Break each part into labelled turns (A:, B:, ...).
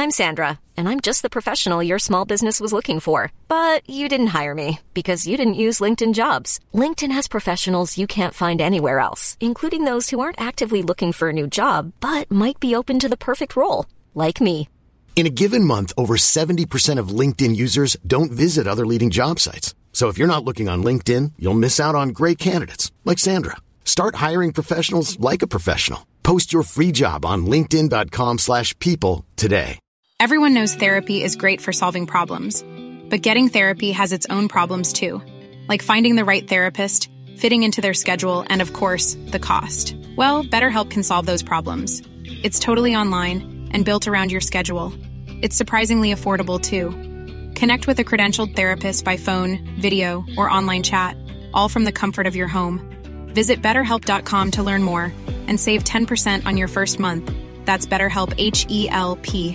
A: I'm Sandra, and I'm just the professional your small business was looking for. But you didn't hire me because you didn't use LinkedIn Jobs. LinkedIn has professionals you can't find anywhere else, including those who aren't actively looking for a new job, but might be open to the perfect role, like me.
B: In a given month, over 70% of LinkedIn users don't visit other leading job sites. So if you're not looking on LinkedIn, you'll miss out on great candidates like Sandra. Start hiring professionals like a professional. Post your free job on linkedin.com/people today.
C: Everyone knows therapy is great for solving problems, but getting therapy has its own problems too, like finding the right therapist, fitting into their schedule, and of course, the cost. Well, BetterHelp can solve those problems. It's totally online and built around your schedule. It's surprisingly affordable too. Connect with a credentialed therapist by phone, video, or online chat, all from the comfort of your home. Visit BetterHelp.com to learn more and save 10% on your first month. That's BetterHelp, H-E-L-P.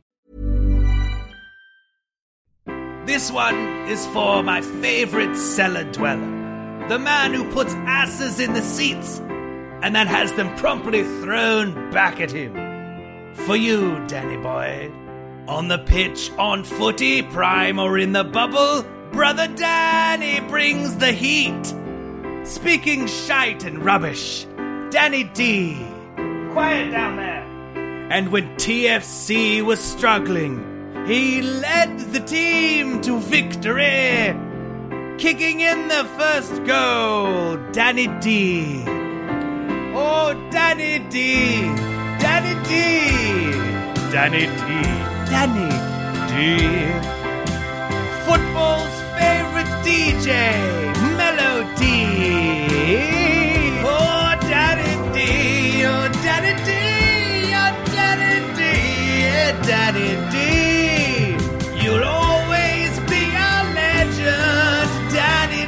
D: This one is for my favorite cellar dweller, the man who puts asses in the seats and then has them promptly thrown back at him. For you, Danny boy. On the pitch, on footy, prime or in the bubble, brother Danny brings the heat. Speaking shite and rubbish, Danny D. Quiet down there. And when TFC was struggling, he led the team to victory. Kicking in the first goal, Danny D. Oh, Danny D. Danny D. Danny D. Danny D. Football's favorite DJ, Melody. Oh, Danny D. Oh, Danny D. Oh, Danny D. Danny D. You'll always be our legend, Danny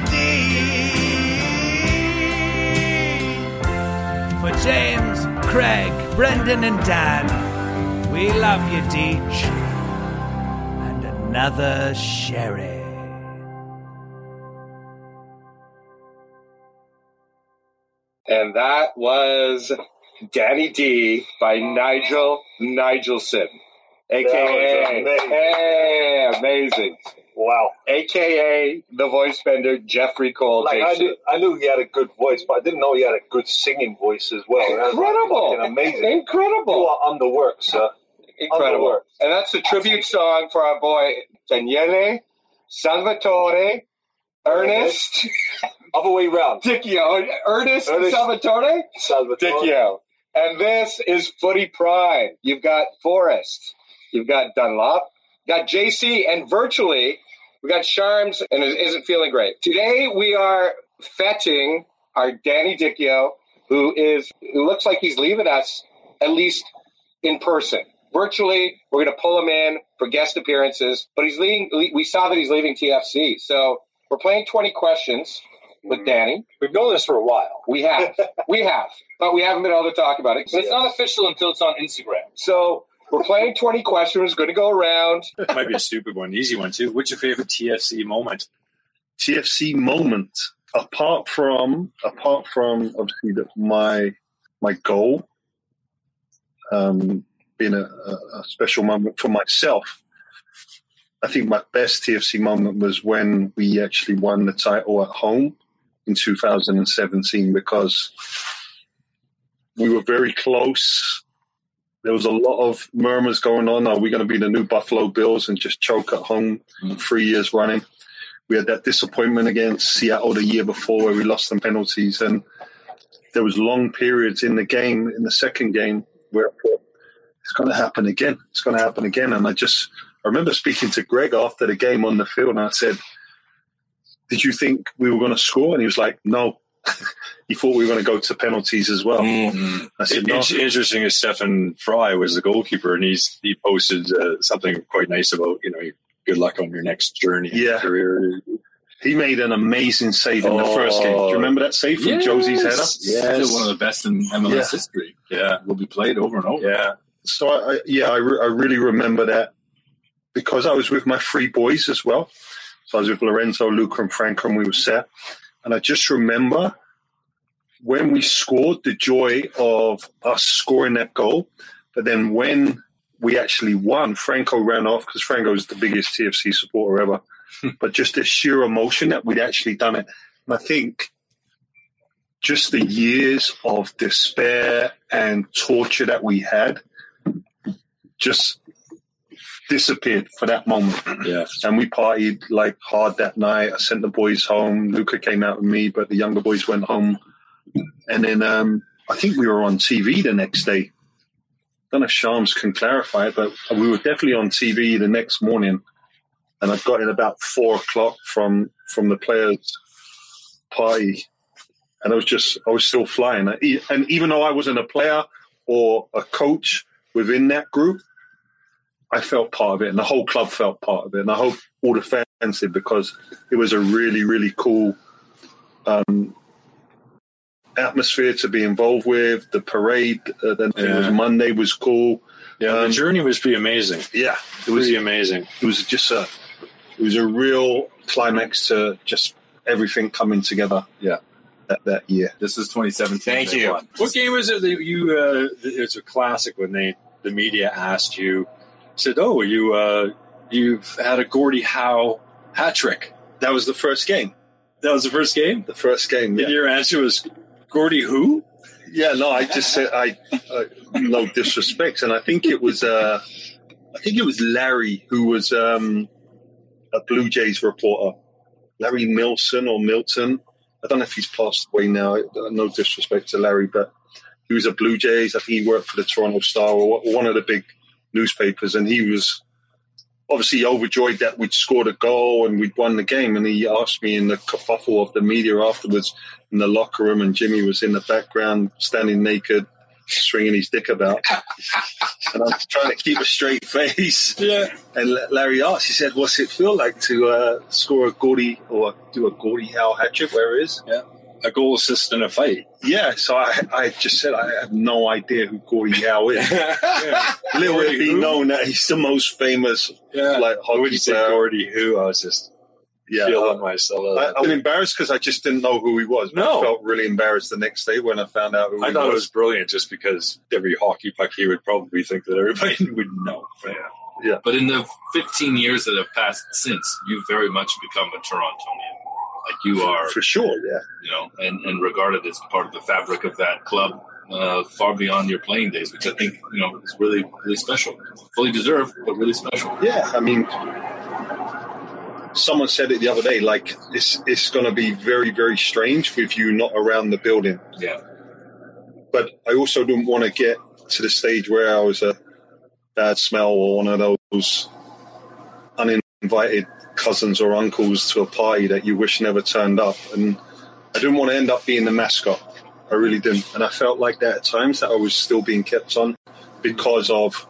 D: D. For James, Craig, Brendan, and Dan, we love you, Deej. And another sherry.
E: And that was Danny D by Nigel Nigelson, a.k.a. Amazing.
F: Wow.
E: A.k.a. the voice bender, Jeffrey Cole.
F: I knew he had a good voice, but I didn't know he had a good singing voice as well.
E: Incredible.
F: Amazing.
E: Incredible.
F: You are on the work, sir.
E: Incredible. And that's the tribute song for our boy Daniele Salvatore Ernest.
F: Other way round.
E: Dicchio. Ernest Salvatore Dicchio. And this is Footy Prime. You've got Forrest. You've got Dunlop. You've got JC. And virtually, we got Sharms and isn't feeling great. Today, we are fetching our Danny Dicchio, who looks like he's leaving us, at least in person. Virtually, we're going to pull him in for guest appearances, but he's leaving. We saw that he's leaving TFC. So we're playing 20 questions with Danny.
F: We've known this for a while.
E: We have, but we haven't been able to talk about it.
G: But it's not official until it's on Instagram.
E: So we're playing 20 questions. We're going to go around.
G: It might be a stupid one, easy one too. What's your favorite TFC moment?
H: TFC moment, apart from obviously my goal, being a special moment for myself. I think my best TFC moment was when we actually won the title at home in 2017, because we were very close. There was a lot of murmurs going on. Are we going to be the new Buffalo Bills and just choke at home 3 years running? We had that disappointment against Seattle the year before where we lost some penalties. And there was long periods in the game, in the second game, where I thought, it's going to happen again. It's going to happen again. And I remember speaking to Greg after the game on the field, and I said, did you think we were going to score? And he was like, no. He thought we were going to go to penalties as well.
G: Mm-hmm.
H: I said, no.
G: Interesting is Stefan Fry was the goalkeeper, and he posted something quite nice about, good luck on your next journey.
H: Yeah.
G: Career.
H: He made an amazing save in the first game. Do you remember that save from Josie's header?
G: Yes. Still one of the best in MLS history. Yeah. Will be played over and over.
H: Yeah. So, I really remember that because I was with my three boys as well. So I was with Lorenzo, Luca, and Franco, and we were set. And I just remember when we scored, the joy of us scoring that goal. But then when we actually won. Franco ran off because Franco's the biggest TFC supporter ever. But just the sheer emotion that we'd actually done it. And I think just the years of despair and torture that we had just disappeared for that moment.
G: Yeah.
H: And we partied like hard that night. I sent the boys home. Luca came out with me, but the younger boys went home. And then I think we were on TV the next day. I don't know if Shams can clarify it, but we were definitely on TV the next morning. And I got in about 4:00 from the players' party. And I was still flying. And even though I wasn't a player or a coach within that group, I felt part of it. And the whole club felt part of it. And I hope all the fans did, because it was a really, really cool atmosphere to be involved with. The parade, then it was Monday, was cool.
G: Yeah, the journey was pretty amazing.
H: Yeah,
G: it was amazing.
H: It was just it was a real climax to just everything coming together.
G: Yeah,
H: that year.
I: This is 2017.
E: Thank you.
G: What game was it that you? It's a classic when the media asked you, said, "Oh, you've had a Gordie Howe hat trick."
H: That was the first game.
G: That was the first game.
H: The first game. Yeah.
G: And your answer was Gordie who?
H: Yeah, no, I just said no disrespect, and I think it was Larry who was a Blue Jays reporter, Larry Milton. I don't know if he's passed away now. No disrespect to Larry, but he was a Blue Jays. I think he worked for the Toronto Star or one of the big newspapers, and he was obviously overjoyed that we'd scored a goal and we'd won the game. And he asked me in the kerfuffle of the media afterwards in the locker room, and Jimmy was in the background standing naked, swinging his dick about. And I'm trying to keep a straight face.
G: Yeah.
H: And Larry asked, he said, "What's it feel like to score a Gordie or do a Gordie Howe hat trick?" Where it is?
G: Yeah. A goal assist in a fight.
H: Yeah, so I just said I have no idea who Gordie Howe is. Little it be known that he's the most famous hockey
G: when you say Gordie who, I was just feeling myself.
H: I was embarrassed because I just didn't know who he was. But I felt really embarrassed the next day when I found out who he was.
G: I thought it was brilliant just because every hockey puck he would probably think that everybody would know.
H: Yeah.
I: But in the 15 years that have passed since, you've very much become a Torontonian. Like you are,
H: for sure, yeah.
I: You know, and regarded as part of the fabric of that club, far beyond your playing days, which I think is really, really special. Fully deserved, but really special.
H: Yeah, I mean, someone said it the other day. Like it's going to be very, very strange with you not around the building.
I: Yeah.
H: But I also didn't want to get to the stage where I was a bad smell or one of those uninvited cousins or uncles to a party that you wish never turned up. And I didn't want to end up being the mascot. I really didn't. And I felt like that at times, that I was still being kept on because of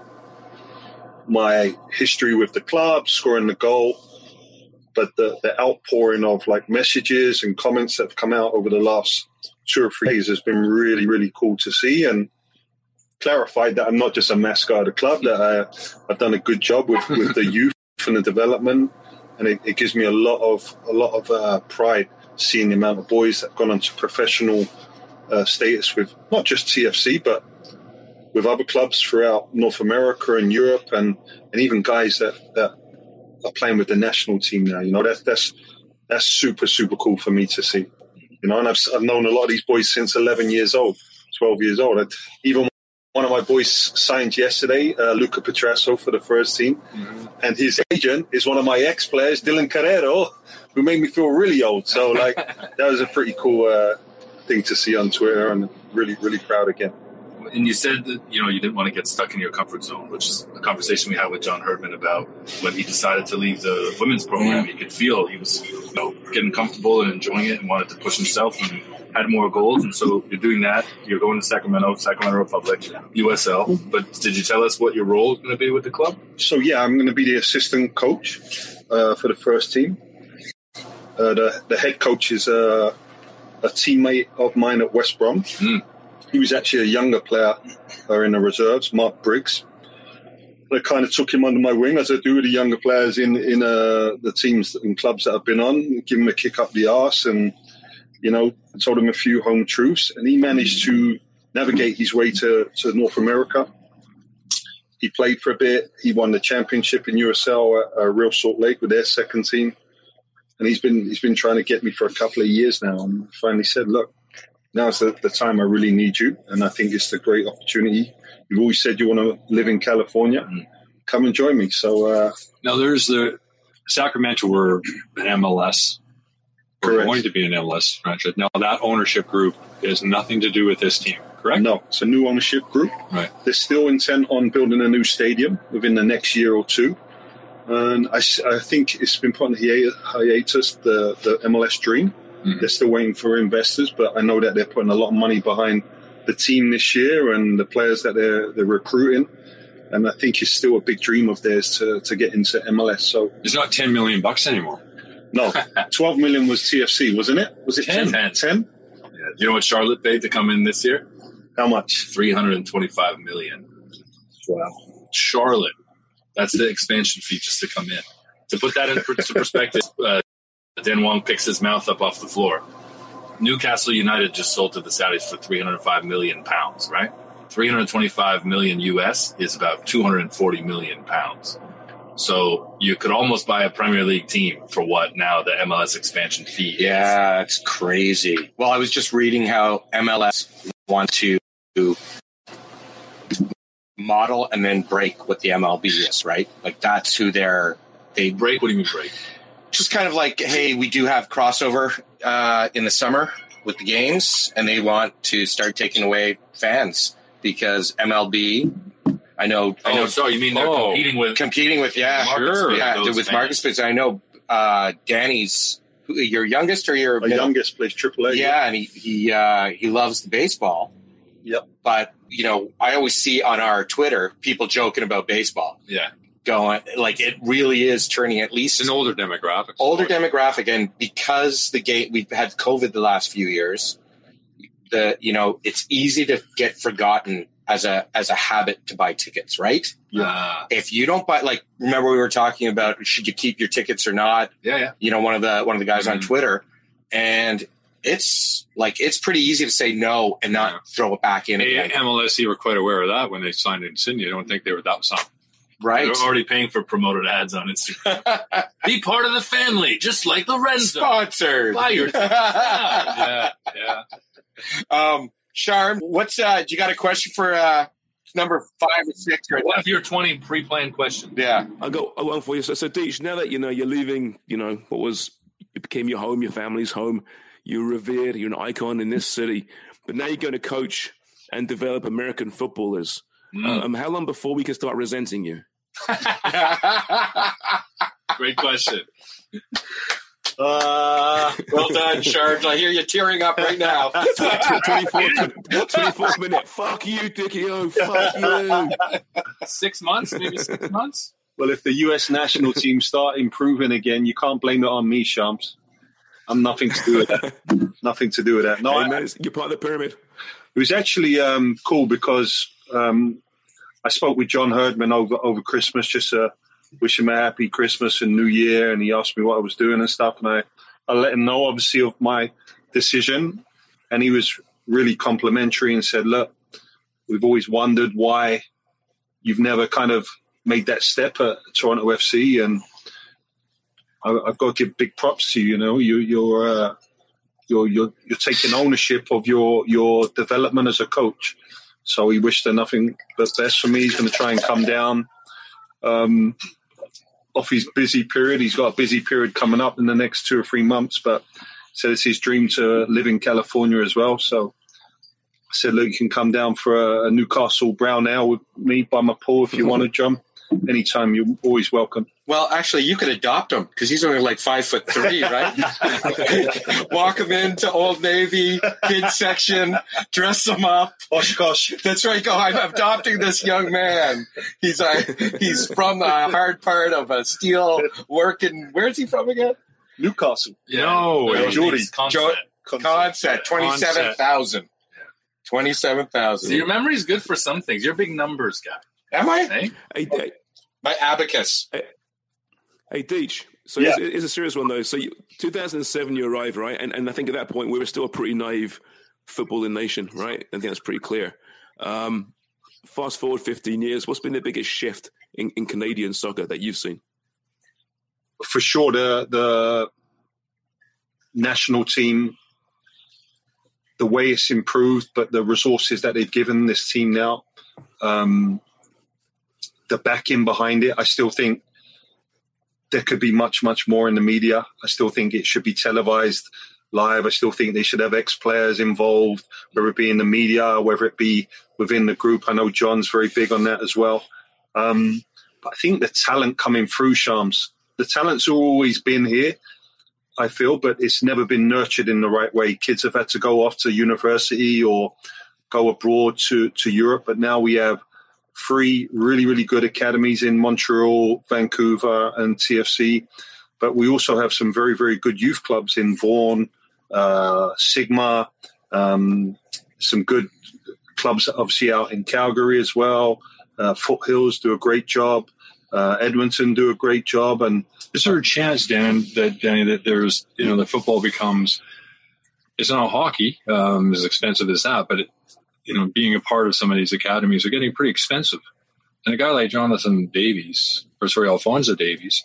H: my history with the club, scoring the goal. But the outpouring of like messages and comments that have come out over the last 2 or 3 days has been really, really cool to see, and clarified that I'm not just a mascot of the club, that I've done a good job with the youth and the development, and it gives me a lot of pride seeing the amount of boys that have gone on to professional status with not just TFC but with other clubs throughout North America and Europe, and even guys that are playing with the national team now. That's super, super cool for me to see. And I've known a lot of these boys since 11 years old, 12 years old. Even one of my boys signed yesterday, Luca Petrasso, for the first team. Mm-hmm. And his agent is one of my ex-players, Dylan Carrero, who made me feel really old. So, that was a pretty cool thing to see on Twitter, and really, really proud again.
I: And you said that, you didn't want to get stuck in your comfort zone, which is a conversation we had with John Herdman about when he decided to leave the women's program. You could feel he was getting comfortable and enjoying it and wanted to push himself and had more goals. And so you're doing that. You're going to Sacramento Republic, USL. But did you tell us what your role is going to be with the club? So, yeah, I'm going to be the assistant coach for the first team. The head coach is a teammate of mine at West Brom. He was actually a younger player in the reserves, Mark Briggs. I kind of took him under my wing, as I do with the younger players in the teams and clubs that I've been on, give him a kick up the arse and, told him a few home truths. And he managed to navigate his way to North America.
H: He played for a bit. He won the championship in USL at Real Salt Lake with their second team. And he's been trying to get me for a couple of years now. And finally said, look, now's the time I really need you. And I think it's a great opportunity. You've always said you want to live in California. Come and join me. So
G: now there's the Sacramento were an MLS. We're going to be an MLS franchise. Now that ownership group has nothing to do with this team, correct?
H: No, it's a new ownership group.
G: Right.
H: They're still intent on building a new stadium within the next year or two. And I think it's been put on hiatus, the MLS dream. Mm-hmm. They're still waiting for investors, but I know that they're putting a lot of money behind the team this year and the players that they're recruiting. And I think it's still a big dream of theirs to get into MLS. So
G: it's not $10 million anymore.
H: No, 12 million was TFC, wasn't it? Was it 10?
I: 10? Yeah. You know what Charlotte paid to come in this year?
H: How much?
I: $325 million.
H: Wow.
I: Charlotte. That's the expansion fee just to come in. To put that into perspective, Dan Wong picks his mouth up off the floor. Newcastle United just sold to the Saudis for £305 million, right? 325 million US is about 240 million pounds. So you could almost buy a Premier League team for what now the MLS expansion fee is.
J: Yeah, that's crazy. Well, I was just reading how MLS wants to model and then break what the MLB is, right? Like that's who they
I: break. What do you mean break?
J: Just kind of like, hey, we do have crossover in the summer with the games, and they want to start taking away fans because MLB. I know.
I: Sorry, you mean they're competing with?
J: Yeah,
I: sure.
J: Yeah, with Marcus Spitz. I know Danny's your youngest or your
H: youngest plays AAA.
J: Yeah, and he loves the baseball.
H: Yep.
J: But I always see on our Twitter people joking about baseball.
I: Yeah.
J: Going like it really is turning at least
G: an older demographic.
J: And because the game we've had COVID the last few years, it's easy to get forgotten as a habit to buy tickets, right?
I: Yeah.
J: If you don't buy, like, remember we were talking about should you keep your tickets or not?
I: Yeah.
J: One of the guys on Twitter, and it's pretty easy to say no and not throw it back in again.
G: MLSE were quite aware of that when they signed in Sydney. I don't think they were that soft.
J: Right.
I: They're already paying for promoted ads on Instagram. Be part of the family, just like Lorenzo.
J: Sponsored.
I: Buy your tickets now. Yeah.
J: Sharm, what's do you got a question for number 5 or 6? Or
I: what if your 20 pre-planned questions?
J: Yeah,
K: I got one for you. So Deech, now that you're leaving, it became your home, your family's home. You're revered. You're an icon in this city, but now you're going to coach and develop American footballers. How long before we can start resenting you?
I: Great question.
J: Well done, Sharp. I hear you tearing up right now.
K: 24th minute. Fuck you, Dickie O. Fuck you.
I: 6 months, maybe 6 months.
H: Well, if the U.S. national team start improving again, you can't blame it on me, Shams. I'm nothing to do with that. Nothing to do with that. No,
K: hey, you're part of the pyramid.
H: It was actually cool because I spoke with John Herdman over Christmas, just wish him a happy Christmas and New Year, and he asked me what I was doing and stuff, and I let him know, obviously, of my decision, and he was really complimentary and said, look, we've always wondered why you've never kind of made that step at Toronto FC, and I've got to give big props to you. You're taking ownership of your development as a coach. So he wished her nothing but best for me. He's going to try and come down off his busy period. He's got a busy period coming up in the next 2 or 3 months, but said it's his dream to live in California as well. So I said, look, you can come down for a Newcastle brown ale with me by my pool if you want to, John. Anytime, you're always welcome.
J: Well, actually, you could adopt him because he's only like 5'3", right? Walk him into Old Navy, kids section, dress him up.
H: Oshkosh.
J: That's right. Go, I'm adopting this young man. He's from the hard part of a steel working. Where's he from again?
H: Newcastle.
I: Yeah. No,
H: Geordie.
J: Concept. 27,000. 27,000.
I: So your memory's good for some things. You're a big numbers guy.
J: Am I?
K: Hey,
J: my abacus.
K: Hey, Deech. So it's a serious one, though. So 2007, you arrived, right? And I think at that point, we were still a pretty naive footballing nation, right? I think that's pretty clear. fast forward 15 years, what's been the biggest shift in Canadian soccer that you've seen?
H: For sure, the national team, the way it's improved, but the resources that they've given this team now, the backing behind it, I still think there could be much, much more in the media. I still think it should be televised live. I still think they should have ex-players involved, whether it be in the media, whether it be within the group. I know John's very big on that as well. But I think the talent coming through, Shams, the talent's always been here, I feel, but it's never been nurtured in the right way. Kids have had to go off to university or go abroad to Europe, but now we have 3 really, really good academies in Montreal, Vancouver, and TFC. But we also have some very, very good youth clubs in Vaughan, Sigma, some good clubs obviously out in Calgary as well. Foothills do a great job. Edmonton do a great job. And
G: is there a chance, Danny, that there's, that football becomes, it's not hockey, as expensive as that, but being a part of some of these academies are getting pretty expensive. And a guy like Alphonso Davies,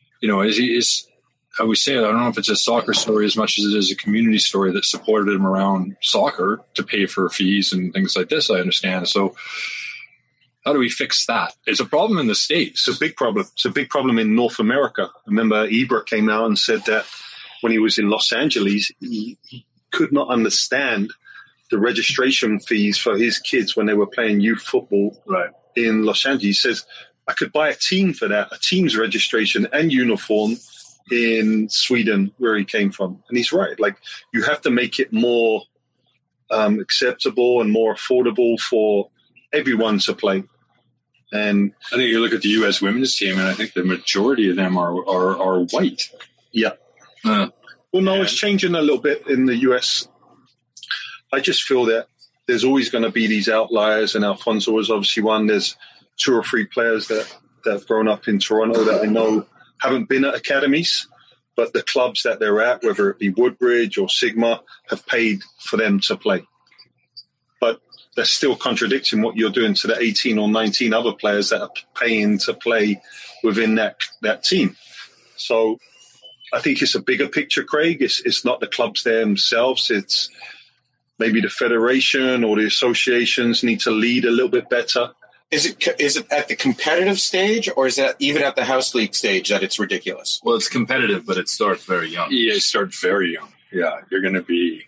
G: I would say, I don't know if it's a soccer story as much as it is a community story that supported him around soccer to pay for fees and things like this, I understand. So how do we fix that? It's a problem in the States.
H: It's a big problem. It's a big problem in North America. I remember Ibra came out and said that when he was in Los Angeles, he could not understand the registration fees for his kids when they were playing youth football in Los Angeles. He says, I could buy a team for that, a team's registration and uniform in Sweden, where he came from. And he's right. Like, you have to make it more acceptable and more affordable for everyone to play. And
G: I think you look at the U.S. women's team, and I think the majority of them are white.
H: Yeah. Well, no, it's changing a little bit in the U.S. I just feel that there's always going to be these outliers, and Alphonso was obviously one. There's 2 or 3 players that have grown up in Toronto that I know haven't been at academies, but the clubs that they're at, whether it be Woodbridge or Sigma, have paid for them to play. But they're still contradicting what you're doing to the 18 or 19 other players that are paying to play within that team. So I think it's a bigger picture, Craig. It's not the clubs themselves. It's maybe the federation or the associations need to lead a little bit better.
J: Is it at the competitive stage, or is that even at the house league stage that it's ridiculous?
I: Well, it's competitive, but it starts very young.
G: Yeah, it starts very young. Yeah, you're going to be,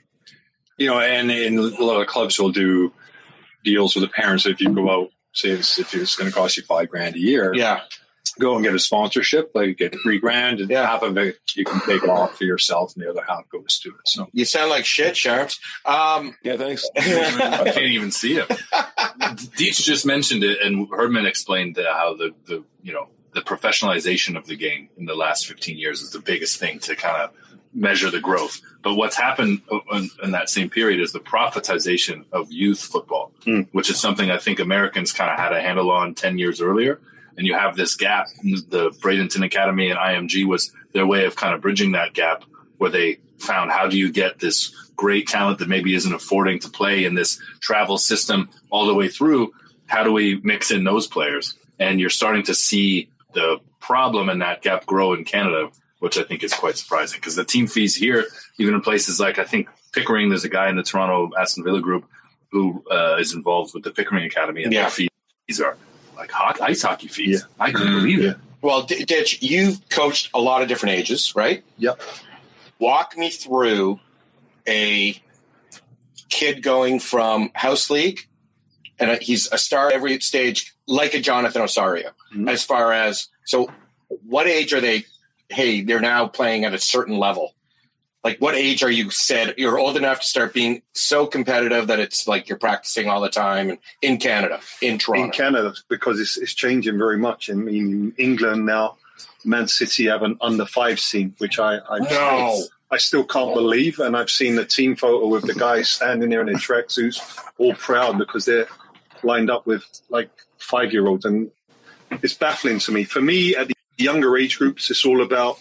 G: and a lot of clubs will do deals with the parents. If you go out, say if it's going to cost you $5,000 a year, go and get a sponsorship, like get $3,000, and half of it you can take off for yourself, and the other half goes to it. So
J: you sound like shit, Sharps.
K: Yeah, thanks.
I: I can't even see it. Dietz just mentioned it, and Herdman explained how the professionalization of the game in the last 15 years is the biggest thing to kind of measure the growth. But what's happened in that same period is the profitization of youth football, which is something I think Americans kind of had a handle on 10 years earlier. And you have this gap. The Bradenton Academy and IMG was their way of kind of bridging that gap, where they found, how do you get this great talent that maybe isn't affording to play in this travel system all the way through? How do we mix in those players? And you're starting to see the problem in that gap grow in Canada, which I think is quite surprising, because the team fees here, even in places like, I think Pickering, there's a guy in the Toronto Aston Villa group who is involved with the Pickering Academy, and their fees are like ice hockey fees. Yeah. I couldn't believe it.
J: Well, Ditch, you've coached a lot of different ages, right?
H: Yep.
J: Walk me through a kid going from house league, and he's a star at every stage, like a Jonathan Osorio. As far as, so what age are they? Hey, they're now playing at a certain level. Like, what age are you said you're old enough to start being so competitive that it's like you're practicing all the time? And in Canada, in Toronto,
H: in Canada, because it's changing very much. I mean, in England now, Man City have an under 5 scene, which I still can't believe. And I've seen the team photo with the guys standing there in their tracksuits, all proud because they're lined up with like 5-year-olds, and it's baffling to me. For me, at the younger age groups, it's all about,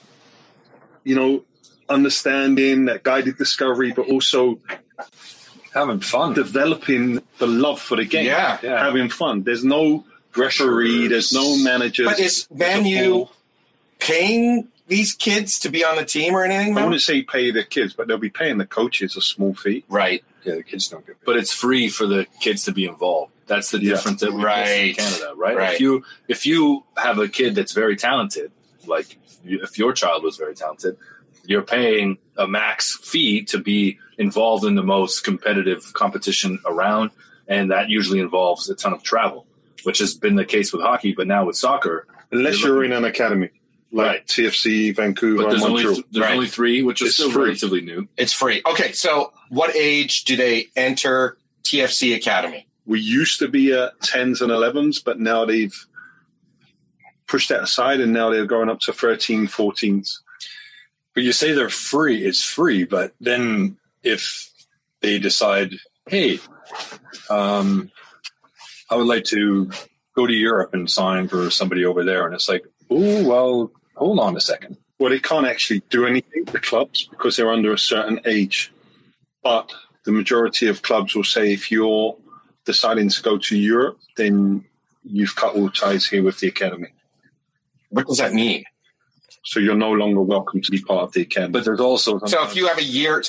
H: understanding that guided discovery, but also
G: having fun,
H: developing the love for the game.
J: Yeah.
H: Having fun. There's no referee. There's no managers.
J: But is Man U paying these kids to be on the team or anything?
H: I wouldn't say pay the kids, but they'll be paying the coaches a small fee.
J: Right.
G: Yeah, the kids don't get paid. But it's free for the kids to be involved. That's the difference that we face in Canada, right? If you have a kid that's very talented, like if your child was very talented, you're paying a max fee to be involved in the most competitive competition around, and that usually involves a ton of travel, which has been the case with hockey, but now with soccer.
H: Unless you're in an academy, like TFC, Vancouver,
G: but there's
H: Montreal.
G: only 3, which is still relatively new.
J: It's free. Okay, so what age do they enter TFC Academy?
H: We used to be at 10s and 11s, but now they've pushed that aside, and now they're going up to 13, 14s.
G: But you say they're free, it's free, but then if they decide, hey, I would like to go to Europe and sign for somebody over there, and it's like, oh, well, hold on a second.
H: Well, they can't actually do anything, the clubs, because they're under a certain age. But the majority of clubs will say if you're deciding to go to Europe, then you've cut all ties here with the academy.
J: What does that mean?
H: So you're no longer welcome to be part of the academy.
G: But there's also...
J: So if you have a year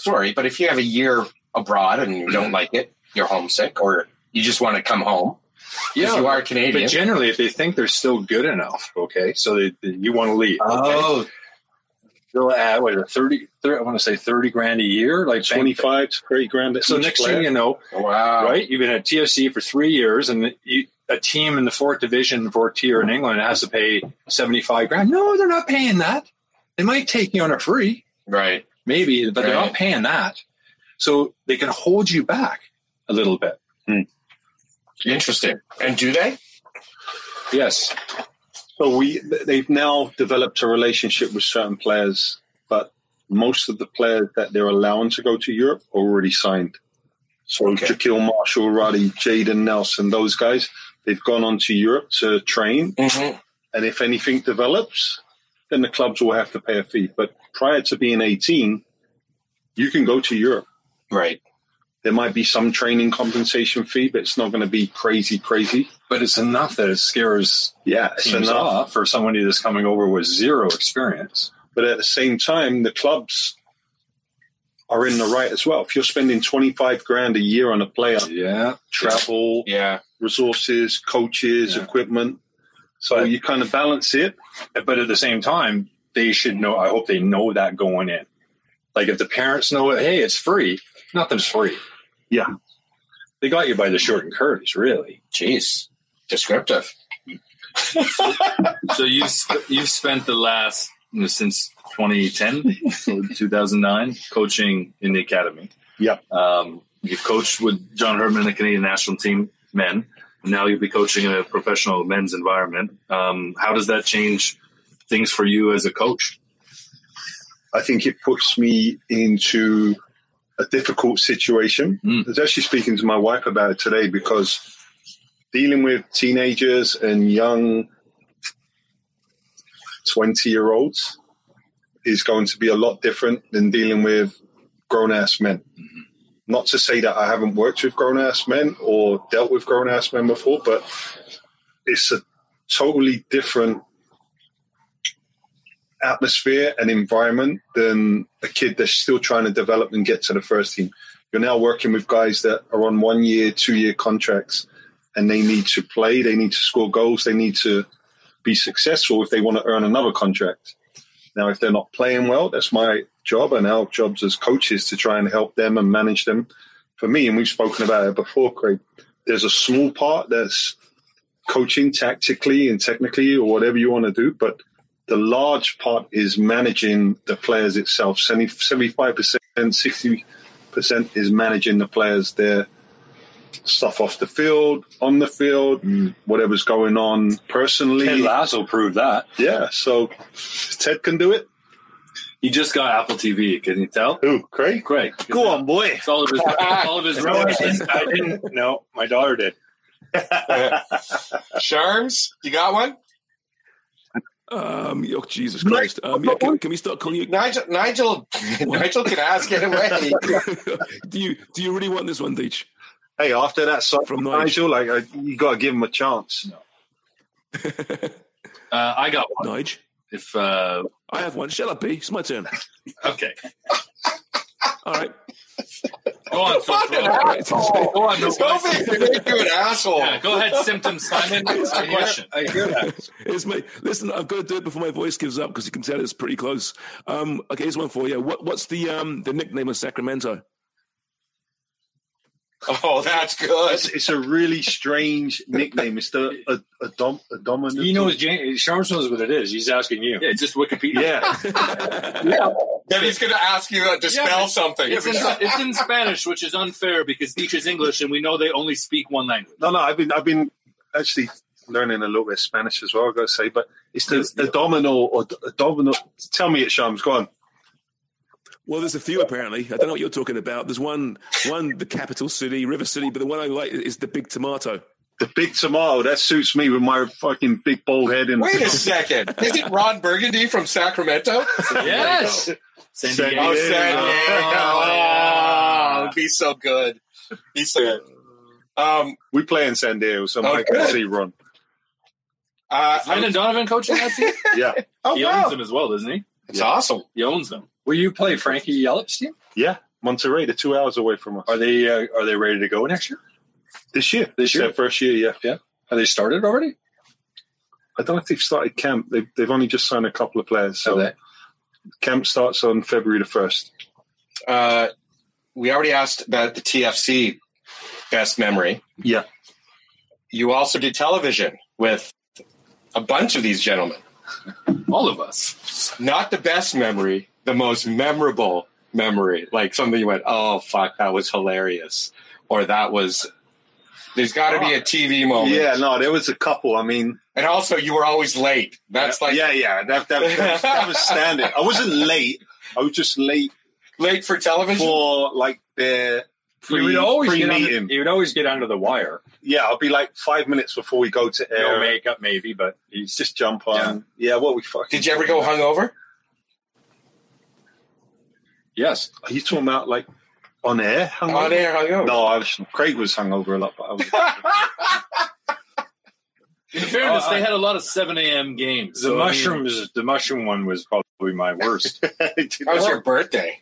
J: abroad and you don't like it, you're homesick, or you just want to come home, because you are Canadian.
G: But generally, if they think they're still good enough, okay, so you want to leave.
J: Oh.
G: They'll add, I want to say 30 grand a year, like
H: 25 to 30 grand.
G: So next thing you know, right, you've been at TFC for 3 years, and a team in the 4th division, 4th tier in England has to pay 75 grand. No, they're not paying that. They might take you on a free.
J: Right.
G: Maybe, but they're not paying that. So they can hold you back a little bit.
J: Interesting. And do they?
H: Yes. So they've now developed a relationship with certain players, but most of the players that they're allowing to go to Europe are already signed. So Jaquil Marshall, Roddy, Jaden Nelson, those guys, they've gone on to Europe to train. Mm-hmm. And if anything develops, then the clubs will have to pay a fee. But prior to being 18, you can go to Europe.
J: Right.
H: There might be some training compensation fee, but it's not going to be crazy.
G: But it's enough that it scares teams off for somebody that's coming over with zero experience.
H: But at the same time, the clubs are in the right as well. If you're spending 25 grand a year on a player, travel, resources, coaches, equipment, so you kind of balance it.
G: But at the same time, they should know. I hope they know that going in. Like if the parents know, hey, it's free. Nothing's free.
H: Yeah.
G: They got you by the short and curlies, really.
J: Jeez. Descriptive.
I: So you've spent the last, since 2010, so 2009, coaching in the academy.
H: Yep.
I: You've coached with John Herdman, the Canadian national team, men. Now you'll be coaching in a professional men's environment. How does that change things for you as a coach?
H: I think it puts me into a difficult situation. I was actually speaking to my wife about it today, because dealing with teenagers and young 20-year-olds is going to be a lot different than dealing with grown-ass men. Mm-hmm. Not to say that I haven't worked with grown-ass men or dealt with grown-ass men before, but it's a totally different atmosphere and environment than a kid that's still trying to develop and get to the first team. You're now working with guys that are on 1 year, 2 year contracts, and they need to play, they need to score goals, they need to be successful if they want to earn another contract. Now, if they're not playing well, that's my job and our jobs as coaches to try and help them and manage them. For me, and we've spoken about it before, Craig, there's a small part that's coaching tactically and technically or whatever you want to do, but the large part is managing the players itself. 75%, 60% is managing the players, their stuff off the field, on the field, whatever's going on personally.
G: Ted Lasso proved that.
H: Yeah, so Ted can do it.
I: He just got Apple TV. Can you tell?
H: Who, Craig?
I: Craig.
H: Go on, boy.
I: It's all of his
G: I didn't. No, my daughter did.
J: Sharms, you got one?
K: Oh, Jesus Christ. Can we start calling you
J: Nigel can ask anyway.
K: Do you really want this one, Deitch?
H: Hey, after that song from Nigel, you got to give him a chance.
I: No. I got one.
K: Nigel?
I: If
K: I have one. Shut up, B. It's my turn.
I: Okay.
K: All right.
I: Go on,
J: Go on, don't make you an asshole.
I: Yeah, go ahead, Symptom Simon. It's a question.
H: I hear that.
K: Here's listen, I've got to do it before my voice gives up because you can tell it's pretty close. Okay, here's one for you. What's the nickname of Sacramento?
J: Oh, that's good.
H: It's a really strange nickname. It's the dominant.
L: He knows. Sharms knows what it is. He's asking you.
I: Yeah, just Wikipedia.
J: Yeah. Then he's going to ask you to spell something.
I: It's in Spanish, which is unfair because Deitch is English, and we know they only speak one language.
H: No, I've been actually learning a little bit of Spanish as well. I've got to say, but it's the domino or domino. Tell me it, Shams. Go on.
K: Well, there's a few apparently. I don't know what you're talking about. There's one, the capital city, River City, but the one I like is the Big Tomato.
H: The Big Tomato, that suits me with my fucking big bald head.
J: Wait a second. Is it Ron Burgundy from Sacramento?
I: Yes.
J: San Diego. It'd be so good. He's so good.
H: We play in San Diego, so I can see Ron.
I: Brandon Donovan coaching that team?
H: Yeah.
I: He owns them as well, doesn't he?
J: It's awesome.
I: He owns them.
L: Will you play Frankie Yellop's team?
H: Yeah, Monterey. They're 2 hours away from us.
L: Are they ready to go next year?
H: This year.
L: This year?
H: Their first year, yeah.
L: Yeah. Have they started already?
H: I don't know if they've started camp. They've only just signed a couple of players. So camp starts on February the 1st.
J: We already asked about the TFC best memory.
H: Yeah.
J: You also did television with a bunch of these gentlemen.
I: All of us.
J: Not the best memory, the most memorable memory. Like something you went, oh, fuck, that was hilarious. Or that was... There's got to be a TV moment.
H: Yeah, no, there was a couple. I mean...
J: And also, you were always late. That's like...
H: Yeah. That was standard. I wasn't late. I was just late.
J: Late for television?
H: For, like, their
L: you would always
H: get
L: under the wire.
H: Yeah, I'll be like 5 minutes before we go to air.
L: No makeup, maybe, but
H: he's just jump on. Yeah, what we fucking...
J: Did you ever go hungover?
L: Yes.
H: Are you talking about, like, on air hungover?
J: On air hungover.
H: No, Craig was hungover a lot, but I was...
I: In fairness, they had a lot of 7 a.m. games.
L: The mushroom one was probably my worst.
J: That was your birthday.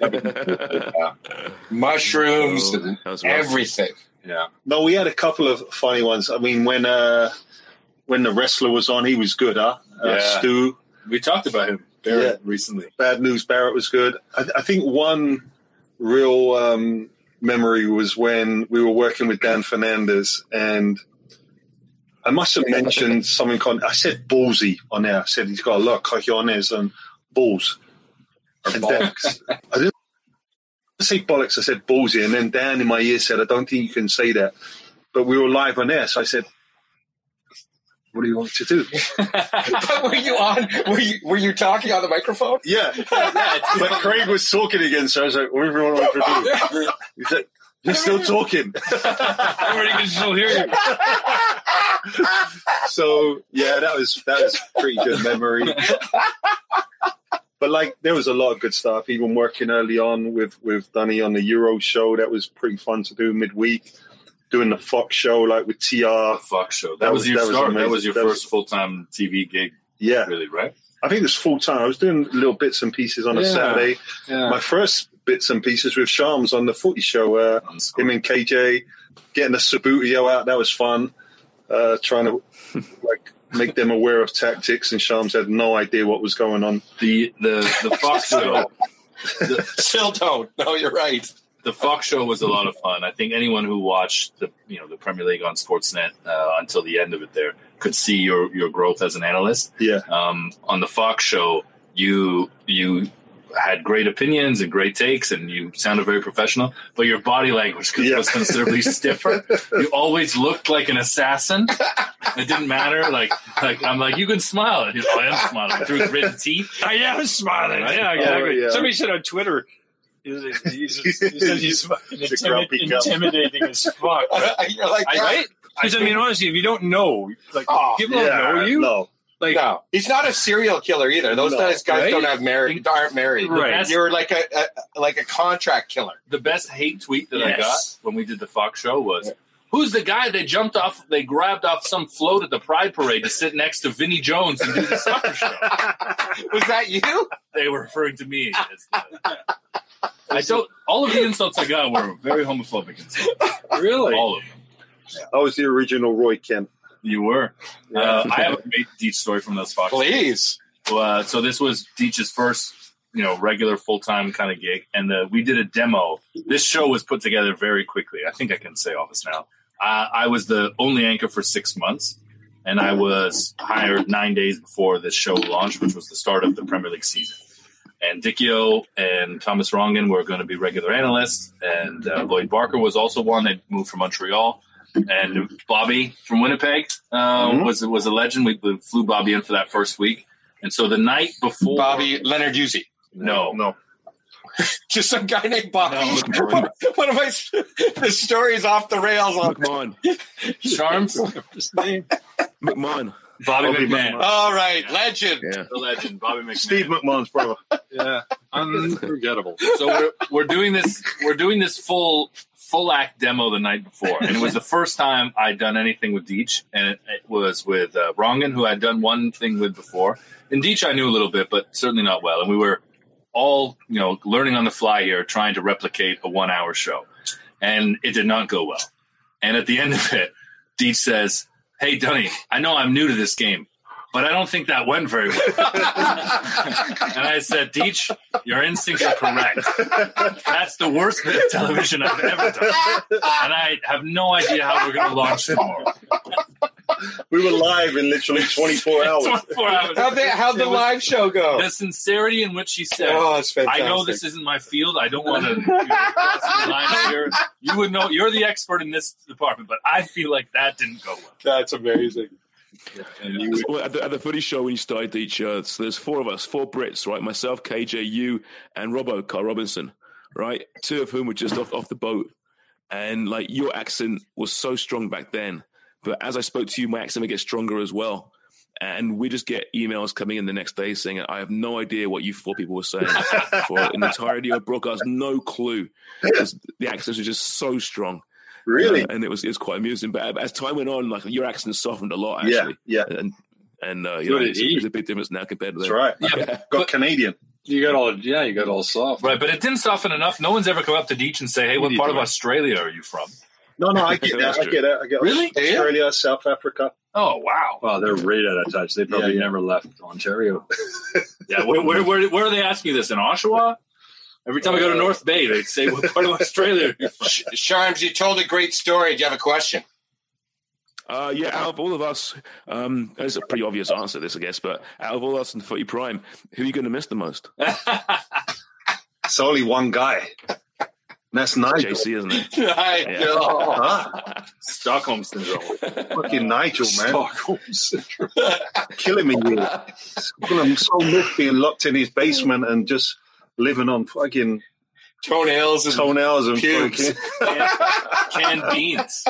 J: Mushrooms and everything.
L: Yeah.
H: No, we had a couple of funny ones. I mean, when the wrestler was on, he was good, huh? Stu.
I: We talked about him recently.
H: Bad News Barrett was good. I think one real memory was when we were working with Dan Fernandez, and I must have mentioned something I said ballsy on there. I said he's got a lot of cojones and balls. Or bollocks. I didn't say bollocks, I said ballsy. And then Dan in my ear said, I don't think you can say that. But we were live on air, so I said, what do you want to do?
J: But were you on? Were you talking on the microphone?
H: Yeah. But Craig was talking again, so I was like, what do you want to do? He's like, you're still talking.
I: Everybody can still hear you.
H: So yeah, that was pretty good memory. But like, there was a lot of good stuff. Even working early on with Dunny on the Euro show, that was pretty fun to do midweek. Doing the Fox show, like with TR.
I: The Fox show. That was your start. That was your first full-time TV gig.
H: Yeah,
I: really, right?
H: I think it was full-time. I was doing little bits and pieces on a Saturday. Yeah. My first bits and pieces with Shams on the footy show. Him and KJ getting the Sabutio out. That was fun. Trying to like make them aware of tactics, and Shams had no idea what was going on.
I: The Fox show.
J: Still don't. No, you're right.
I: The Fox show was a lot of fun. I think anyone who watched the Premier League on Sportsnet until the end of it there could see your growth as an analyst.
H: Yeah.
I: On the Fox show, you had great opinions and great takes, and you sounded very professional, but your body language was considerably stiffer. You always looked like an assassin. It didn't matter. Like I'm like, you can smile. I am smiling through gritted teeth.
L: I am smiling. Yeah, exactly. Yeah. Somebody said on Twitter, he says he's fucking intimidating as fuck.
J: You're like,
L: right? Because I mean, honestly, if you don't know, like people don't know you.
H: No.
J: Like, no, he's not a serial killer either. Those guys don't have aren't married.
I: Right.
J: You're like a contract killer.
I: The best hate tweet that I got when we did the Fox show was, "Who's the guy they grabbed off some float at the Pride Parade to sit next to Vinnie Jones and do the soccer show?"
J: Was that you?
I: They were referring to me. All of the insults I got were very homophobic insults.
H: Really?
I: All of them.
H: I was the original Roy Kent.
I: You were. I have a great Deech story from those Fox.
J: Please.
I: So this was Deech's first, regular full-time kind of gig, and we did a demo. This show was put together very quickly. I think I can say all this now. I was the only anchor for 6 months, and I was hired 9 days before this show launched, which was the start of the Premier League season. And Dicchio and Thomas Rongan were going to be regular analysts, and Lloyd Barker was also one. They moved from Montreal. And Bobby from Winnipeg was a legend. We flew Bobby in for that first week. And so the night before...
J: Bobby Leonard Uzzi.
I: No.
J: Just some guy named Bobby. No, one of the stories off the rails.
K: McMahon.
I: Charms?
L: His name?
K: McMahon.
I: Bobby McMahon.
J: All right, legend.
K: Yeah.
I: The legend, Bobby McMahon.
H: Steve McMahon's brother.
L: Yeah, unforgettable.
I: So we're doing this full act demo the night before, and it was the first time I'd done anything with Deech, and it was with Rongan, who I'd done one thing with before. And Deech I knew a little bit, but certainly not well. And we were all learning on the fly here, trying to replicate a 1 hour show, and it did not go well. And at the end of it, Deech says, "Hey, Dunny, I know I'm new to this game, but I don't think that went very well." And I said, "Deech, your instincts are correct. That's the worst bit of television I've ever done. And I have no idea how we're going to launch tomorrow."
H: We were live in literally 24 hours.
I: 24 hours.
J: How'd the live show go?
I: The sincerity in which she said,
J: it's fantastic.
I: "I know this isn't my field. I don't want to cross the line here. You would know. You're the expert in this department, but I feel like that didn't go well."
J: That's amazing.
K: Well, at the footy show when you started each so there's four of us, four Brits, right? Myself, KJ, you, and Robbo, Carl Robinson, right? Two of whom were just off the boat. And like your accent was so strong back then. But as I spoke to you, my accent would get stronger as well. And we just get emails coming in the next day saying, "I have no idea what you four people were saying." For an entirety of broadcast, no clue. The accents were just so strong.
H: Really?
K: And it was quite amusing. But as time went on, like your accent softened a lot, actually.
H: Yeah.
K: And it's a big difference now compared to
H: That's
K: then.
H: right.
K: Yeah.
H: Got Canadian.
L: You got all soft.
I: Right, but it didn't soften enough. No one's ever come up to Deech and say, "Hey, what part of Australia are you from?"
H: No, I get that. I get it.
I: Really?
H: Australia, South Africa.
I: Oh, wow.
L: Well, they're right out of touch. They probably never left Ontario.
I: Yeah, where are they asking you this? In Oshawa? Every time I go to North Bay, they say, "What part of Australia are you from?"
J: Sharms, you told a great story. Do you have a question?
K: Out of all of us, it's a pretty obvious answer, this, I guess, but out of all us in Footy Prime, who are you going to miss the most?
H: It's only one guy. And that's Nigel.
K: JC, isn't it?
J: Nigel.
I: Stockholm Syndrome.
H: Fucking Nigel, man.
L: Stockholm Syndrome.
H: Killing me here. I'm so miffed being locked in his basement and just living on fucking
J: toenails and
H: pubes.
I: Canned beans.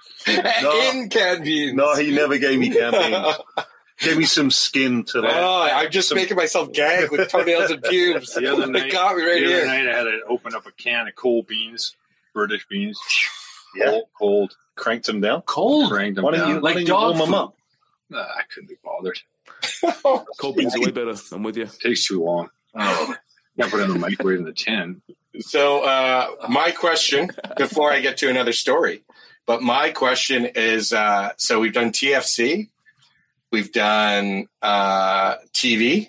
J: In canned beans.
H: No, he never gave me canned beans. Gave me some skin to that.
J: Oh, I'm just making myself gag with toenails and pubes.
L: The other night,
J: It got me right
L: the
J: here.
L: other night I had to open up a can of cold beans, British beans.
H: Yeah.
L: Cold.
H: Cranked them down.
I: Cold?
L: Cranked them
H: Why
L: down.
H: don't you warm them up?
L: I couldn't be bothered.
K: Cold beans are way better. I'm with you.
L: Takes too long.
I: Oh.
L: Can't put it in the microwave in the tin.
J: So my question, before I get to another story, but my question is, so we've done TFC, we've done TV,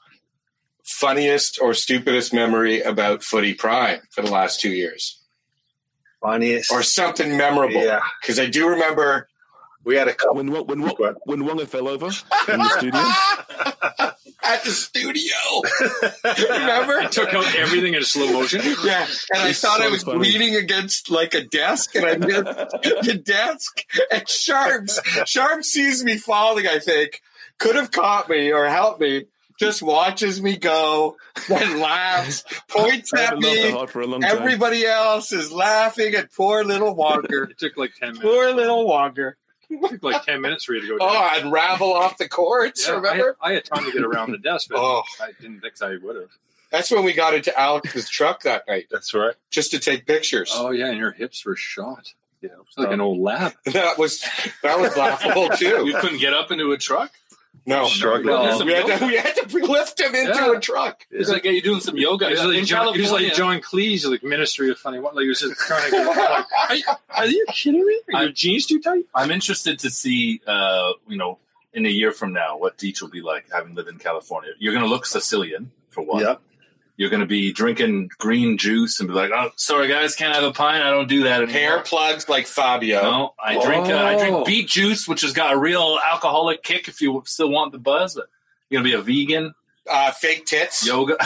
J: funniest or stupidest memory about Footy Prime for the last 2 years?
H: Funniest.
J: Or something memorable.
H: Yeah.
J: Because I do remember
H: we had a couple.
K: When Wonga fell over in the studio.
J: At the studio. Remember?
L: I took out everything in slow motion.
J: Yeah. And I thought I was leaning against like a desk, and I missed the desk. And Sharp sees me falling, I think. Could have caught me or helped me. Just watches me go, then laughs, points at me. Everybody else is laughing at poor little Wonker.
L: It took like 10 minutes.
J: Poor little Wonker.
M: It took like 10 minutes for you to go down.
J: Oh, unravel off the courts, remember?
M: I had time to get around the desk, but I didn't think I would have.
J: That's when we got into Alex's truck that night.
H: That's right.
J: Just to take pictures.
M: Oh, yeah, and your hips were shot. Yeah, it was like an old lap.
J: That was laughable, too.
I: You couldn't get up into a truck?
J: No.
M: Struggling.
J: We had to lift him into a truck.
I: It's like you're doing some yoga.
M: He was like John Cleese, like Ministry of Funny. Like he was just trying to get up. Like, are you kidding me? Are your jeans too tight?
I: I'm interested to see, in a year from now, what Deitch will be like having lived in California. You're going to look Sicilian, for one.
H: Yep.
I: You're going to be drinking green juice and be like, "Oh, sorry guys, can't I have a pint? I don't do that anymore."
J: Hair plugs like Fabio.
I: No, I drink beet juice, which has got a real alcoholic kick if you still want the buzz. But you're going to be a vegan.
J: Fake tits.
I: Yoga.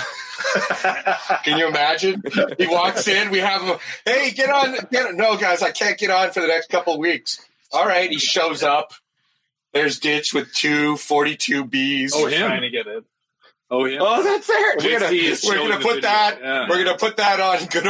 J: Can you imagine? He walks in. We have him. Hey, get on. No, guys, I can't get on for the next couple of weeks. All right. He shows up. There's Ditch with 242 Bs.
M: Oh, him.
L: Trying to get it.
M: Oh, yeah.
J: Oh, that's there. We're gonna put that. Yeah. We're gonna put that on good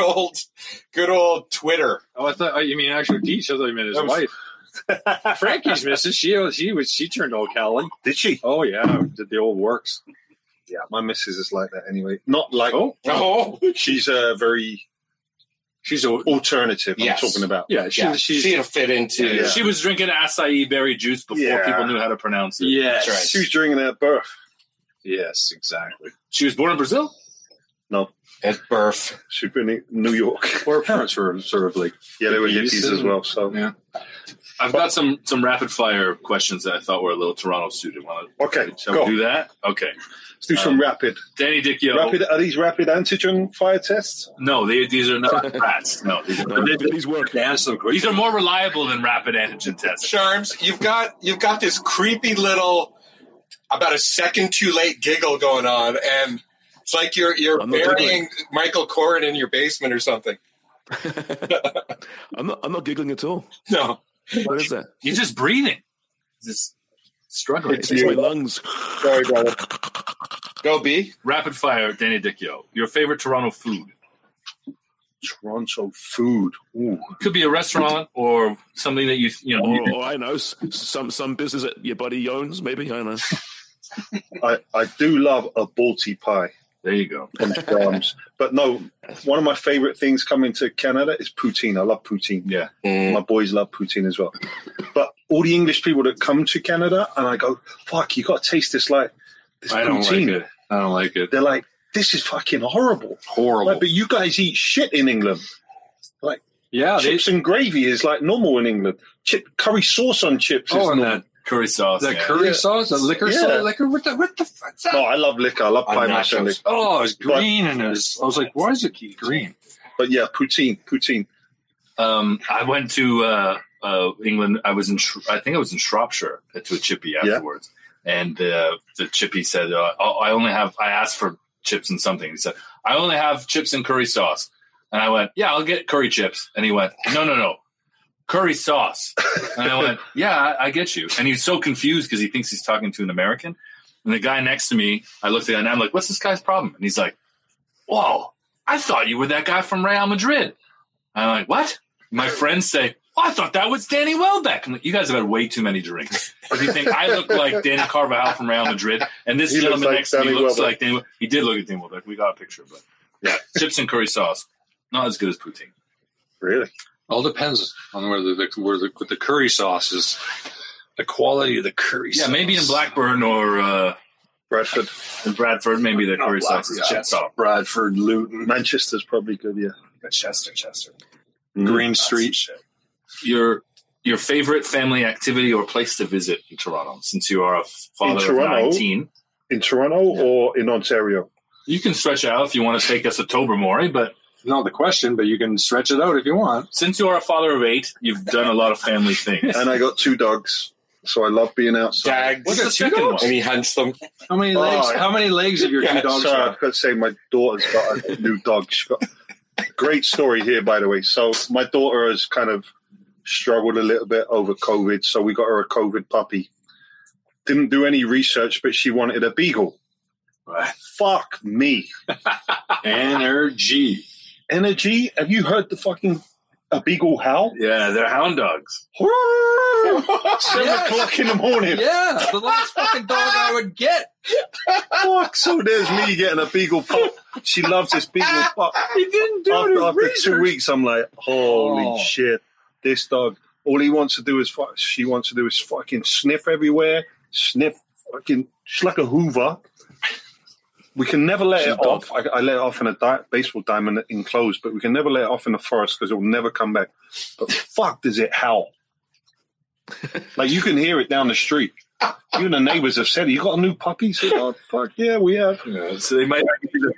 J: old Twitter.
M: Oh, I thought you mean actual Deitch. I thought you meant his wife. Frankie's missus. She turned old Callan.
H: Did she?
M: Oh yeah, did the old works.
H: Yeah, my missus is like that anyway. Not like she's very.
M: She's
H: alternative.
J: Yes.
H: I'm talking about.
M: Yeah,
J: she'll fit into.
I: Yeah. She was drinking acai berry juice before people knew how to pronounce it.
M: Yeah,
J: that's right.
H: She was drinking it at birth.
M: Yes, exactly.
I: She was born in Brazil?
H: No.
J: At birth.
H: She was in New York.
M: Her parents were sort of like...
H: Yeah, they were hippies as well, so...
M: Yeah.
I: I've got some rapid-fire questions that I thought were a little Toronto-suited.
H: Okay,
I: Shall we do that? Okay.
H: Let's do some rapid.
I: Danny Dichio.
H: Are these rapid antigen fire tests?
I: No, these are not rats. No,
M: these work.
I: These are more reliable than rapid antigen tests.
J: Charms, you've got this creepy little... about a second too late giggle going on, and it's like you're burying Michael Corrin in your basement or something.
K: I'm not giggling at all.
J: No.
K: What is that?
I: You're just breathing. Just struggling.
K: It's my lungs.
J: Sorry, brother. Go B.
I: Rapid fire, Danny Dichio. Your favorite Toronto food?
H: Toronto food. Ooh.
I: Could be a restaurant or something that you know.
K: Or I know some business that your buddy owns. Maybe I don't know.
H: I do love a Balti pie.
I: There you go.
H: But no, one of my favorite things coming to Canada is poutine. I love poutine.
I: Yeah.
H: My boys love poutine as well. But all the English people that come to Canada, and I go, fuck, you got to taste this
I: I
H: poutine.
I: don't like it.
H: They're like, this is fucking horrible.
I: Horrible.
H: Like, but you guys eat shit in England. Like,
M: chips
H: and gravy is like normal in England. Curry sauce on chips is normal.
I: That curry sauce.
M: That curry sauce, the liquor sauce, liquor. What the fuck's that?
H: No, I love liquor. I love pie mash and liquor.
M: Oh, it's green and I was like, why is it green?
H: But yeah, poutine.
I: I went to England. I think I was in Shropshire to a chippy afterwards, and the chippy said, I asked for chips and something. He said, I only have chips and curry sauce, and I went, yeah, I'll get curry chips, and he went, no. Curry sauce. And I went, yeah, I get you. And he's so confused because he thinks he's talking to an American. And the guy next to me, I looked at him and I'm like, what's this guy's problem? And he's like, whoa, I thought you were that guy from Real Madrid. I'm like, what? My friends say, I thought that was Danny Welbeck. I'm like, you guys have had way too many drinks. If you think I look like Danny Carvajal from Real Madrid, and this gentleman next to me looks like Danny Welbeck. He did look at Danny Welbeck. We got a picture, but yeah, chips and curry sauce. Not as good as poutine.
H: Really?
M: All depends on where the curry sauce is, the quality of the curry sauce.
I: Yeah, maybe in Blackburn or
H: Bradford.
I: In Bradford, maybe the curry sauce is jet sauce.
H: Bradford, Luton. Manchester's probably good, yeah.
I: Chester.
M: Green Street.
I: Your favorite family activity or place to visit in Toronto, since you are a father of 19?
H: In Toronto or in Ontario?
I: You can stretch out if you want to take us to Tobermory, but...
M: Not the question, but you can stretch it out if you want.
I: Since you are a father of 8, you've done a lot of family things.
H: And I got 2 dogs, so I love being outside.
J: Dags.
I: What's the second one?
J: And he hunts them.
M: How many legs? How many legs have your 2 dogs?
H: Sorry, I've got to say my daughter's got a new dog. She's got great story here, by the way. So my daughter has kind of struggled a little bit over COVID, so we got her a COVID puppy. Didn't do any research, but she wanted a beagle.
I: Right.
H: Fuck me.
M: Energy.
H: Have you heard the fucking A beagle howl?
I: Yeah, they're hound dogs.
H: 7 o'clock in the morning.
I: Yeah, the last fucking dog I would get.
H: Fuck, so there's me getting a beagle pup. She loves this beagle pup.
I: He didn't do it.
H: After 2 weeks, I'm like, holy shit, this dog. All he wants to do is she wants to do is fucking sniff everywhere, fucking. She's like a Hoover. We can never let it off. I let it off in a baseball diamond enclosed, but we can never let it off in the forest because it will never come back. But fuck, does it howl? Like you can hear it down the street. Even the neighbors have said, "You got a new puppy?" So, oh, fuck yeah, we have.
I: Yeah, so they might.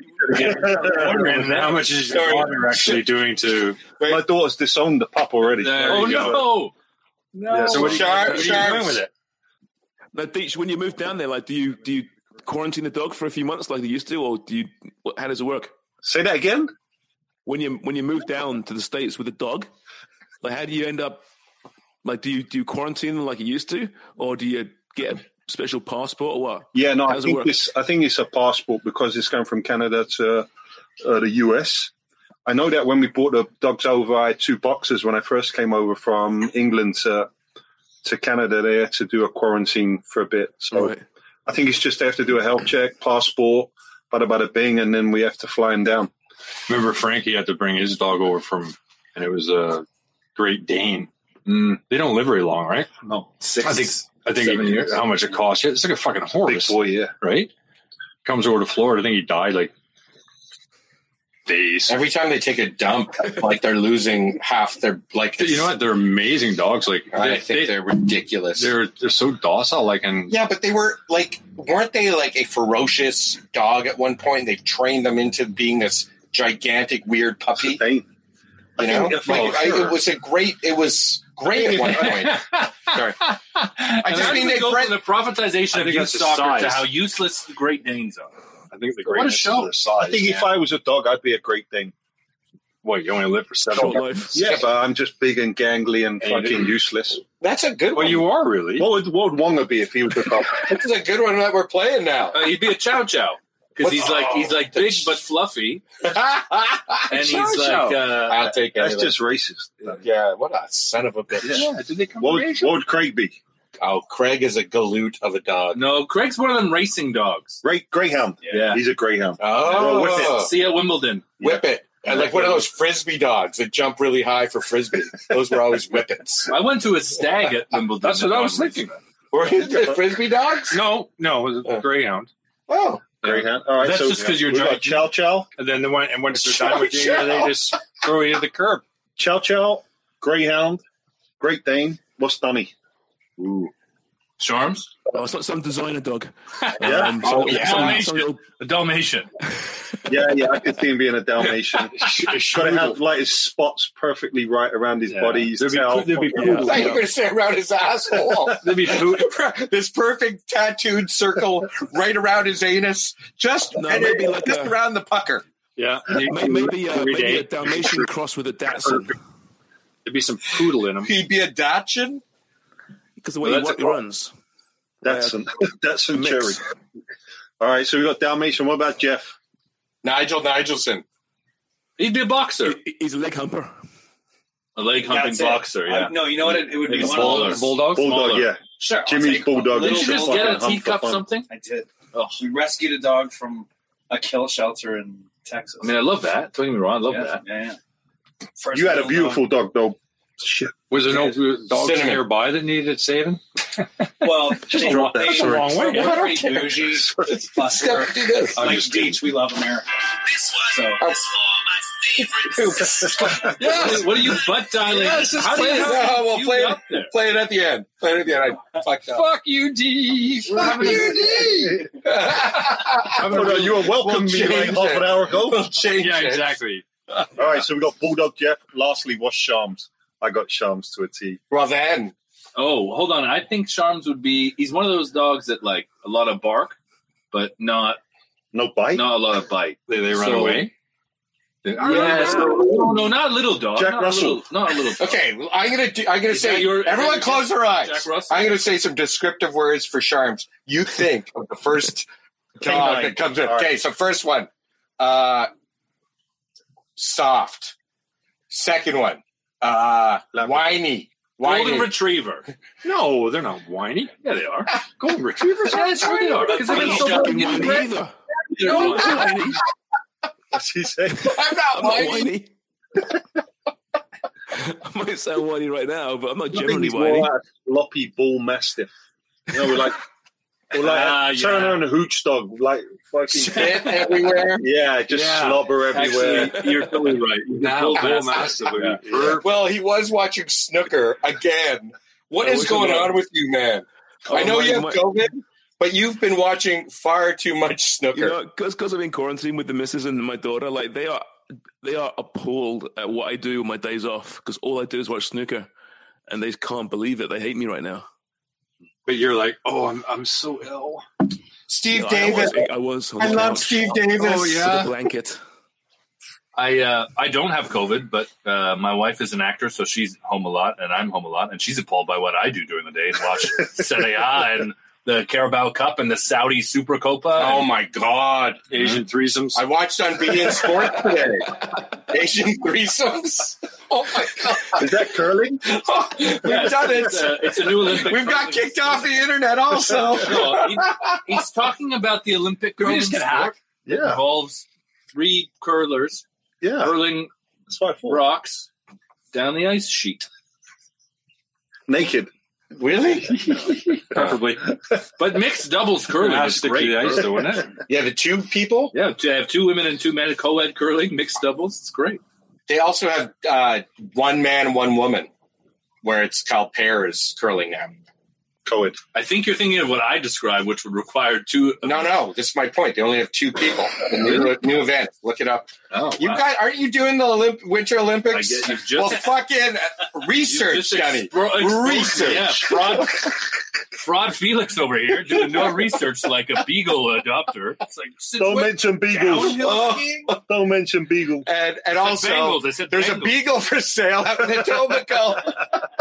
I: How much is your daughter actually doing to?
H: My daughter's disowned the pup already.
I: Oh no!
K: Yeah,
I: so what are you doing with it?
K: Now, Deech, when you move down there, like, do you quarantine the dog for a few months like they used to, or how does it work?
H: Say that again.
K: When you move down to the States with a dog, like how do you end up? Like, do you quarantine them like you used to, or do you get a special passport or what?
H: Yeah, no, I think it's a passport because it's going from Canada to the US. I know that when we brought the dogs over, I had 2 boxers when I first came over from England to Canada. They had to do a quarantine for a bit, so. Right. I think it's just they have to do a health check, passport, bada bing, and then we have to fly him down.
G: Remember Frankie had to bring his dog over and it was a Great Dane. They don't live very long, right?
H: No.
G: I think 7 years. How much it costs. It's like a fucking horse.
H: Big boy, yeah.
G: Right? Comes over to Florida. I think he died like days.
J: Every time they take a dump, like they're losing half their like.
G: You know what? They're amazing dogs. Like
J: I think they're ridiculous.
G: They're so docile. Like
J: yeah, but they weren't they like a ferocious dog at one point? They trained them into being this gigantic weird puppy. It was great at one point. Sorry,
I: I just mean they bred the prophetization of youth soccer to how useless the Great Danes are.
G: I think the Great Danes are their size.
H: I think if I was a dog, I'd be a Great Dane.
G: What, you only live for 7 years?
H: Yeah, but I'm just big and gangly and fucking useless.
J: That's a good one.
G: Well, you are really.
H: What would Wonga be if he was a dog?
J: This is a good one that we're playing now.
I: He'd be a Chow Chow. Because he's like big but fluffy, and he's like
J: I'll take
H: that's just racist.
J: Yeah, what a son of a bitch.
I: Yeah, did they come?
H: What would Craig be?
J: Oh, Craig is a galoot of a dog.
I: No, Craig's one of them racing dogs.
H: Greyhound.
I: Yeah,
H: he's a greyhound.
J: Oh,
H: Whip It.
I: See you at Wimbledon.
J: Whip It. And like one of those frisbee dogs that jump really high for frisbee. Those were always Whippets.
I: I went to a stag at Wimbledon.
G: That's what I was thinking.
J: Were it frisbee dogs?
G: No, it was a greyhound.
J: Oh.
H: Greyhound. All right,
G: that's just because you're driving
H: Chow Chow,
G: and then when they're done with you, they just throw you to the curb.
H: Chow Chow, Greyhound, Great Dane. What's Dunny?
G: Ooh,
I: Charms.
K: Oh, it's like some designer dog.
H: Yeah,
I: a Dalmatian.
H: Yeah, I could see him being a Dalmatian. Got to have like his spots perfectly right around his body. His tail.
J: I thought you were going to say around his asshole.
I: There'd be
J: this perfect tattooed circle right around his anus, just around the pucker.
G: Yeah,
K: maybe a Dalmatian cross with a Dachshund.
G: There'd be some poodle in him.
J: He'd be a Dachshund
K: because the way he runs.
H: Dachshund Cherry. All right, so we got Dalmatian. What about Jeff?
J: Nigelson.
I: He'd be a boxer.
K: He's a leg humper.
I: A leg humping boxer, yeah.
L: No, you know what? It would be one of those.
G: Bulldogs?
H: Bulldog, yeah.
L: Sure.
H: Jimmy's Bulldog.
I: Did you just get a teacup something?
L: I did. Oh. We rescued a dog from a kill shelter in Texas.
I: I mean, I love that. Don't get me wrong. I love that.
L: Yeah.
H: You had a beautiful dog, though. Shit.
G: Was there no dogs nearby that needed saving?
L: Well,
H: just drop that.
L: That's
H: the
L: wrong way.
J: I don't
L: care. Bougie. Step do this. Like Deech, we love America.
I: Yes. What are you butt dialing?
J: Play it at the end. Play it at the end. I fucked up.
I: Fuck you, D.
J: Fuck you, D.
H: You were welcome me like half an hour ago.
J: We'll change
I: Yeah,
J: it.
I: exactly.
H: All right, so we got Bulldog Jeff. Lastly, what's Shams? I got Shams to a T.
J: Well, then.
I: Oh, hold on. I think Charms would be. He's one of those dogs that like a lot of bark, but not
H: no bite.
I: Not a lot of bite.
G: They run away.
I: Yes. No, not a little dog.
H: Jack Russell.
I: Not a little dog.
J: Okay, I'm gonna say. Everyone, close their eyes.
I: Jack Russell?
J: I'm gonna say some descriptive words for Charms. You think of the first dog that comes in.
H: All right.
J: Okay, so first one, soft. Second one, Whiny.
I: Golden Retriever.
M: No, they're not whiny. Yeah, they are. Golden Retrievers?
I: Yeah, sure they are. Because they've been so
K: fucking either.
I: No,
H: What's he saying?
J: I'm not whiny.
K: I might sound whiny right now, but I'm not
H: I think
K: generally
H: he's more
K: whiny.
H: like a floppy bull mastiff. You know, like turn on a hooch dog, like fucking
J: Spit everywhere.
H: Yeah, just slobber everywhere.
M: Actually, you're totally right.
I: Now, massively.
J: Well, he was watching snooker again. What is going on with you, man? I know you have COVID, but you've been watching far too much snooker.
K: You know, because I'm in quarantine with the missus and my daughter, like they are appalled at what I do on my days off because all I do is watch snooker, and they can't believe it. They hate me right now.
M: But you're like, I'm so ill.
J: Steve Davis.
K: I was.
J: I love Steve Davis.
I: Oh, yeah.
K: With a blanket.
I: I don't have COVID, but my wife is an actor, so she's home a lot, and I'm home a lot, and she's appalled by what I do during the day and watch Serie A and the Carabao Cup and the Saudi Super Copa.
J: Oh, my God.
M: Asian threesomes.
J: I watched on beIN Sport today. Asian threesomes? Oh, my God.
H: Is that curling?
J: We've done it.
I: It's a new Olympic.
J: We've got kicked off the internet also.
I: No, he's talking about the Olympic curling sport.
H: Yeah.
I: It involves 3 curlers hurling rocks down the ice sheet.
H: Naked.
J: Really?
I: Preferably. But mixed doubles curling is great.
M: Isn't it?
J: Yeah, the 2 people?
I: Yeah, to have 2 women and 2 men co-ed curling, mixed doubles. It's great.
J: They also have 1 man, 1 woman, where it's called pairs curling now.
H: Co-ed.
I: I think you're thinking of what I described, which would require 2.
J: No. This is my point. They only have 2 people. The new event. Look it up.
I: Oh,
J: you guys, aren't you doing the Winter Olympics?
I: I guess you've just
J: fucking research, Johnny. Research.
I: Yeah, fraud Felix over here doing no research like a beagle adopter. It's like
H: don't mention beagles. Don't mention beagle.
J: And also, there's a beagle for sale out in Etobicoke.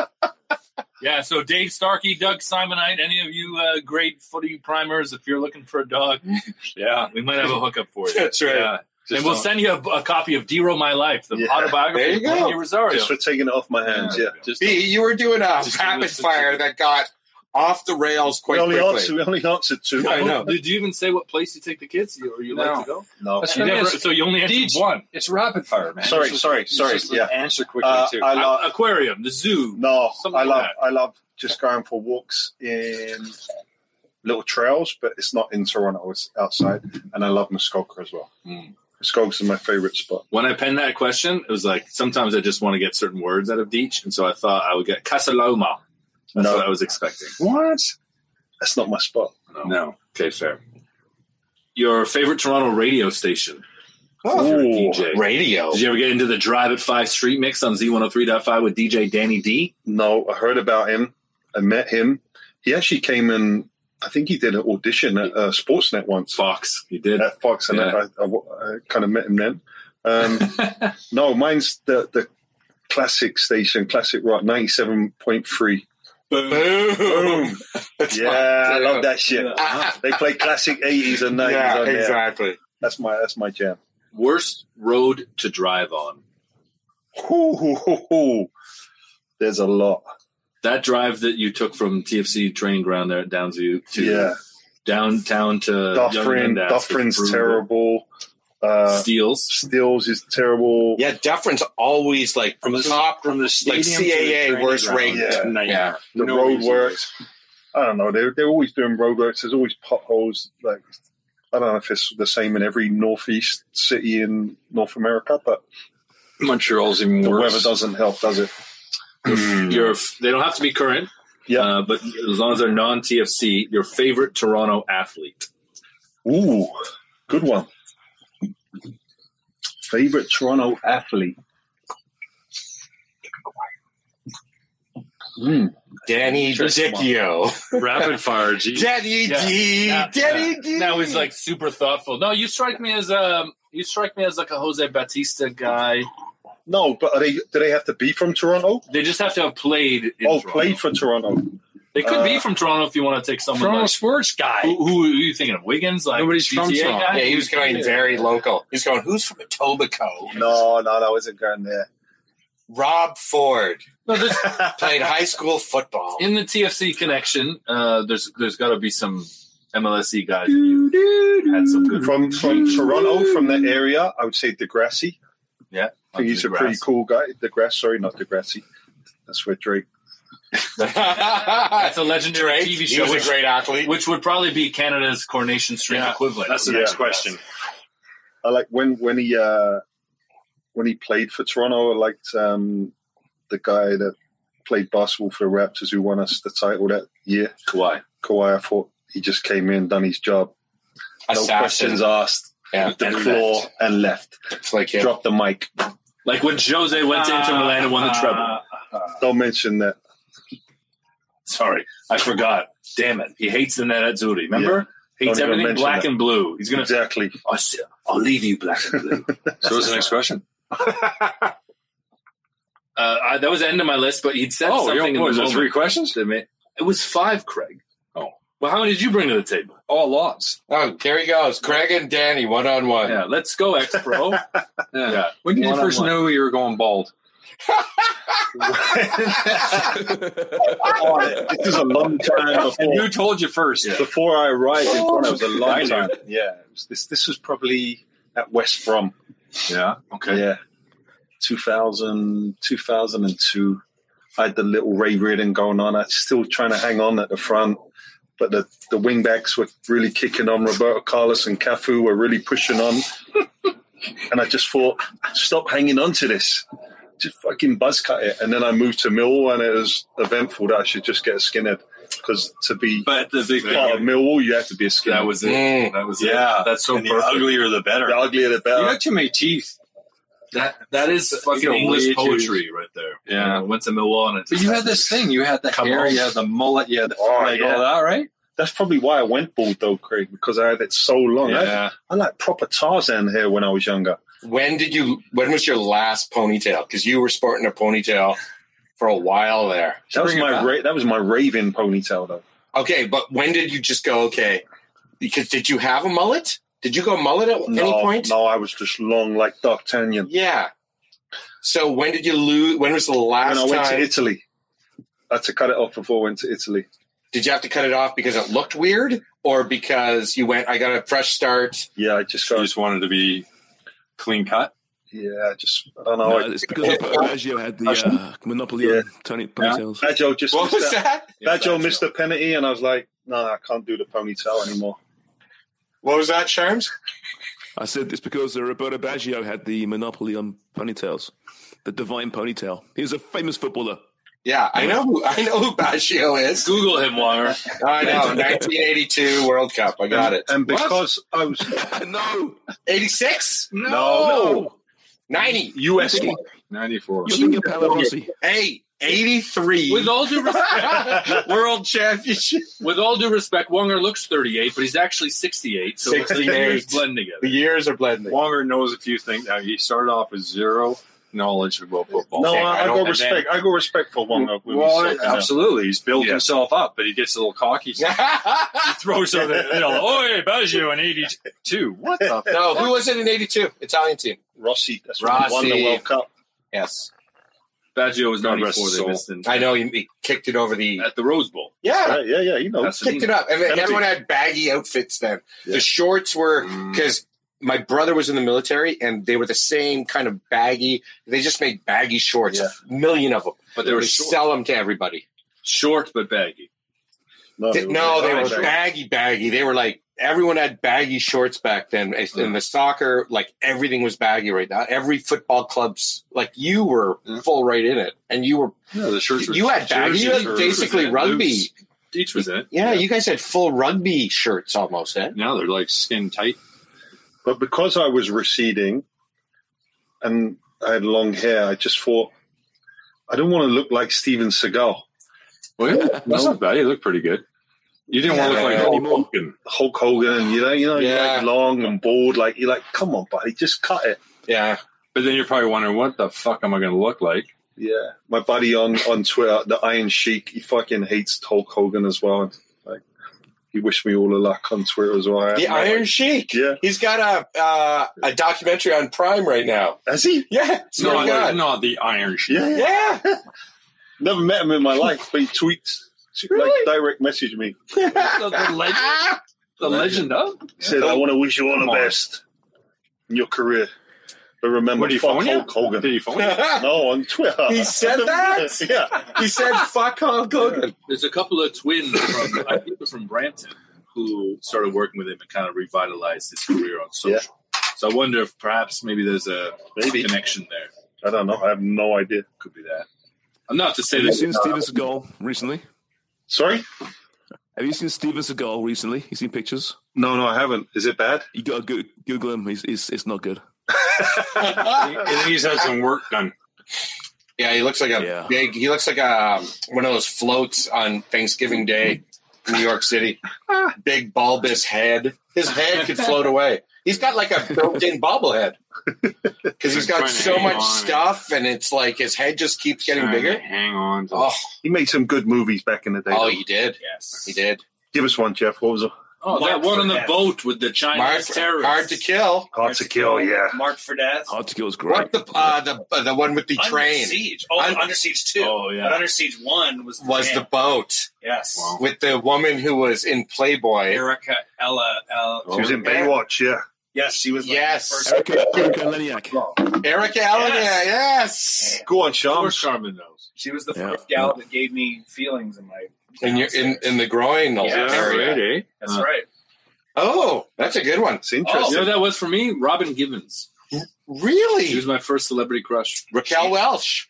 I: Yeah, so Dave Starkey, Doug Simonite, any of you great footy primers, if you're looking for a dog, we might have a hookup for you.
J: That's right.
I: Yeah. And we'll send you a copy of Dero My Life, the autobiography of Blaney Rosario.
H: Just for taking it off my hands,
J: You were doing a rapid fire that got off the rails quite quickly.
H: We only answered 2.
J: I know.
I: Did you even say what place you take the kids or you like to go?
H: No.
I: So you only answered 1.
M: It's rapid fire, man.
H: Sorry.
M: Yeah. Answer quickly, too.
H: I love
I: aquarium, the zoo.
H: No,
I: I
H: love just going for walks in little trails, but it's not in Toronto. It's outside. And I love Muskoka as well. Muskoka's my favorite spot.
I: When I penned that question, it was like sometimes I just want to get certain words out of Deitch, and so I thought I would get Casaloma. That's what I was expecting.
H: What? That's not my spot.
I: No. Okay, fair. Your favorite Toronto radio station?
J: DJ. Radio?
I: Did you ever get into the Drive at 5 Street Mix on Z103.5 with DJ Danny D?
H: No, I heard about him. I met him. He actually came in, I think he did an audition at Sportsnet once.
I: Fox. He did.
H: At Fox, and I kind of met him then. No, mine's the classic station, Classic Rock, 97.3. Boom. Yeah, I love that shit. They play classic 80s and 90s on there.
J: Exactly.
H: That's my jam.
I: Worst road to drive on?
H: There's a lot.
I: That drive that you took from TFC training ground there at Downsview to downtown to
H: Dufferin's terrible.
J: Steels
H: is terrible.
J: Yeah, Dufferin's always like from the top,
M: from the stadium
J: like CAA worst ranked.
H: Yeah. The road works. I don't know. They're always doing road works. There's always potholes. Like I don't know if it's the same in every northeast city in North America, but
M: Montreal's even
H: the
M: worse.
H: weather doesn't help, does it?
I: They don't have to be current.
H: Yeah,
I: but as long as they're non-TFC, your favorite Toronto athlete?
H: Ooh, good one. Favorite Toronto athlete?
J: Danny Dicchio.
I: Rapid fire, G.
J: Danny D. Danny D.
I: Now he's like super thoughtful. No, you strike me as like a Jose Batista guy.
H: No, but do they have to be from Toronto?
I: They just have to have played in Toronto.
H: Played for Toronto.
I: They could be from Toronto if you want to take someone
M: Toronto
I: like
M: sports guy.
I: Who are you thinking of? Wiggins? Like
M: nobody's
I: GTA
M: from Toronto.
I: guy?
J: Yeah, he was going very local. He's going, who's from Etobicoke?
H: No, I wasn't going there.
J: Rob Ford.
I: No,
J: played high school football.
I: In the TFC connection, there's got to be some MLSE guys who had some good
H: from Toronto, from that area. I would say Degrassi.
I: Yeah,
H: I think he's a pretty cool guy. Not Degrassi. That's where Drake.
I: That's a legendary TV show.
J: He was a great athlete,
I: which would probably be Canada's Coronation Street equivalent.
G: That's the next question.
H: I like when he played for Toronto. I liked the guy that played basketball for the Raptors who won us the title that year.
G: Kawhi.
H: I thought he just came in, done his job. No questions asked.
J: Yeah.
H: The claw and left.
J: It's like
H: dropped the mic.
I: Like when Jose went to Inter Milan and won the treble.
H: Don't mention that.
I: Sorry, I forgot. Damn it. He hates the Nerazzurri. Remember?
H: Yeah.
I: Hates everything black and blue. He's gonna
H: exactly.
I: I'll leave you black and blue.
G: So what's the next question?
I: That was the end of my list, but he'd said something.
G: Was there 3 questions?
I: It was 5, Craig.
G: Oh.
I: Well, how many did you bring to the table?
G: Oh, lots.
J: Oh, there he goes. Craig and Danny, 1-on-1.
I: Yeah, let's go, X-Pro.
G: Yeah. When did you first know you were going bald?
H: This is a long time before.
G: Who told you first?
H: Yeah. Before I arrived in Toronto, it was a long time. Yeah, this was probably at West Brom.
G: Yeah. Okay.
H: Yeah. 2002. I had the little Ray Reardon going on. I was still trying to hang on at the front, but the wing backs were really kicking on. Roberto Carlos and Cafu were really pushing on. And I just thought, stop hanging on to this. Just fucking buzz cut it. And then I moved to Millwall, and it was eventful that I should just get a skinhead. Because to be part of Millwall, you have to be a skinhead.
I: That was it. That was it. That's so
G: and
I: perfect.
G: The uglier the better.
H: The uglier the better.
G: You got too many teeth.
I: That is fucking English poetry right there.
G: Yeah.
I: Went to Millwall. And
G: but you had this thing. You had the hair, you had the mullet, you had the all that, right?
H: That's probably why I went bald, though, Craig, because I had it so long.
G: Yeah.
H: I like proper Tarzan hair when I was younger.
J: When was your last ponytail? Because you were sporting a ponytail for a while there.
H: That was my Raven ponytail, though.
J: Okay, but when did you just go, okay? Because did you have a mullet? Did you go mullet at any point?
H: No, I was just long like D'Artagnan.
J: Yeah. So when did you lose? When was the last time?
H: When I went to Italy. I had to cut it off before I went to Italy.
J: Did you have to cut it off because it looked weird, or because you went, I got a fresh start?
H: Yeah, I just
G: wanted to be clean cut.
H: Yeah, I don't know.
K: It's because Baggio had the monopoly on Tony ponytails.
H: Baggio just
J: what was that?
H: Baggio missed the penalty, and I was like, no, I can't do the ponytail anymore.
J: What was that, Sharms?
K: I said it's because Roberto Baggio had the monopoly on ponytails, the divine ponytail. He was a famous footballer.
J: Yeah, I know who Baggio is.
I: Google him, Wanger.
J: I know, 1982 World Cup. I got it.
H: And because I was
J: 86?
H: No.
J: 90.
H: US
G: 94.
K: You're thinking Palarossi.
J: Hey, 83.
I: With all due respect,
J: World Championship.
I: With all due respect, Wonger looks 38, but he's actually 68. So
J: 68.
I: the years blend together.
J: The years are blending.
G: Wonger knows a few things. Now, he started off with zero knowledge about football.
H: No, I go respect. I go respect for Wonger.
G: Well, absolutely. He's built himself up, but he gets a little cocky. He throws out "Oi, Baggio in '82." What the?
J: No, who was it in '82? Italian team.
H: Rossi. That's when he won the World Cup.
J: Yes.
I: Baggio was 94. They missed it.
J: I know he kicked it over
I: at the Rose Bowl.
J: Yeah,
H: yeah. You know,
J: kicked it up, and everyone had baggy outfits then. Yeah. The shorts were because. My brother was in the military, and they were the same kind of baggy. They just made baggy shorts, a million of them.
I: But they
J: sell them to everybody.
I: Short but baggy.
J: No, they were baggy. They were like, everyone had baggy shorts back then. In the soccer, like, everything was baggy right now. Every football club's, like, you were full right in it. And you were,
G: the shirts were,
J: you had baggy. You had basically rugby.
G: Each was it.
J: Yeah, you guys had full rugby shirts almost, eh?
G: Now they're like skin tight.
H: But because I was receding and I had long hair, I just thought, I don't want to look like Steven Seagal.
G: Well, yeah, that's not bad. You look pretty good. You didn't want to look like
H: Hulk Hogan, and you're like long and bald. Like, you're like, come on, buddy, just cut it.
J: Yeah.
G: But then you're probably wondering, what the fuck am I going to look like?
H: Yeah. My buddy on Twitter, the Iron Sheik, he fucking hates Hulk Hogan as well. Like, He wished me all the luck on Twitter as well.
J: The Iron Sheik.
H: Yeah.
J: He's got a documentary on Prime right now.
H: Has he?
J: Yeah.
M: No, the Iron Sheik.
J: Yeah.
H: Never met him in my life, but he tweets, like direct message me.
M: The legend of?
H: Said, I want to wish you all the best in your career. But remember, fuck Hulk Hogan.
M: Did he phone you?
H: No, on Twitter.
J: He said that?
H: Yeah.
J: He said, fuck Hulk Hogan.
I: There's a couple of twins from, I think, from Brampton who started working with him and kind of revitalized his career on social.
H: Yeah.
I: So I wonder if perhaps maybe there's a connection there.
H: I don't know. I have no idea.
I: Could be that. I'm not to say
K: Have you
I: this.
K: seen Steven Seagal recently?
H: Sorry?
K: Have you seen Steven Seagal recently? You seen pictures?
H: No, I haven't. Is it bad?
K: You got to Google him. It's not good.
M: He's had some work done.
J: Yeah, he looks like a big. He looks like one of those floats on Thanksgiving Day in New York City. Big bulbous head. His head could float away. He's got like a built-in bobblehead because he's got so much stuff, and it's like his head just keeps getting bigger.
M: Hang on.
H: He made some good movies back in the day.
J: Oh, he did. Yes, he did.
H: Give us one, Jeff. What was it?
I: Oh, that one on the boat with the Chinese terrorists.
J: Hard to Kill.
H: Hard to Kill, yeah.
N: Marked for Death.
K: Hard to Kill is great.
J: What the one with the train?
N: Under Siege. Oh, Under Siege 2.
I: Oh, yeah.
N: But Under Siege 1 was
J: the boat.
N: Yes.
J: Wow. With the woman who was in Playboy.
N: Erica Ella.
H: She was in Baywatch, yeah.
N: Yes, she was.
J: Yes.
K: Erica Leniak.
J: Erica Eleniak, yes.
H: Go on, Sean.
I: Charmin knows.
N: She was the first gal that gave me feelings in my...
J: In the groin area.
I: Right, eh?
N: That's right.
J: Oh, that's a good one.
H: It's interesting.
I: You know what that was for me? Robin Givens.
J: Really?
I: She was my first celebrity crush.
J: Raquel Welch.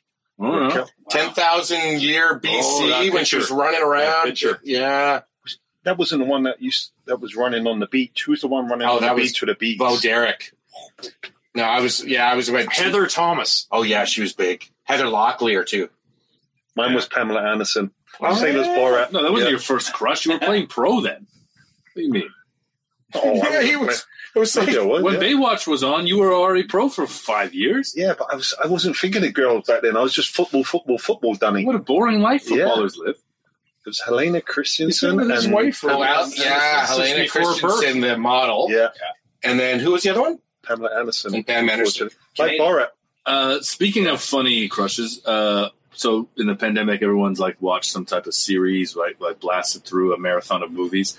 J: 10,000 year BC when she was running around. Yeah.
H: That wasn't the one that was running on the beach. Who's the one running on the beach with the beach?
J: Bo Derek. No, I was about
M: Heather Thomas.
J: Oh, yeah, she was big. Heather Locklear, too.
H: Mine was Pamela Anderson.
J: Same as Borat.
I: No, that wasn't your first crush. You were playing pro then. What do you mean?
H: Oh,
J: yeah, he was. It was like,
I: when Baywatch was on, you were already pro for 5 years.
H: Yeah, but I wasn't thinking of girls back then. I was just football, Danny.
I: What a boring life footballers live.
H: It was Helena Christensen
J: and his wife. Helena Christensen, the model.
H: Yeah.
J: And then who was the other one?
H: Pamela Anderson.
J: And Pam Anderson.
H: Like Borat.
I: Speaking of funny crushes, so in the pandemic, everyone's like watched some type of series, right? Like blasted through a marathon of movies.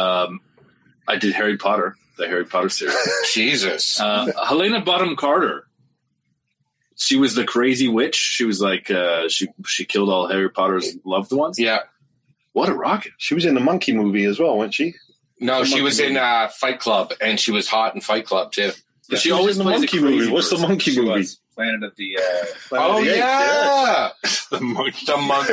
I: I did Harry Potter, the Harry Potter series.
J: Jesus.
I: Helena Bonham Carter. She was the crazy witch. She was like, she killed all Harry Potter's loved ones.
J: Yeah.
I: What a rocket.
H: She was in the Monkey movie as well, wasn't she?
J: No, she was in Fight Club, and she was hot in Fight Club, too.
H: But she always in the Monkey movie. What's the Monkey movie?
N: Planet of the...
J: Oh, yeah.
M: The monkey.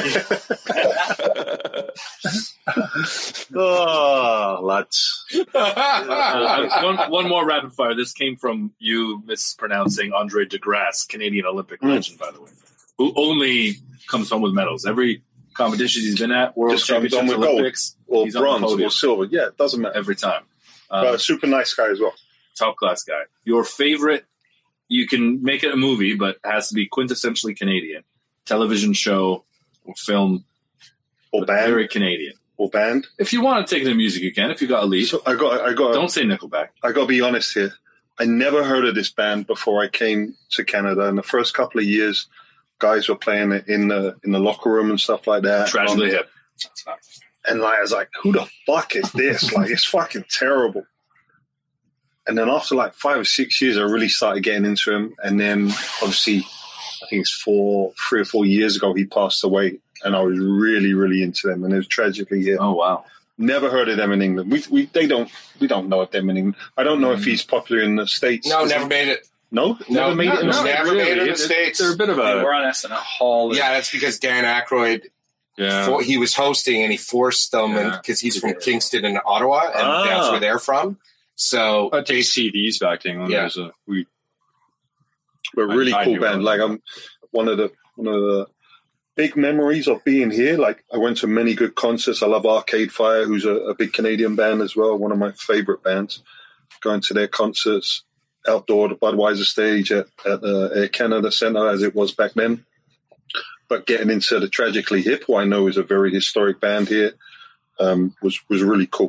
H: Oh, lads.
I: One more rapid fire. This came from you mispronouncing Andre DeGrasse, Canadian Olympic legend, by the way, who only comes home with medals. Every competition he's been at, World Championships, Olympics,
H: or
I: he's
H: bronze
I: on the
H: or silver. Yeah, it doesn't matter.
I: every time.
H: Super nice guy as well.
I: Top class guy. Your favorite, you can make it a movie, but it has to be quintessentially Canadian. Television show or film.
H: Or band.
I: Very Canadian.
H: Or band.
I: If you want to take it to music, you can. If you got a lead.
H: So I got.
I: Don't say Nickelback.
H: I got to be honest here. I never heard of this band before I came to Canada. In the first couple of years, guys were playing it in the locker room and stuff like that.
I: Tragically Hip.
H: And I was like, who the fuck is this? Like, it's fucking terrible. And then after like 5 or 6 years, I really started getting into him. And then obviously, I think it's 3 or 4 years ago, he passed away. And I was really, really into them. And it was Tragically Hip.
I: Oh, wow.
H: Never heard of them in England. We don't know of them in England. I don't know if he's popular in the States.
J: No, never made it.
H: No? Never made it in the States?
J: Never made it in the States.
I: They're a bit of a...
N: We're on SNL Hall.
J: Yeah, that's because Dan Aykroyd, he was hosting and he forced them because he's from Kingston and Ottawa, and that's where they're from. So
M: JCD's back in England.
J: Yeah.
H: We're a really cool band. Like I'm one of the big memories of being here. Like I went to many good concerts. I love Arcade Fire, who's a big Canadian band as well. One of my favorite bands. Going to their concerts outdoor, the Budweiser stage at the Air Canada Centre as it was back then. But getting into the Tragically Hip, who I know is a very historic band here, was really cool.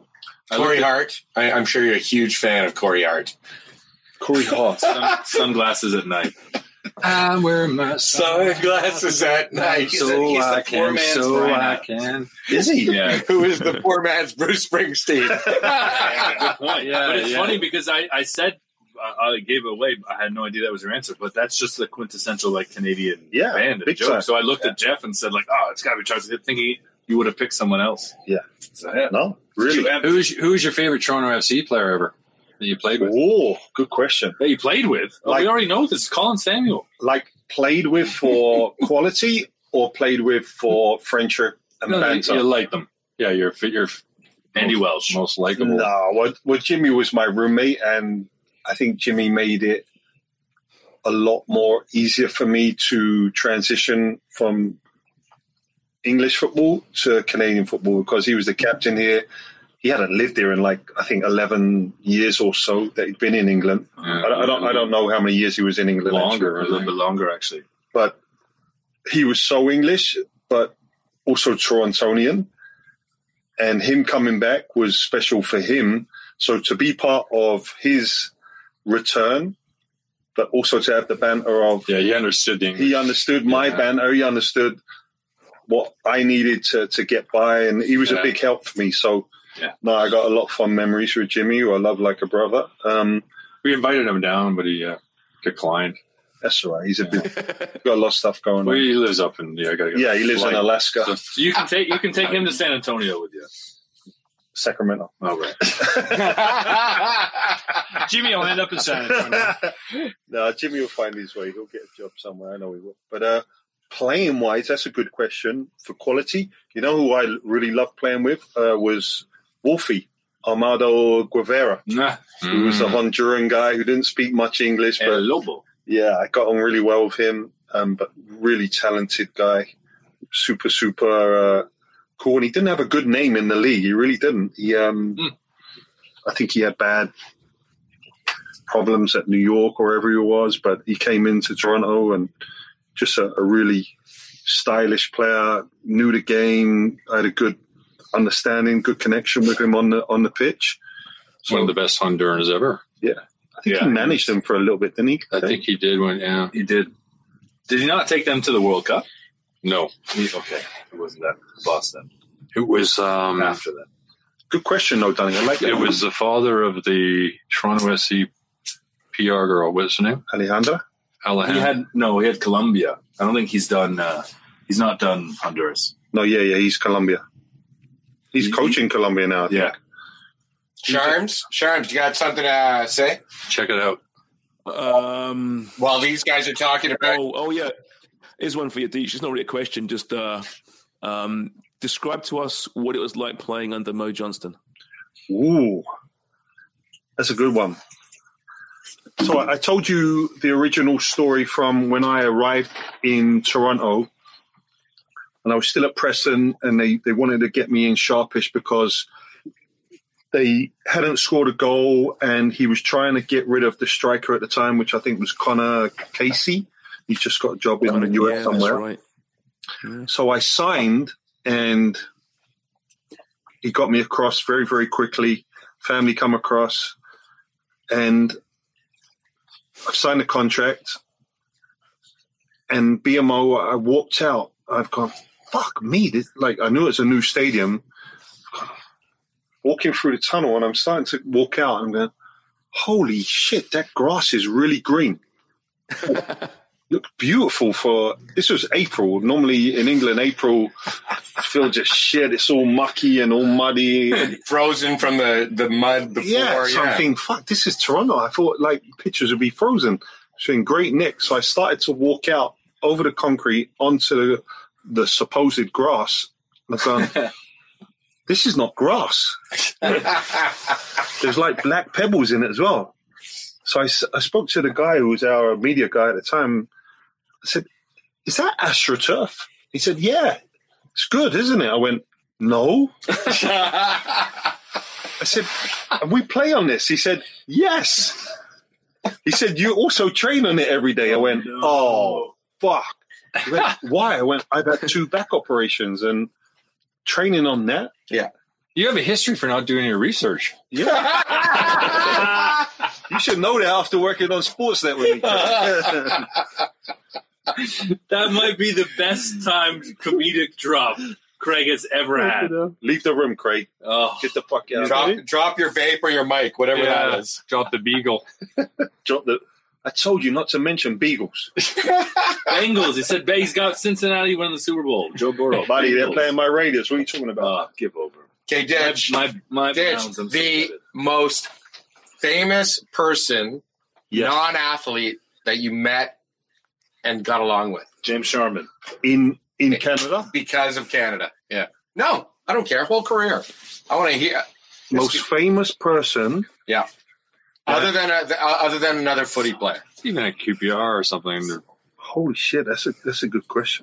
J: Corey Hart. I'm sure you're a huge fan of Corey Hart.
H: Corey Hart.
I: Sunglasses at night.
M: I'm wearing my
J: sunglasses at night.
M: He's the poor man's
J: I
M: can.
H: Is he?
I: Yeah.
J: Who is the poor man's Bruce Springsteen?
I: Good point. Yeah, but it's funny because I said I gave it away. I had no idea that was your answer, but that's just the quintessential like Canadian band and joke.
H: time.
I: So I looked at Jeff and said like, "Oh, it's got to be Charles." Thinking you would have picked someone else.
H: Yeah.
I: So,
H: No, really.
M: Who's your favorite Toronto FC player ever that you played with?
H: Oh, good question.
I: That you played with? We already know this. Colin Samuel.
H: Like played with for quality or played with for friendship and banter?
M: You like them. Yeah, you're
I: Andy Welsh.
M: Most likable.
H: No, well, Jimmy was my roommate, and I think Jimmy made it a lot more easier for me to transition from English football to Canadian football because he was the captain here. He hadn't lived here in like I think 11 years or so that he'd been in England.
M: Yeah,
H: I don't know how many years he was in England.
I: A little bit longer actually.
H: But he was so English, but also Torontonian, and him coming back was special for him. So to be part of his return, but also to have the banter of
M: he understood the English.
H: He understood my banter. He understood what I needed to get by, and he was a big help for me. So.
M: Yeah.
H: No, I got a lot of fun memories with Jimmy, who I love like a brother.
M: We invited him down, but he declined.
H: That's all right. He's got a lot of stuff going on.
M: He lives up in
H: he lives in Alaska.
I: So you can take him to San Antonio with you.
H: Sacramento.
I: Oh, right.
L: Jimmy will end up in San Antonio.
H: No, Jimmy will find his way. He'll get a job somewhere. I know he will. But playing wise, that's a good question. For quality, you know who I really loved playing with was Wolfie, Armando Guevara, who was a Honduran guy who didn't speak much English. But
I: Lobo.
H: Yeah, I got on really well with him, but really talented guy. Super cool. And he didn't have a good name in the league. He really didn't. I think he had bad problems at New York or wherever he was, but he came into Toronto and just a really stylish player, knew the game, had a good understanding, good connection with him on the pitch.
M: So, one of the best Hondurans ever.
H: Yeah. I think he managed them for a little bit, didn't he?
M: I think he did.
I: He did. Did he not take them to the World Cup?
M: No.
I: Okay. It wasn't that Boston.
M: It was
I: after that.
H: Good question, though, Danny. I like that.
M: It was the father of the Toronto SC PR girl. What's her name?
H: Alejandra?
I: He had Colombia. I don't think he's done. He's not done Honduras.
H: No, he's Colombia. He's coaching Colombia now. I think.
J: Yeah. Charms, you got something to say?
M: Check it out.
J: While these guys are talking about.
K: Oh yeah. Here's one for you, Deech. It's not really a question. Just describe to us what it was like playing under Mo Johnston.
H: Ooh, that's a good one. So I told you the original story from when I arrived in Toronto, and I was still at Preston, and they wanted to get me in sharpish because they hadn't scored a goal, and he was trying to get rid of the striker at the time, which I think was Connor Casey. He's just got a job in the US somewhere. That's right. Yeah. So I signed, and he got me across very, very quickly. Family come across, and I've signed a contract. And BMO, I walked out. I've gone, fuck me. I knew it was a new stadium. Walking through the tunnel, and I'm starting to walk out. I'm going, holy shit, that grass is really green. Looked beautiful this was April. Normally in England, April, I feel just shit. It's all mucky and all muddy.
J: Frozen from the mud before.
H: Yeah, so I'm thinking, fuck, this is Toronto. I thought pictures would be frozen. It's been great nick. So I started to walk out over the concrete onto the supposed grass. And I've gone, this is not grass. There's black pebbles in it as well. So I spoke to the guy who was our media guy at the time. I said, is that AstroTurf? He said, yeah, it's good, isn't it? I went, no. I said, we play on this? He said, yes. He said, you also train on it every day. I went, oh, fuck. He went, why? I went, I've had 2 back operations and training on that.
J: Yeah.
M: You have a history for not doing your research.
H: Yeah. You should know that after working on Sportsnet with me.
I: That might be the best timed comedic drop Craig has ever had.
H: Leave the room, Craig.
I: Oh,
H: get the fuck out.
J: Drop your vape or your mic, whatever that is.
M: Drop the beagle.
H: I told you not to mention Beagles.
I: Bengals. He said he's got Cincinnati winning the Super Bowl. Joe Burrow.
H: Buddy, they're playing my Raiders. What are you talking about?
I: Give over.
J: Okay, Ditch.
I: My
J: Ditch,
I: Browns, I'm so
J: the
I: good.
J: most famous person, non-athlete, that you met and got along with.
I: James Sharman.
H: In Canada?
J: Because of Canada, yeah. No, I don't care. Whole career. I want to hear.
H: Most famous person?
J: Yeah. Other than another footy player.
M: Even at QPR or something.
H: Holy shit, that's a good question.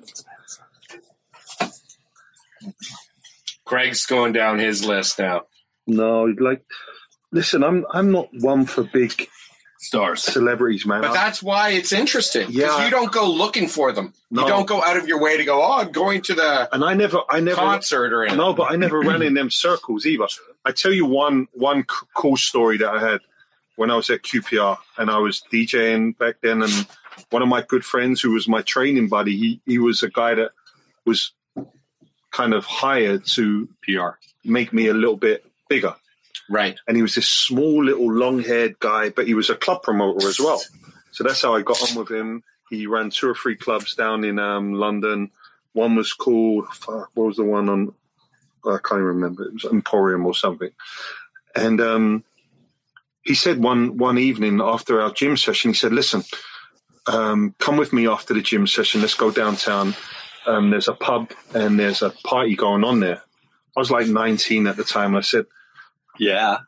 J: Craig's going down his list now.
H: No, listen, I'm not one for big
I: stars,
H: celebrities, man.
J: But that's why it's interesting. Because
H: Yeah.
J: you don't go looking for them.
H: No.
J: You don't go out of your way to go, I'm going to the
H: I never
J: concert or anything.
H: No, but I never ran in them circles either. I tell you one cool story that I had when I was at QPR and I was DJing back then, and one of my good friends who was my training buddy, he was a guy that was kind of hired to make me a little bit bigger.
J: Right.
H: And he was this small little long-haired guy, but he was a club promoter as well. So that's how I got on with him. He ran 2 or 3 clubs down in London. One was called, what was the one on, I can't even remember. It was Emporium or something. And he said one evening after our gym session, he said, listen, come with me after the gym session. Let's go downtown. There's a pub and there's a party going on there. I was like 19 at the time. And I said, yeah.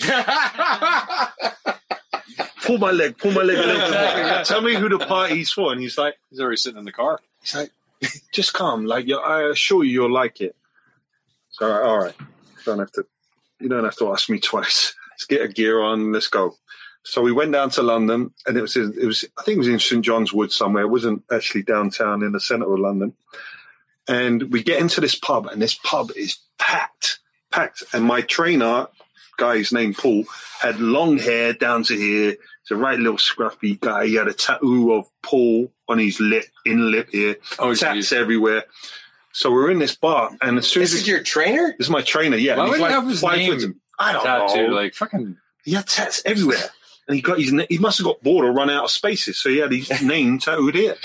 H: Pull my leg a little bit. Tell me who the party's for. And he's like,
M: he's already sitting in the car.
H: He's like, just come. Like, I assure you, you'll like it. So, all right. You don't have to ask me twice. Let's get a gear on. Let's go. So we went down to London, and it was I think it was in St. John's Wood somewhere. It wasn't actually downtown in the centre of London. And we get into this pub, and this pub is packed. And my trainer, guy's name Paul, had long hair down to here. He's a right little scruffy guy. He had a tattoo of Paul on his inner lip here. Tats everywhere. So we're in this bar, and as soon as
J: This is your trainer?
H: This is my trainer, yeah.
M: Why
H: He's
M: would he
H: like
M: have his
H: 5
M: name
H: foot. I don't
M: tattoo?
H: know.
M: Like, fucking...
H: He had tats everywhere. And he must have got bored or run out of spaces, so he had his name tattooed here.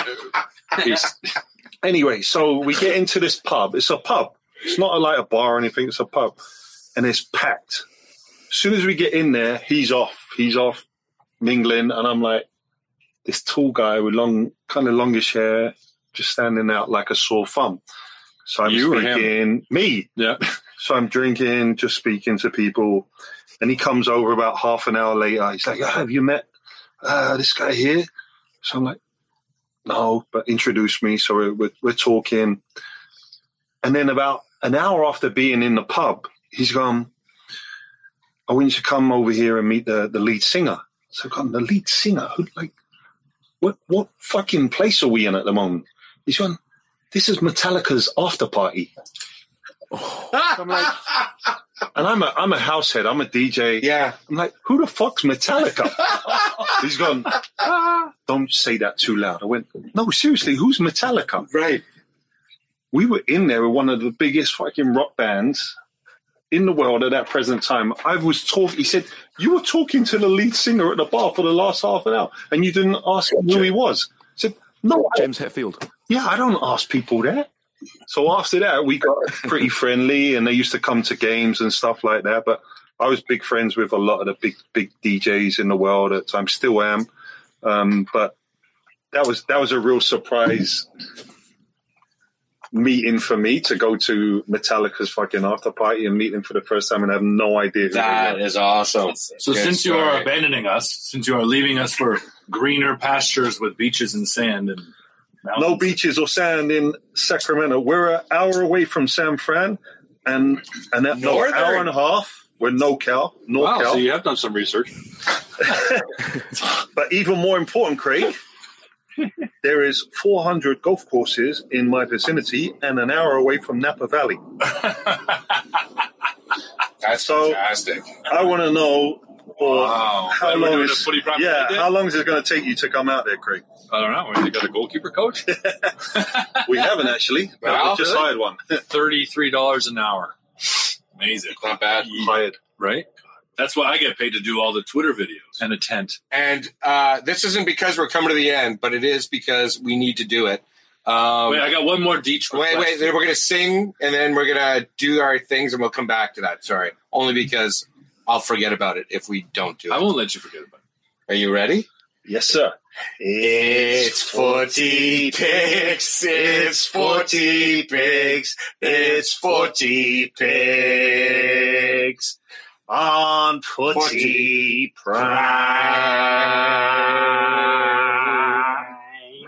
H: Anyway, so we get into this pub. It's a pub. It's not like a bar or anything. It's a pub. And it's packed. As soon as we get in there, he's off. He's off mingling. And I'm like, this tall guy with longish hair, just standing out like a sore thumb. So I'm speaking, me.
M: Yeah.
H: So I'm drinking, just speaking to people. And he comes over about half an hour later. He's like, have you met this guy here? So I'm like, no, but introduce me. So we're talking. And then about an hour after being in the pub, he's gone, I want you to come over here and meet the lead singer. So I've gone, the lead singer? What fucking place are we in at the moment? He's gone, this is Metallica's after party. I'm like, and I'm a house head. I'm a DJ.
J: Yeah.
H: I'm like, who the fuck's Metallica? He's gone, don't say that too loud. I went, no, seriously, who's Metallica?
J: Right.
H: We were in there with one of the biggest fucking rock bands in the world at that present time. He said, you were talking to the lead singer at the bar for the last half an hour and you didn't ask him who he was. I said, no.
K: James Hetfield.
H: Yeah, I don't ask people that. So after that, we got pretty friendly, and they used to come to games and stuff like that. But I was big friends with a lot of the big DJs in the world at the time, still am. But that was a real surprise meeting for me to go to Metallica's fucking after party and meet them for the first time and have no idea.
J: That is awesome.
I: So since you are abandoning us, since you are leaving us for greener pastures with beaches and sand and mountains.
H: No beaches or sand in Sacramento. We're an hour away from San Fran, and that hour and a half. We're NorCal.
M: Wow, so you have done some research.
H: But even more important, Craig, there is 400 golf courses in my vicinity and an hour away from Napa Valley.
J: That's fantastic.
H: I want to know how long is
I: footy prime day?
H: how long is it going to take you to come out there, Craig?
I: I don't know. You got a goalkeeper coach?
H: We haven't actually.
J: Well,
H: We just hired one.
I: $33 an hour. Amazing.
J: Not bad.
H: Hired.
I: Right? That's why I get paid to do all the Twitter videos.
M: And a tent.
J: And this isn't because we're coming to the end, but it is because we need to do it.
I: Wait, I got one more Deech request.
J: Wait. Then we're going to sing, and then we're going to do our things, and we'll come back to that. Sorry. Only because I'll forget about it if we don't do it.
I: I won't let you forget about it.
J: Are you ready?
H: Yes, sir.
J: It's 40 picks. It's 40 picks. It's 40 picks.
H: On Footy Prime.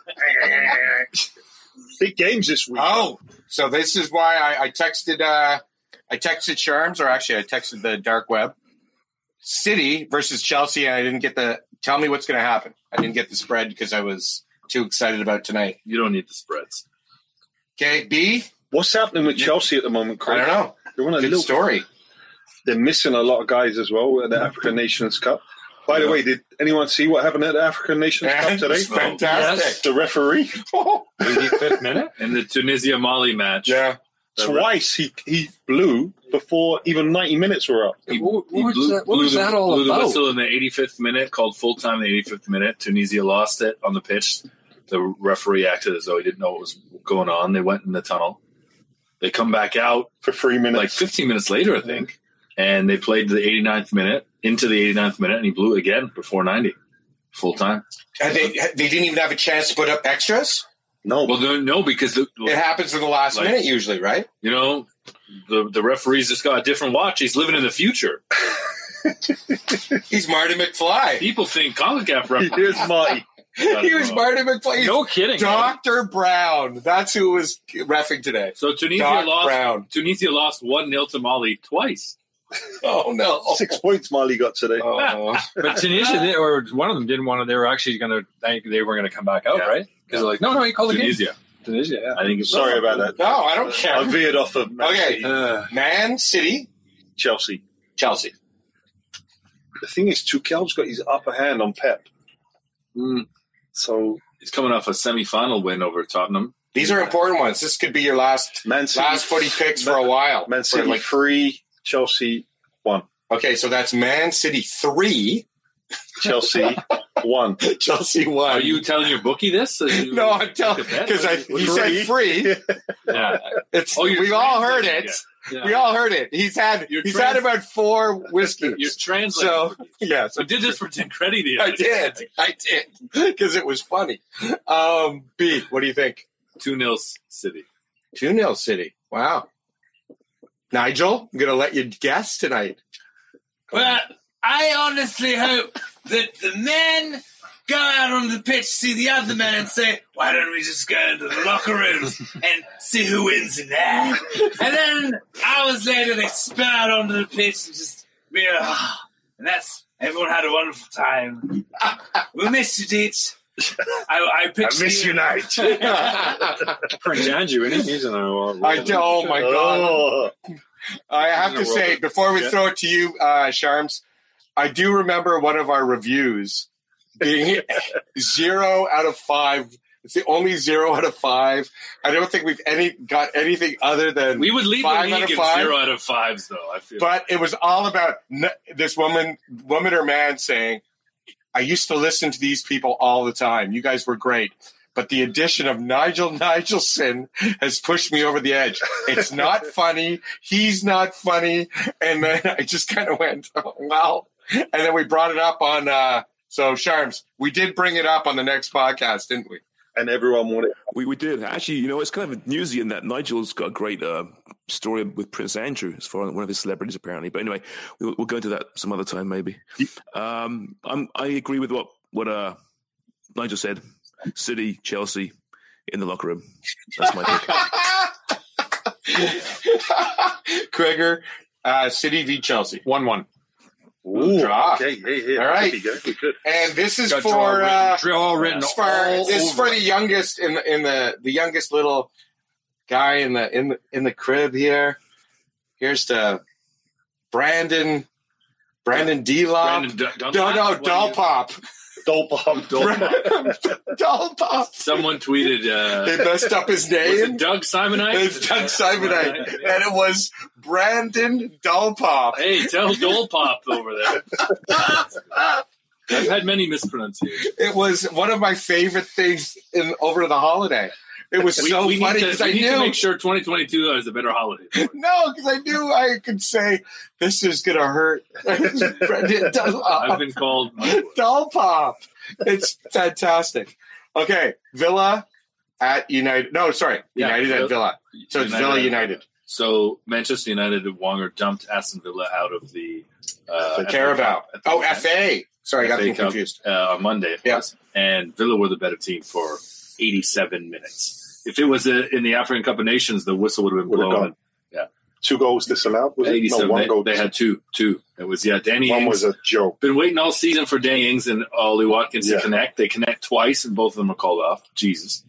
H: Big games this week.
J: Oh, so this is why I texted Sharms, or actually I texted the dark web. City versus Chelsea, and I didn't get tell me what's going to happen. I didn't get the spread because I was too excited about tonight.
I: You don't need the spreads.
J: Okay, B?
H: What's happening with Chelsea at the moment, Craig?
J: I don't know.
H: They're on a
J: Good
H: little
J: story.
H: They're missing a lot of guys as well at the African Nations Cup. By the way, did anyone see what happened at the African Nations Cup today?
J: It's fantastic.
H: Yes. The referee.
M: 85th minute?
I: In the Tunisia-Mali match.
J: Yeah.
H: Twice he blew before even 90 minutes were up.
M: What was that all
I: blew
M: about?
I: the whistle in the 85th minute, called full-time in the 85th minute. Tunisia lost it on the pitch. The referee acted as though he didn't know what was going on. They went in the tunnel. They come back out
H: for 3 minutes.
I: Like 15 minutes later, I think. And they played the 89th minute, into the 89th minute, and he blew it again before 90. Full-time.
J: And they didn't even have a chance to put up extras?
H: No.
I: Well, no, because
J: it happens in the last minute usually, right?
I: You know, the referee's just got a different watch. He's living in the future.
J: He's Marty McFly.
I: People think CONCACAF referee.
H: Here's Marty.
J: He was Marty McFly.
M: No kidding.
J: Dr. Brown. That's who was reffing today.
I: So Tunisia lost 1-0 to Mali twice.
J: Oh, no.
H: 6 points Mali got today.
J: Oh.
M: But Tunisia, or one of them didn't want to. They were actually going to. They were going to come back out, right? Because they're like, no, you call the game. Tunisia. Yeah.
I: I think it's
H: sorry about that.
J: No, I don't care.
H: I veered off of
J: Man City,
H: Chelsea. The thing is, Tuchel's got his upper hand on Pep. So
I: he's coming off a semi-final win over Tottenham.
J: These are important ones. This could be your last footy picks for a while.
H: Man City 3, Chelsea 1.
J: Okay, so that's Man City 3.
H: Chelsea 1.
J: Chelsea 1.
I: Are you telling your bookie this?
J: No, I'm telling because he said free.
I: Yeah.
J: We've all heard it. Yeah. We all heard it. He's had about 4 whiskeys.
I: You're translating.
J: So yes,
I: I did this for Tancredi the
J: I
I: other day.
J: did because it was funny. B, what do you think?
I: 2-0 City.
J: 2-0 City. Wow. Nigel, I'm going to let you guess tonight.
D: Well, I honestly hope that the men go out on the pitch, see the other men and say, why don't we just go into the locker rooms and see who wins in there? And then hours later, they spill out onto the pitch and just be and everyone had a wonderful time. We miss you, Deech. I
J: miss you, Knight.
M: Prince Andrew, isn't he? He's in our
J: oh, my God. I have to say, before we throw it to you, Sharms, I do remember one of our reviews being 0 out of 5. It's the only 0 out of 5. I don't think we've got anything other than
I: we would lead the
J: 5
I: league
J: out of
I: in
J: 5.
I: 0 out of 5s, though. I feel.
J: But it was all about this woman or man saying, I used to listen to these people all the time. You guys were great. But the addition of Nigel Nigelson has pushed me over the edge. It's not funny. He's not funny. And then I just kind of went, oh, well. And then we brought it up on so Sharms, we did bring it up on the next podcast, didn't we?
H: And everyone wanted it.
K: We did. Actually, it's kind of newsy in that Nigel's got a great story with Prince Andrew as far as one of his celebrities, apparently. But anyway, we'll go into that some other time, maybe. I agree with what Nigel said. City, Chelsea, in the locker room. That's my pick.
J: Krieger, City v. Chelsea.
M: 1-1.
J: Ooh, draw.
H: Okay, yeah.
J: All right.
H: We could.
J: And this is
M: Got
J: for
M: draw written.
J: This is for the youngest in the youngest little guy in the crib here. Here's to Brandon D-Lop. Doll Pop.
I: Someone tweeted.
J: They messed up his name.
I: Was it Doug Simonite?
J: It's Doug Simonite. And it was Brandon Doll Pop.
I: Hey, tell Doll Pop over there. I've had many mispronunciations.
J: It was one of my favorite things over the holiday. It was so funny because I knew
I: to make sure 2022 is a better holiday.
J: No, because I knew I could say this is gonna hurt.
I: I've been called
J: Doll Pop. It's fantastic. Okay, Villa at United. No, sorry, United at Villa. So it's Villa United.
I: So Manchester United and Wonger dumped Aston Villa out of the
J: Carabao. FA. Sorry, I got confused.
I: On Monday, yes. And Villa were the better team for 87 minutes. If it was in the African Cup of Nations, the whistle would have been blown. Yeah,
H: 2 goals disallowed. Was
I: 87.
H: No, 1 goal.
I: They had two. It was Danny.
H: One
I: Ings.
H: was a joke.
I: Been waiting all season for Danny Ings and Ollie Watkins to connect. They connect twice, and both of them are called off. Jesus.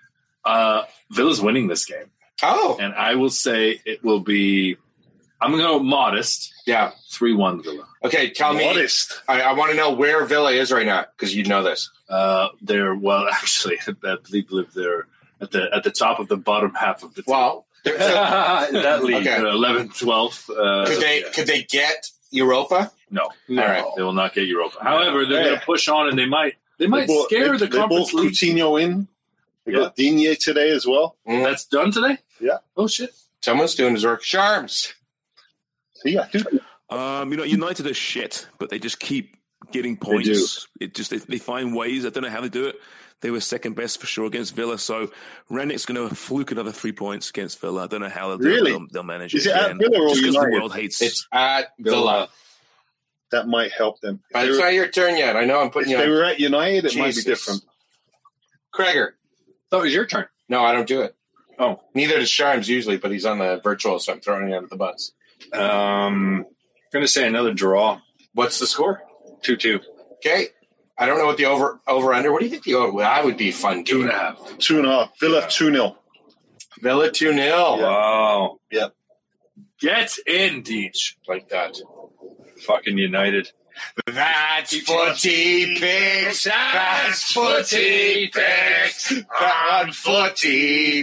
I: Villa's winning this game.
J: Oh,
I: and I will say it will be. I'm going to go modest.
J: Yeah,
I: 3-1 Villa.
J: Okay, tell me.
H: Modest.
J: I want to know where Villa is right now because you know this.
I: Actually, I believe they're at the top of the bottom half of the team.
J: Well,
I: that league,
J: okay.
I: 11th, 12th.
J: Could they get Europa?
I: No.
J: All right.
I: They will not get Europa. However, they're going to push on, and they might scare the Conference League.
H: They brought Coutinho in. They got Digne today as well.
I: That's done today?
H: Yeah.
I: Oh, shit.
J: Someone's doing his work. Charms.
H: See, I do.
K: United are shit, but they just keep getting points. They find ways. I don't know how they do it. They were second best for sure against Villa, so Rennick's going to fluke another 3 points against Villa. I don't know how they'll manage it.
H: Is it at Villa or United?
K: The world hates
J: it's at Villa.
H: That might help them.
J: But it's not your turn yet. I know I'm putting you on.
H: If they were at United, it might be different.
J: Craiger.
M: Thought it was your turn.
J: No, I don't do it.
M: Oh.
J: Neither does Charms usually, but he's on the virtual, so I'm throwing him under the bus.
M: I'm going to say another draw.
J: What's the score?
M: 2-2.
J: Okay. I don't know what the over under. What do you think the over? Well, that would be fun.
H: 2.5. 2.5. Villa 2-0.
J: Villa 2-0.
H: Yeah.
I: Wow.
H: Yep.
I: Get in, Deej.
J: Like that.
I: Fucking United.
J: That's footy picks. That's footy picks. On footy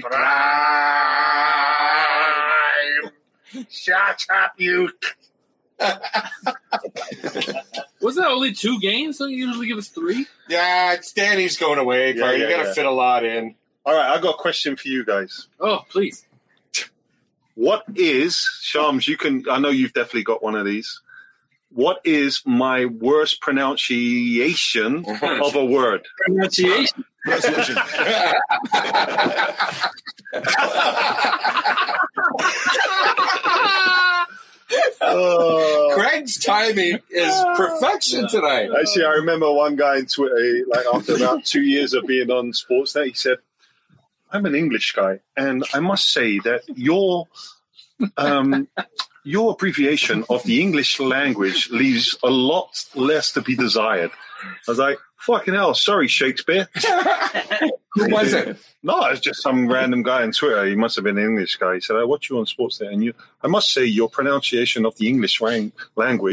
J: prime. Shut up, you.
I: Wasn't that only 2 games? Don't you usually give us 3?
J: Yeah, it's Danny's going away. You got to fit a lot in.
H: All right, I got a question for you guys.
I: Oh, please.
H: What is, Shams, I know you've definitely got one of these. What is my worst pronunciation of a word?
M: Pronunciation.
J: Craig's timing is perfection tonight.
H: Actually, I remember one guy on Twitter, after about 2 years of being on Sportsnet, he said, I'm an English guy, and I must say that your abbreviation of the English language leaves a lot less to be desired. I was like, fucking hell, sorry, Shakespeare.
J: Who was it?
H: No, it's just some random guy on Twitter. He must have been an English guy. He said, I watch you on Sportsnet, and I must say your pronunciation of the English language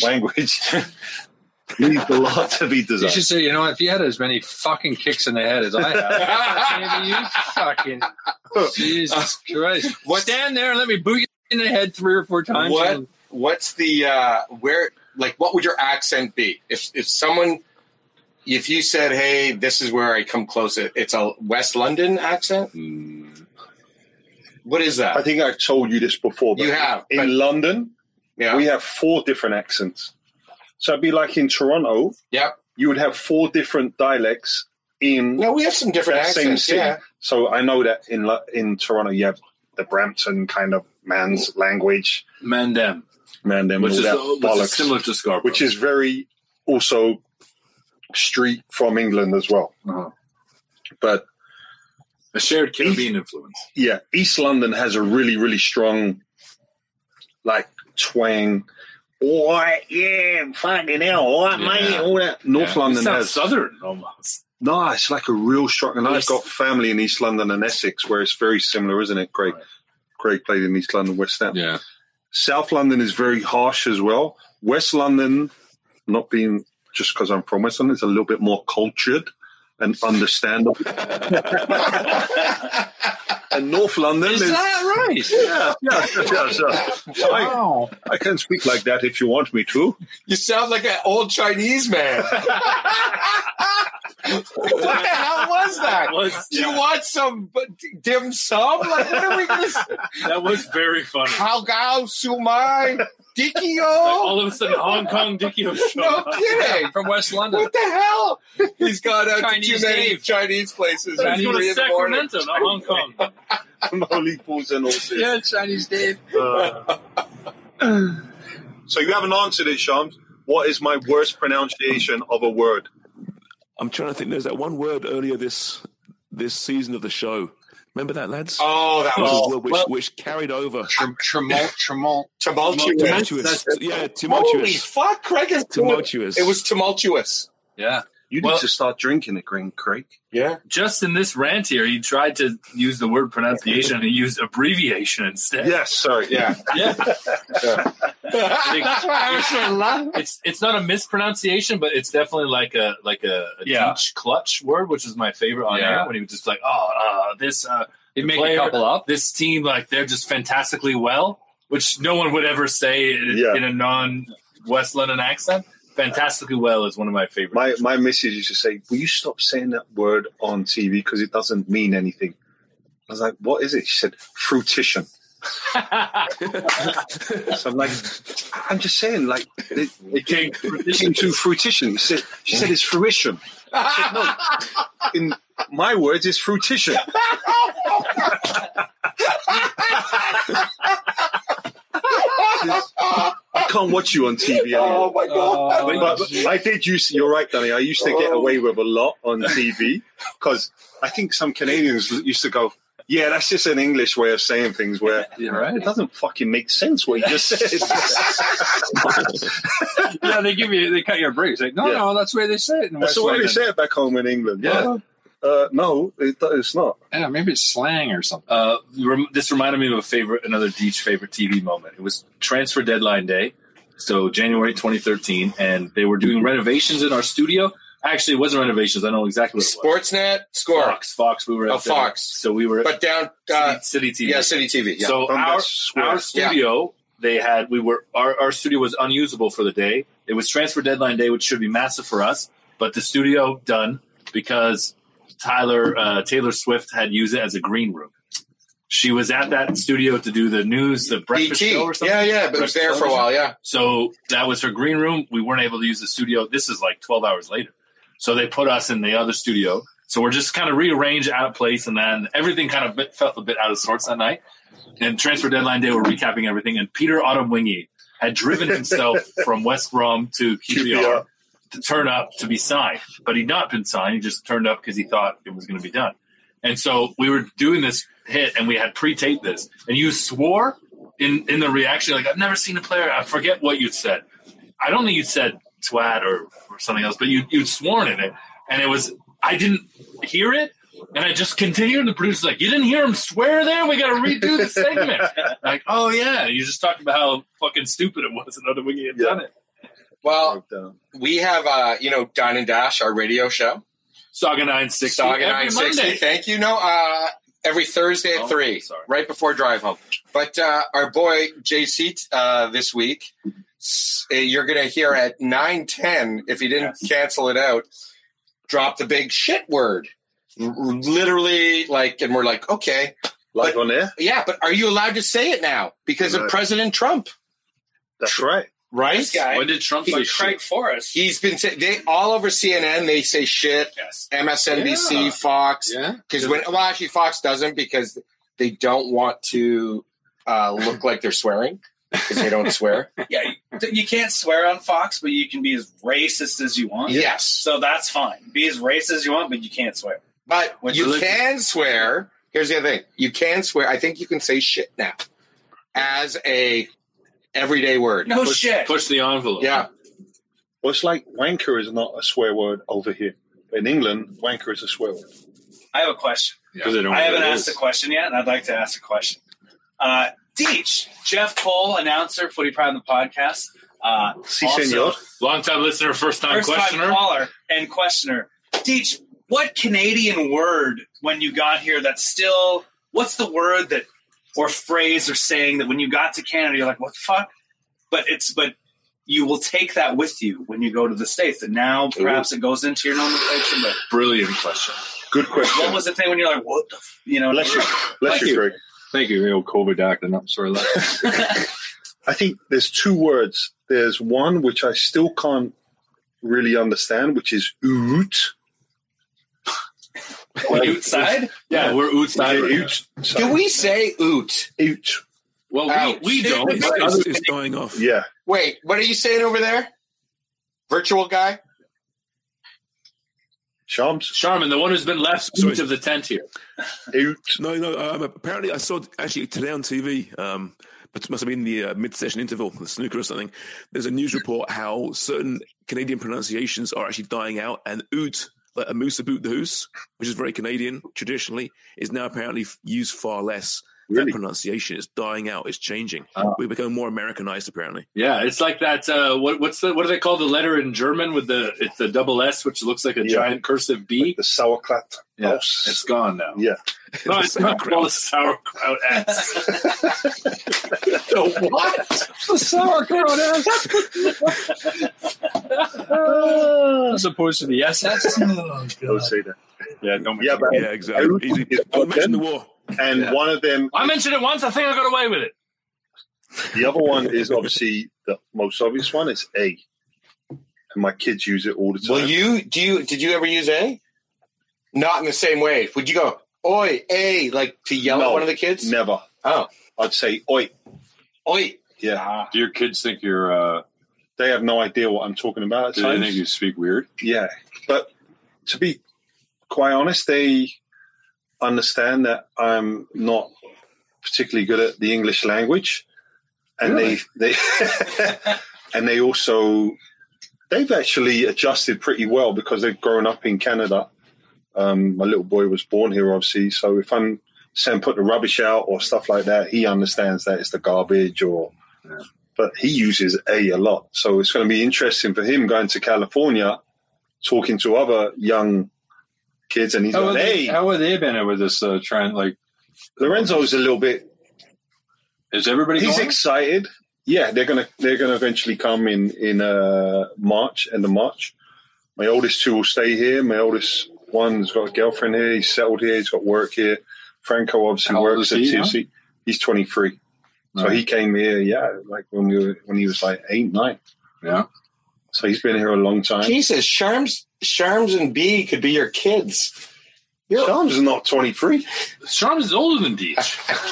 H: leaves a lot to be desired.
M: You should say, if you had as many fucking kicks in the head as I have, maybe you fucking Jesus Christ. Stand there and let me boot you in the head 3 or 4 times.
J: What's the what would your accent be? If you said, hey, this is where I come close, it's a West London accent? What is that?
H: I think I've told you this before. But
J: you have.
H: In London, we have 4 different accents. So it'd be like in Toronto, you would have 4 different dialects in
J: No, we have some different accents,
H: city.
J: yeah.
H: So I know that in Toronto you have the Brampton kind of man's language.
I: Mandem.
H: Which
I: is similar to Scarborough.
H: Which is very also street from England as well.
I: Uh-huh.
H: But
I: a shared Caribbean influence.
H: Yeah. East London has a really, really strong twang. All right, yeah, fucking hell, all right, mate, all that. North London has
I: southern almost.
H: No, it's like a real strong. And I've got family in East London and Essex, where it's very similar, isn't it, Craig? Right. Craig played in East London, West Ham.
I: Yeah.
H: South London is very harsh as well. West London, not being just because I'm from West London, is a little bit more cultured and understandable. And North London is
M: that right?
H: Yeah. So
M: Wow.
H: I can speak like that if you want me to.
J: You sound like an old Chinese man. What the hell was that? Do you want some dim sum? Like, what are we going to say?
L: That was very funny.
J: Hao Gao Sumai Dikio?
L: All of a sudden, Hong Kong Dikio showed
J: No
L: up.
J: kidding.
M: From West London.
J: What the hell? He's gone out
M: Chinese
J: to too many
M: Dave.
J: Chinese places.
L: He's going to
J: 3 in the morning.
L: Sacramento, not Hong Kong.
H: Holy fools and all this.
M: Yeah, Chinese Dave.
H: So you haven't answered it, Shams. What is my worst pronunciation of a word?
K: I'm trying to think. There's that one word earlier this season of the show. Remember that, lads?
J: Oh, that was
K: which carried over.
J: Tumultuous.
K: Yeah, tumultuous.
J: Holy fuck, Craig is
K: Tumultuous.
J: It was tumultuous.
M: Yeah.
H: You need to start drinking it, Craig.
J: Yeah.
L: Just in this rant here, he tried to use the word pronunciation and he used abbreviation instead.
H: Yes, sorry.
J: Yeah.
L: It's not a mispronunciation, but it's definitely like a teach clutch word, which is my favorite on air. When he was just like,
M: he'd make a couple up.
L: This team, like, they're just fantastically well, which no one would ever say in a non-West London accent. Fantastically well is one of my favorites.
H: My missus used to say, will you stop saying that word on TV because it doesn't mean anything? I was like, what is it? She said, fruition. So I'm like, I'm just saying, like, it came to fruition. She said it's fruition. I said, no, in my words, it's fruition. I can't watch you on TV anymore.
J: Oh my God.
H: But I did you're right, Danny. I used to get away with a lot on TV because I think some Canadians used to go, yeah, that's just an English way of saying things where it doesn't fucking make sense what you just said.
M: Yeah, they cut your breaks. Like, no, that's the way they say it.
H: That's the way they say it back home in England.
M: Yeah.
H: No, it's not.
M: Yeah, maybe it's slang or something.
L: This reminded me of another Deitch favorite TV moment. It was transfer deadline day, so January 2013, and they were doing renovations in our studio. Actually, it wasn't renovations. I know exactly what it was.
J: Sportsnet, Score.
L: Fox. We were at
J: Fox.
L: So we were
J: but down
L: City TV.
J: Yeah, City TV. Yeah.
L: So our studio, our studio was unusable for the day. It was transfer deadline day, which should be massive for us, but the studio done because Taylor Swift had used it as a green room. She was at that studio to do the news, the breakfast show or something.
J: Yeah, but it was there for a while, yeah.
L: So that was her green room. We weren't able to use the studio. This is like 12 hours later. So they put us in the other studio. So we're just kind of rearranged out of place, and then everything kind of felt a bit out of sorts that night. And transfer deadline day, we're recapping everything. And Peter Ottomwingie had driven himself from West Brom to QPR to turn up to be signed. But he'd not been signed. He just turned up because he thought it was going to be done. And so we were doing this hit, and we had pre-taped this. And you swore in the reaction, like, I've never seen a player. I forget what you'd said. I don't think you'd said twat or something else, but you'd sworn in it. And it was, I didn't hear it. And I just continued, and the producer's like, you didn't hear him swear there? We got to redo the segment. Like, oh, yeah. You just talked about how fucking stupid it was and Ottomwingie had done it.
J: Well, we have, Dine and Dash, our radio show.
L: Saga 960.
J: Saga 960. Thank you. No, every Thursday at 3, right before drive home. But our boy JC this week, you're going to hear at 9:10, if he didn't cancel it out, drop the big shit word. Literally, and we're like, okay.
H: Live on air?
J: Yeah, but are you allowed to say it now because of President Trump?
H: That's right.
J: Right?
N: This guy,
L: when did Trump say
N: Craig Forrest?
J: He's been all over CNN. They say shit.
N: Yes.
J: MSNBC, Fox.
N: Yeah.
J: Actually, Fox doesn't because they don't want to look like they're swearing because they don't swear.
N: Yeah, you can't swear on Fox, but you can be as racist as you want.
J: Yes.
N: So that's fine. Be as racist as you want, but you can't swear.
J: But you can swear. Here's the other thing. You can swear. I think you can say shit now as a everyday word.
N: No shit.
L: Push the envelope.
J: Yeah.
H: Well, it's like wanker is not a swear word over here. In England, wanker is a swear word.
N: I have a question.
L: Yeah.
N: I haven't asked a question yet, and I'd like to ask a question. Deech, Jeff Cole, announcer, Footy Pride on the podcast.
H: Senor.
L: Long-time listener, first-time questioner.
N: Caller and questioner. Deech, what Canadian word, when you got here, what's the word that, or phrase or saying that when you got to Canada, you're like, what the fuck? But you will take that with you when you go to the States. And now perhaps it goes into your nomenclature. But
L: brilliant question.
H: Good question.
N: What was the thing when you're like, what the
H: Bless you, Greg.
G: Thank you. COVID acting up. Sorry.
H: I think there's two words. There's one which I still can't really understand, which is oot.
N: Outside?
L: Yeah, we're outside.
J: Do we say oot?
H: Oot.
L: Well, we don't.
K: It's dying off.
H: Yeah.
J: Wait, what are you saying over there? Virtual guy?
L: Sharman, the one who's been left out of the tent here.
K: No. Apparently, I saw actually today on TV. But it must have been the mid-session interval, the snooker or something. There's a news report how certain Canadian pronunciations are actually dying out, and oot, like a moose boot the hoose, which is very Canadian traditionally, is now apparently used far less. Really? That pronunciation is dying out. It's changing. We're becoming more Americanized, apparently.
L: Yeah, it's like that. What do they call the letter in German with it's the double S, which looks like a giant cursive B?
H: Like the sauerkraut.
L: Yeah, it's gone now.
H: Yeah,
L: no, it's not called the sauerkraut S.
J: The what?
M: The sauerkraut S. As opposed to the SS.
H: Don't say that.
G: Yeah, don't.
H: Yeah,
K: exactly. Easy. Don't mention the war.
H: And one of them...
L: I mentioned it once. I think I got away with it.
H: The other one is obviously the most obvious one. It's A. And my kids use it all the time.
J: Well, did you ever use A? Not in the same way. Would you go, oi, A, like to yell at one of the kids?
H: Never.
J: Oh.
H: I'd say, oi.
J: Oi.
H: Yeah.
G: Do your kids think you're...
H: They have no idea what I'm talking about at
G: Do
H: times.
G: they think you speak weird?
H: Yeah. But to be quite honest, they understand that I'm not particularly good at the English language, and
J: really?
H: they and they've actually adjusted pretty well because they've grown up in Canada. My little boy was born here, obviously, so if I'm saying put the rubbish out or stuff like that, he understands that it's the garbage but he uses A lot. So it's going to be interesting for him going to California, talking to other young kids, and he's like, hey.
G: How have they been with this trend? Like,
H: Lorenzo's a little bit.
G: Is everybody?
H: He's
G: going?
H: excited. Yeah, they're gonna eventually come in March, end of March. My oldest two will stay here. My oldest one's got a girlfriend here. He's settled here. He's got work here. Franco obviously works at TFC. Huh? He's 23, so he came here. Yeah, like when he was like 8, 9.
G: Yeah.
H: So he's been here a long time.
J: Jesus, Sharms and B could be your kids.
H: Sharms is not 23.
L: Sharms is older than Deech.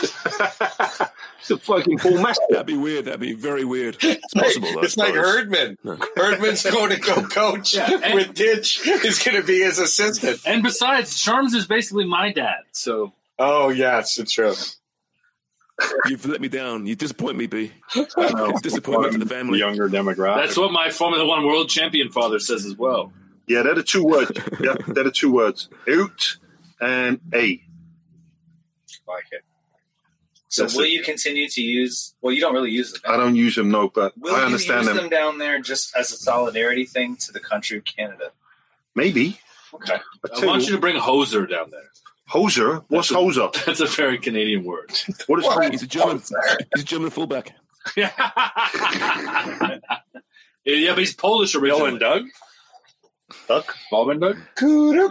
H: He's a fucking full master.
K: That'd be weird. That'd be very weird. It's possible, though.
J: It's like Herdman. Herdman's going to go coach with Ditch. He's going to be his assistant.
L: And besides, Sharms is basically my dad. So.
J: Oh, yes, it's true.
K: You've let me down. You disappoint me, B. Disappointment to the family.
G: Younger demographic.
L: That's what my Formula One world champion father says as well.
H: Yeah, they're the two words. They're the two words. Oot and A.
N: Like it. So will you continue to use... Well, you don't really use them.
H: I don't use them, no, but I understand
N: them. Will you use them down there just as a solidarity thing to the country of Canada?
H: Maybe.
L: Okay. I want you to bring Hoser down there.
H: Hoser? What's Hoser?
L: That's a very Canadian word.
H: What is Hoser?
K: He's a German. He's a German fullback.
L: Yeah, but he's Polish originally.
G: Doug? Bob and Doug?
L: So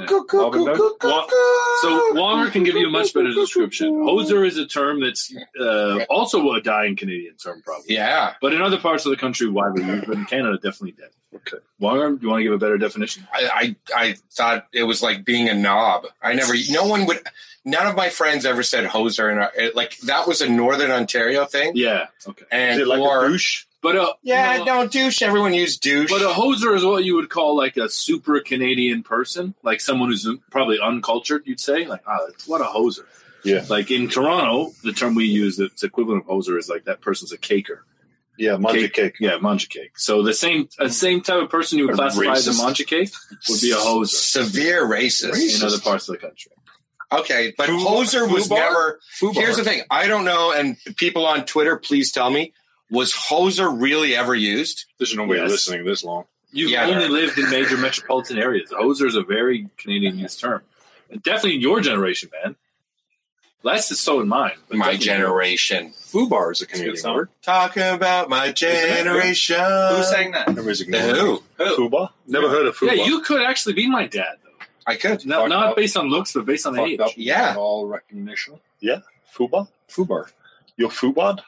L: Wonger can give you a much better description. Hoser is a term that's also a dying Canadian term, probably.
J: Yeah.
L: But in other parts of the country, widely used, but in Canada, definitely dead.
H: Okay.
L: Wonger, do you want to give a better definition?
J: I thought it was like being a knob. None of my friends ever said hoser, and like that was a Northern Ontario thing.
L: Yeah. Okay.
J: And
H: is it like a douche?
J: But douche. Everyone used douche.
L: But a hoser is what you would call like a super Canadian person, like someone who's probably uncultured. You'd say like, what a hoser.
H: Yeah.
L: Like in Toronto, the term we use that's equivalent of hoser is like that person's a caker.
H: Yeah, manja cake.
L: Yeah, manja cake. So the same type of person you would classify as a manja cake would be a hoser.
J: Severe racist
L: in other parts of the country.
J: Okay, but Hoser was never. Here's the thing. I don't know, and people on Twitter, please tell me, was Hoser really ever used?
G: There's no way listening this long.
L: You've only lived in major metropolitan areas. Hoser is a very Canadian used term. And definitely in your generation, man. Less is so in mine.
J: My generation.
G: Fubar is a Canadian word.
J: Talking about my generation.
N: Who sang that?
J: Who?
H: Fubar? Never heard of Fubar.
L: Yeah, you could actually be my dad, though.
J: I could.
L: Not based on looks, but based on age.
J: Yeah.
G: All recognition.
H: Yeah. Fubar?
G: Fubar.
H: You're Fubar?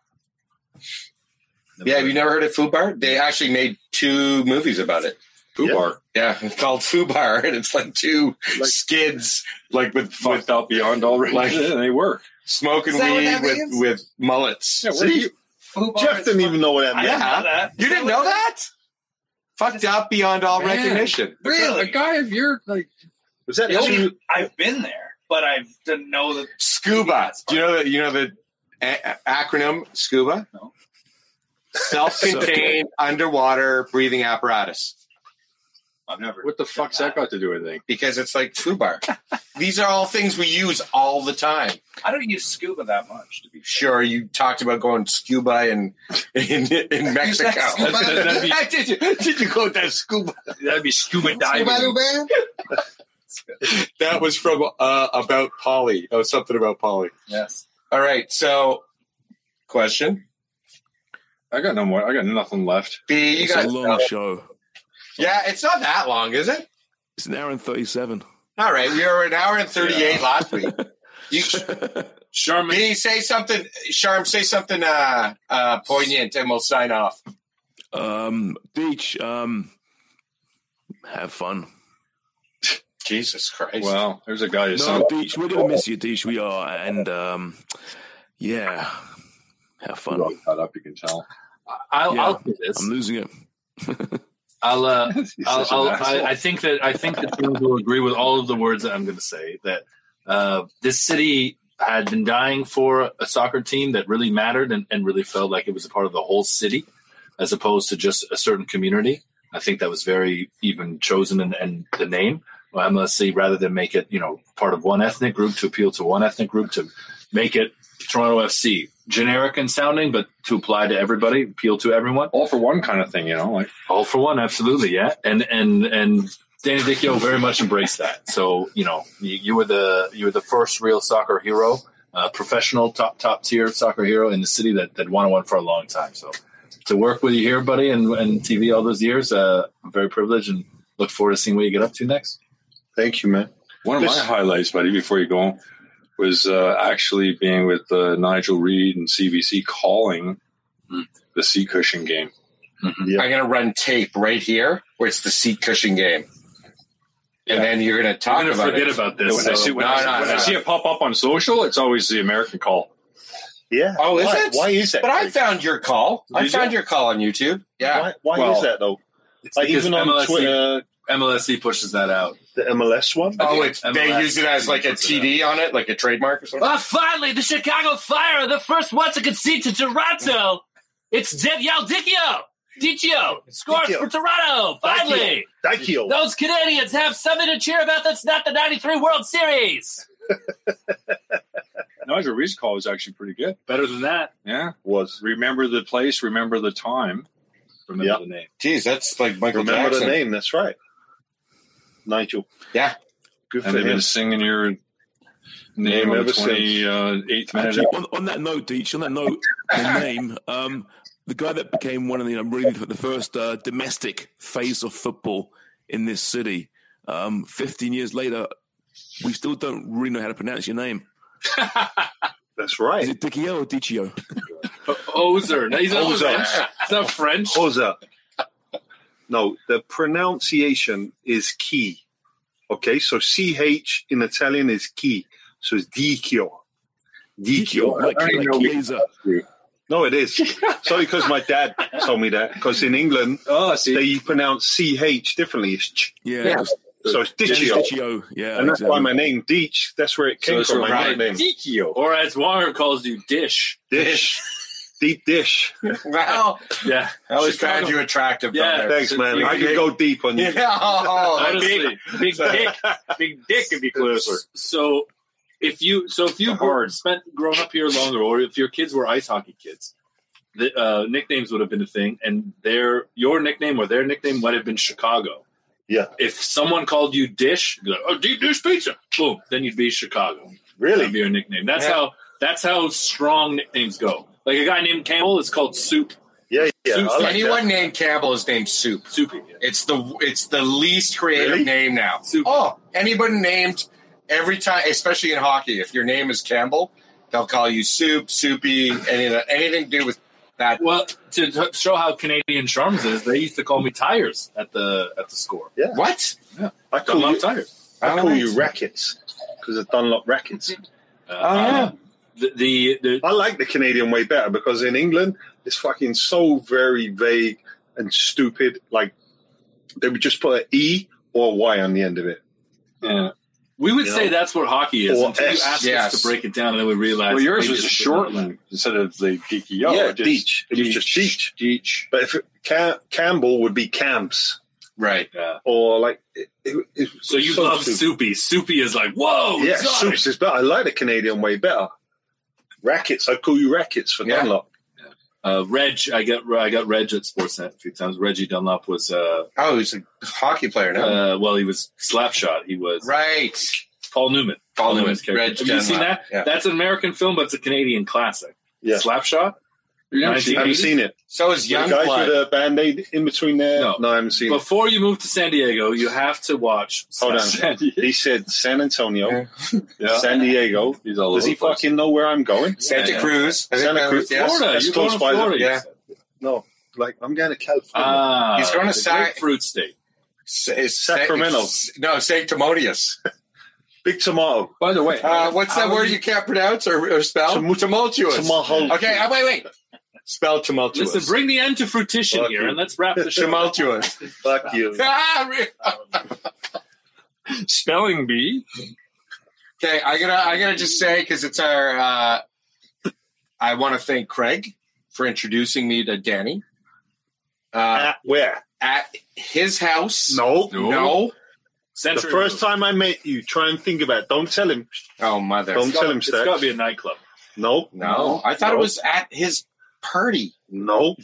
J: Yeah, have you never heard of Fubar? They actually made 2 movies about it.
G: Fubar.
J: Yeah, it's called Fubar, and it's like 2 skids, like with
G: out beyond all recognition. They were
J: smoking weed with mullets.
H: Yeah, see, Jeff didn't even know what that meant.
J: Yeah, you didn't know that? Fucked up beyond all recognition.
M: Really? A guy of your
H: was that?
N: I've been there, but I didn't know that.
J: Scuba. Do you know the acronym SCUBA?
N: No.
J: Self-contained underwater breathing apparatus.
N: I've never.
G: What the fuck's that got to do with anything?
J: Because it's like Fubar. These are all things we use all the time.
N: I don't use scuba that much, to be
J: sure. You talked about going scuba in Mexico. Did you go with that scuba?
L: That'd be scuba diving.
J: That was from About Polly. Oh, something about Polly.
N: Yes.
J: All right. So, question.
G: I got no more. I got nothing left.
J: B,
K: It's a long show.
J: Yeah, it's not that long, is it?
K: It's an hour and 37.
J: All right, we were an hour and 38 last week.
L: Sharm,
J: say something. Sharm, say something poignant, and we'll sign off.
K: Deech, have fun.
J: Jesus Christ!
G: Wow, there's a guy.
K: Deech, we're gonna miss you, Deech. We are, and yeah, have fun.
G: You're all cut up, you can tell.
L: I'll do this.
K: I'm losing it.
L: I think that James will agree with all of the words that I'm going to say. That this city had been dying for a soccer team that really mattered and really felt like it was a part of the whole city, as opposed to just a certain community. I think that was very even chosen and the name MLSC, rather than make it part of one ethnic group, to appeal to one ethnic group, to make it Toronto FC. Generic and sounding, but to apply to everybody, appeal to everyone.
G: All for one kind of thing, like
L: all for one, absolutely, yeah. And Danny Dichio very much embraced that. So you were the first real soccer hero, professional top tier soccer hero in the city that won one for a long time. So to work with you here, buddy, and TV all those years, I'm very privileged and look forward to seeing what you get up to next.
H: Thank you, man.
G: One of my highlights, buddy, before you go, was actually being with Nigel Reid and CBC calling the seat cushion game.
J: Mm-hmm. Yeah. I'm going to run tape right here where it's the seat cushion game. And then you're going to talk about it.
L: Forget about this.
G: When I see it pop up on social, it's always the American call.
H: Yeah.
J: Oh, is it?
H: Why is that?
J: But I found your call. I found your call on YouTube. Yeah.
H: Why is that, though?
L: It's like even on Twitter, MLSC pushes that out.
H: The MLS one?
J: Oh, they use it as like a TD on it, like a trademark or something?
O: Finally, the Chicago Fire are the first ones to concede to Toronto. It's Dichio scores for Toronto. Finally.
H: Dichio.
O: Those Canadians have something to cheer about that's not the 93 World Series.
G: Nigel Reid's call was actually pretty good.
L: Better than that.
G: Yeah. Was. Remember the place, remember the time, remember the name.
J: Geez, that's like Michael
H: Jackson.
J: Remember
H: the name, that's right. Nigel.
J: Yeah.
H: Good for
G: him.
H: And
G: they've been singing your name on the 28th minute.
K: On that note, Deech, the name, the guy that became one of the first domestic face of football in this city, 15 years later, we still don't really know how to pronounce your name.
H: That's right.
K: Is it Dichio or Dichio?
L: Ozer. No, he's not French. It's not French.
H: Ozer. No, the pronunciation is key. Okay, so CH in Italian is key. So it's Dichio. Dichio.
K: Like Chiesa.
H: No, it is. Sorry, because my dad told me that. Because in England, they pronounce CH differently. It's ch.
K: Yeah.
H: So it's Dichio.
K: Dichio. Yeah,
H: and that's why my name, Deech, that's where it came from, my nickname.
L: Dichio. Or as Wanger calls you, Dish.
H: Dish. Deep dish.
J: Wow.
L: Yeah.
J: I always found you attractive.
L: Yeah.
H: Thanks, man. I could go deep on you.
L: Honestly. Big dick would be closer. So if you spent growing up here longer, or if your kids were ice hockey kids, the nicknames would have been a thing, and your nickname or their nickname might have been Chicago.
H: Yeah.
L: If someone called you Dish, you'd be like, oh, deep dish pizza, boom, then you'd be Chicago.
H: Really?
L: That'd be your nickname. That's how strong nicknames go. Like a guy named Campbell is called Soup.
H: Yeah.
J: Like anyone named Campbell is named Soup.
L: Soupy. Yeah.
J: It's the least creative name now.
L: Soupy.
J: Oh, anybody named every time, especially in hockey, if your name is Campbell, they'll call you Soup, Soupy, anything to do with that.
L: Well, to show how Canadian Charms is, they used to call me Tires at the score.
H: Yeah.
J: What?
L: Yeah.
H: I call
L: Dunlop
H: you
L: Tires.
H: I call you Rackets because of Dunlop Rackets.
J: Yeah.
H: I like the Canadian way better because in England it's fucking so very vague and stupid. Like they would just put an E or a Y on the end of it.
L: Yeah. We would say that's what hockey is
H: Or
L: until you
H: S.
L: ask us to break it down, and then we realize.
G: Well, yours
L: maybe
G: was a
L: it's
G: shortened instead of the geeky O.
H: Yeah, Deech. It was just Deech.
G: Deech.
H: But if Campbell would be Camps.
J: Right.
L: Yeah.
H: Or like.
L: So you love
H: stupid.
L: Soupy. Soupy is like, whoa.
H: Yeah,
L: exotic.
H: Soups is better. I like the Canadian way better. Rackets. I call you Rackets for Dunlop.
L: Reg, I got Reg at Sportsnet a few times. Reggie Dunlop was.
J: He's a hockey player now.
L: Well, he was Slapshot. He was
J: right.
L: Paul Newman.
J: Paul Newman's
L: character.
J: Reg
L: Have you seen
J: Dunlop.
L: that?
J: Yeah.
L: That's an American film, but it's a Canadian classic.
H: Yeah.
L: Slapshot.
H: I haven't seen it.
J: So is
H: The guys with a band-aid in between there? No, I haven't seen it.
L: Before you move to San Diego, you have to watch.
H: Hold on.
L: San Diego.
H: He said San Antonio,
L: Yeah.
H: San Diego.
G: He's all
H: Does
G: over
H: he
G: the place.
H: fucking know where I'm going?
J: Santa Cruz. I think
H: Santa
J: that
H: Cruz.
J: was- yes.
L: Florida.
H: That's
L: You're
H: close
L: going to
H: by the-
L: Florida. you
J: Yeah.
L: said.
H: No, like I'm going to California.
J: He's going to
L: the
J: sign
L: grapefruit state.
H: Sacramento.
J: No, Sanctimonious.
H: Big tomato.
G: By the way,
J: What's that word you can't pronounce or spell? Tumultuous.
H: Tumultuous.
J: Okay, wait. Spell tumultuous.
L: Listen, bring the end to fruition
H: Fuck
L: here,
H: you.
L: and let's wrap the show.
J: Tumultuous.
H: Fuck you.
G: spelling bee.
J: Okay, I gotta just say because it's our. I want to thank Craig for introducing me to Danny.
H: At where?
J: At his house.
H: No.
L: Century
H: The first
L: Road.
H: time I met you, try and think about it. Don't tell him.
J: Oh, mother.
H: Don't tell him,
L: It's
H: Stack.
L: got to be a nightclub.
H: No.
J: No, I thought it was at his party.
H: No.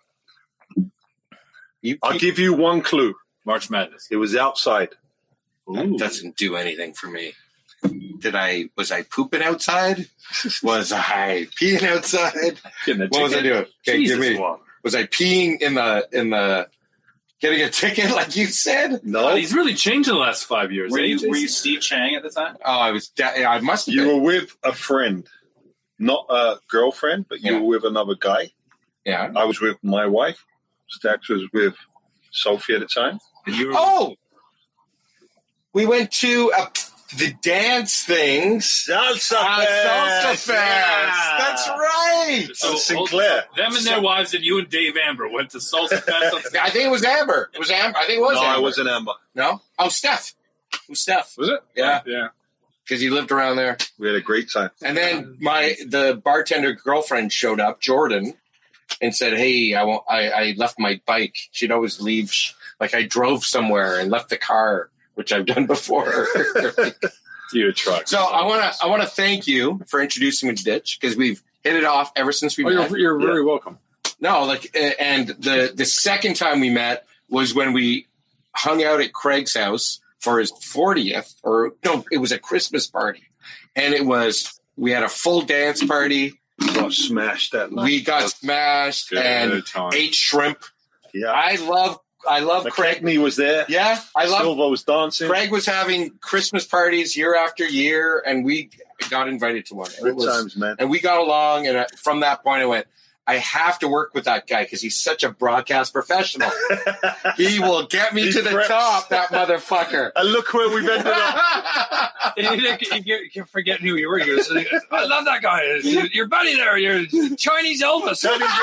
H: I'll give you one clue.
L: March Madness.
H: It was outside.
J: That doesn't do anything for me. Was I pooping outside? Was I peeing outside? What was I doing? Okay, give me. Was I peeing in the getting a ticket like you said?
H: No.
L: He's really changed in the last 5 years.
N: Were
L: ain't he,
N: you
L: Jason?
N: Steve Chang at the time?
J: Oh, I was. I must have
H: You
J: been.
H: were with a friend, not a girlfriend, but you
J: Yeah.
H: were with another guy.
J: Yeah.
H: I was with my wife. Stax was with Sophie at the time.
L: And you were,
J: Oh, we went to the dance thing.
H: Salsa
J: Salsa
H: Fest.
J: Fest. That's right.
L: so
H: Sinclair.
L: Them and their wives and you and Dave Amber went to Salsa Fest.
J: I think it was Amber. It was Amber. I think it was
H: No,
J: Amber.
H: I wasn't Amber.
J: No? Oh, Steph. It was Steph.
G: Was it?
J: Yeah.
G: Yeah.
J: Because he lived around there.
H: We had a great time.
J: And then the bartender girlfriend showed up, Jordan, and said, "Hey, I left my bike." She'd always leave, like I drove somewhere and left the car, which I've done before.
L: To your truck.
J: So I want to thank you for introducing me to Ditch because we've hit it off ever since we met.
G: You're very welcome.
J: No, and the second time we met was when we hung out at Craig's house for his 40th, or no, it was a Christmas party, and we had a full dance party.
H: Got smashed that night.
J: We got smashed
L: Good
J: and
L: time.
J: ate shrimp.
H: Yeah.
J: I love Craig.
H: McKechnie was there.
J: Yeah, I love
H: Silva was dancing.
J: Craig was having Christmas parties year after year, and we got invited to one. And
H: Good times, man.
J: And we got along, and from that point I went, I have to work with that guy because he's such a broadcast professional. He will get me to the
H: preps.
J: top, that motherfucker.
H: And look where we've ended up.
M: You forget who you were. You're just like, I love that guy. Your buddy there. You're Chinese Elvis.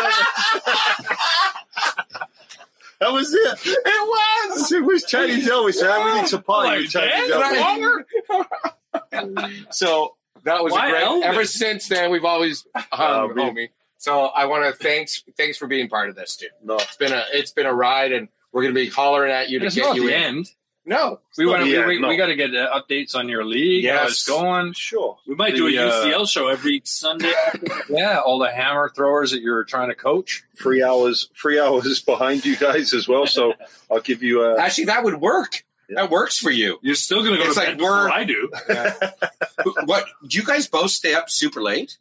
H: That was it. It was Chinese Elvis. We need to party with Chinese Elvis.
J: So that was
L: Why
J: great.
L: Elvis?
J: Ever since then, we've always hung, homie. So I want to thanks for being part of this, dude.
H: No.
J: It's been a ride, and we're gonna be hollering at you to
M: It's
J: get
M: not
J: you
M: the
J: in.
M: end.
J: No.
M: We got to get updates on your league. How it's going.
H: Sure.
L: We might do a UCL show every Sunday.
M: Yeah, all the hammer throwers that you're trying to coach.
H: 3 hours behind you guys as well. So I'll give you
J: Actually, that would work. Yeah. That works for you.
L: You're still going to go to bed before I do.
J: What? Do you guys both stay up super late?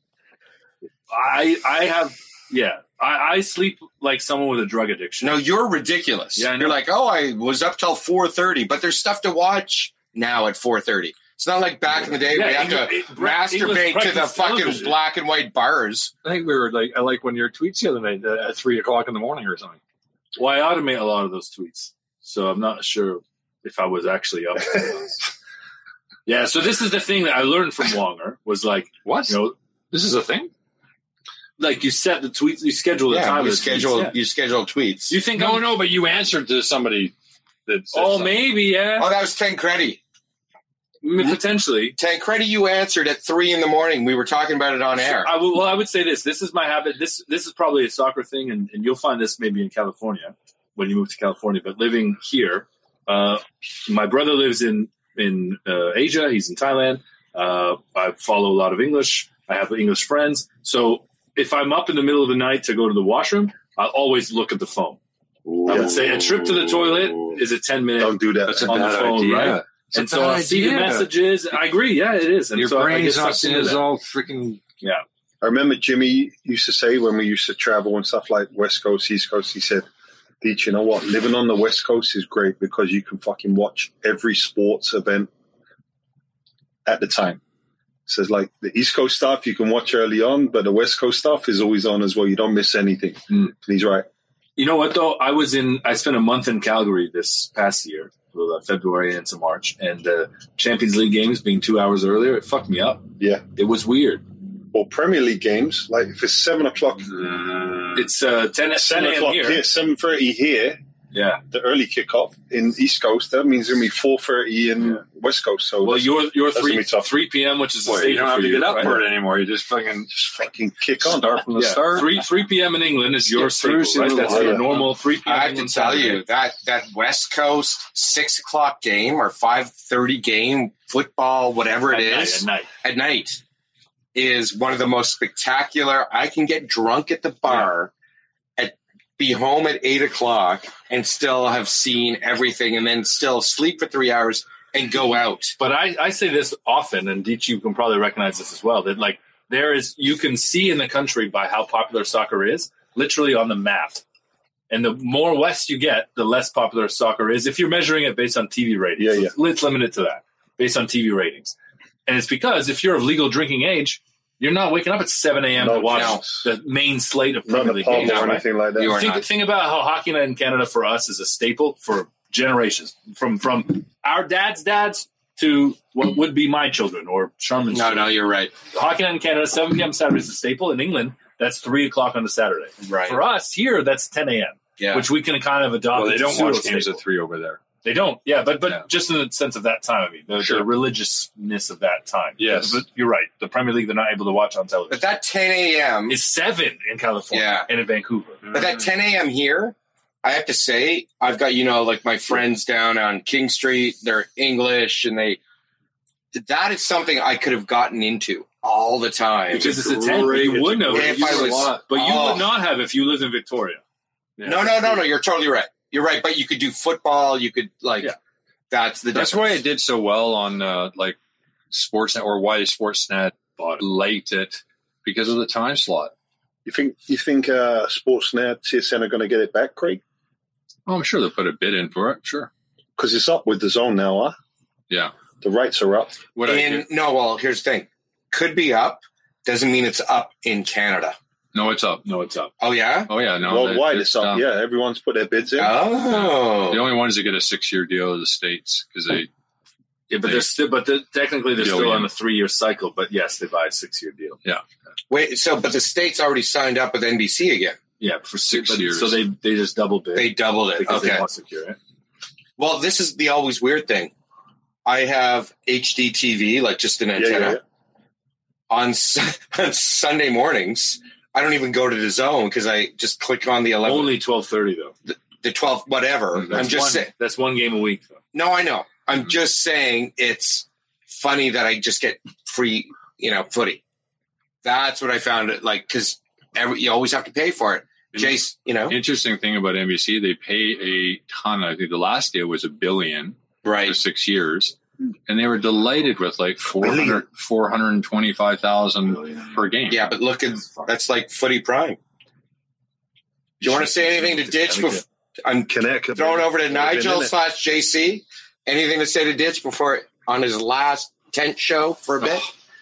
L: I have, yeah. I sleep like someone with a drug addiction.
J: No, you're ridiculous.
L: Yeah,
J: you're like, I was up till 4:30, but there's stuff to watch now at 4:30. It's not like back in the day we have to masturbate to the fucking black and white bars.
M: I think I like one of your tweets the other night at 3:00 in the morning or something.
L: Well, I automate a lot of those tweets, so I'm not sure if I was actually up. Yeah, so this is the thing that I learned from Wonger was like,
M: what? This is a thing?
L: Like you set the tweets, you schedule the time.
J: You schedule tweets.
L: You think
M: no, but you answered to somebody that said something.
L: Maybe, yeah.
J: Oh, that was Tancredi.
L: Potentially.
J: Tancredi, you answered at 3 a.m. We were talking about it on air.
L: I would say this. This is my habit. This is probably a soccer thing, and you'll find this maybe in California when you move to California. But living here, my brother lives in Asia. He's in Thailand. I follow a lot of English. I have English friends. So if I'm up in the middle of the night to go to the washroom, I'll always look at the phone. I would say a trip to the toilet is a 10-minute.
H: Don't do that.
M: That's a
L: on
M: bad
L: the phone,
M: idea.
L: right? And so I see the messages. I agree. Yeah, it is. And
M: your
L: so
M: brain's is all freaking.
L: Yeah.
H: I remember Jimmy used to say when we used to travel and stuff like West Coast, East Coast, he said, Deech, you know what? Living on the West Coast is great because you can fucking watch every sports event at the time. Says like the East Coast stuff you can watch early on, but the West Coast stuff is always on as well. You don't miss anything. And he's right.
L: You know what though? I spent a month in Calgary this past year, February into March, and the Champions League games being 2 hours earlier, it fucked me up.
H: Yeah,
L: it was weird.
H: Or Premier League games, like if it's 7 o'clock,
L: it's 10 a.m. here,
H: 7:30 here.
L: Yeah,
H: the early kickoff in East Coast. That means it's gonna be 4:30 in West Coast. So
L: you're 3 p.m., which is the state.
M: You don't have to get up
L: right?
M: for it anymore. You just fucking
H: kick on.
M: Start from the start.
L: 3 p.m. in England is your staple, right? That's your normal 3 p.m.
J: I have to tell you that West Coast 6 o'clock game or 5:30 game, football, whatever it is, at night is one of the most spectacular. I can get drunk at the bar. Be home at 8 o'clock and still have seen everything and then still sleep for 3 hours and go out.
L: But I say this often, and Deech, you can probably recognize this as well, that like you can see in the country by how popular soccer is, literally on the map. And the more west you get, the less popular soccer is. If you're measuring it based on TV ratings, let's limit it to that, based on TV ratings. And it's because if you're of legal drinking age, you're not waking up at 7 a.m. to watch the main slate of Premier League games.
H: Or anything like that.
L: Think about how Hockey Night in Canada for us is a staple for generations. From our dads to what would be my children or Sharman's children.
J: No, you're right.
L: Hockey Night in Canada, 7 p.m. Saturday is a staple. In England, that's 3 o'clock on a Saturday.
J: Right.
L: For us here, that's 10 a.m., which we can kind of adopt.
M: Well, they don't watch games at 3 over there.
L: They don't, but just in the sense of that time, I mean, the religiousness of that time.
M: Yes.
L: But you're right. The Premier League, they're not able to watch on television.
J: But that 10 a.m.
L: is 7 in California and in Vancouver.
J: But that 10 a.m. here, I have to say, I've got, like my friends down on King Street, they're English, and that is something I could have gotten into all the time.
L: Because it's a 10, you wouldn't have. But you would not have if you lived in Victoria.
J: Yeah. No, you're totally right. You're right, but you could do football. You could that's
M: why it did so well on like Sportsnet or why Sportsnet liked it because of the time slot.
H: You think Sportsnet, TSN are going to get it back, Craig?
M: Oh, I'm sure they'll put a bid in for it. Sure,
H: because it's up with the zone now, huh?
M: Yeah,
H: the rights are up.
J: Here's the thing: could be up, doesn't mean it's up in Canada.
M: No, it's up.
J: Oh, yeah?
M: Oh, yeah. No,
H: worldwide, it's up. Yeah, everyone's put their bids in.
J: Oh.
M: The only ones that get a 6-year deal are the States because they.
L: Yeah, but technically they're still on a 3-year cycle. But yes, they buy a 6-year deal.
M: Yeah.
J: Wait, but the States already signed up with NBC again.
L: Yeah, for 6 years. So they just double bid.
J: They doubled it
L: because they want to secure it.
J: Well, this is the always weird thing. I have HD TV, like just an antenna. On Sunday mornings. I don't even go to the zone because I just click on the 11.
L: Only 12:30 though.
J: The 12, whatever. I'm just saying.
L: That's one game a week though.
J: No, I know. I'm just saying it's funny that I just get free, footy. That's what I found it like, because you always have to pay for it. Jace,
G: Interesting thing about NBC, they pay a ton. I think the last deal was $1 billion for 6 years. And they were delighted with like 425,000 per game.
J: Yeah, but that's like Footy Prime. Do you want to say anything to Ditch? I'm throwing over to Nigel/JC. Anything to say to Ditch before on his last tent show for a bit?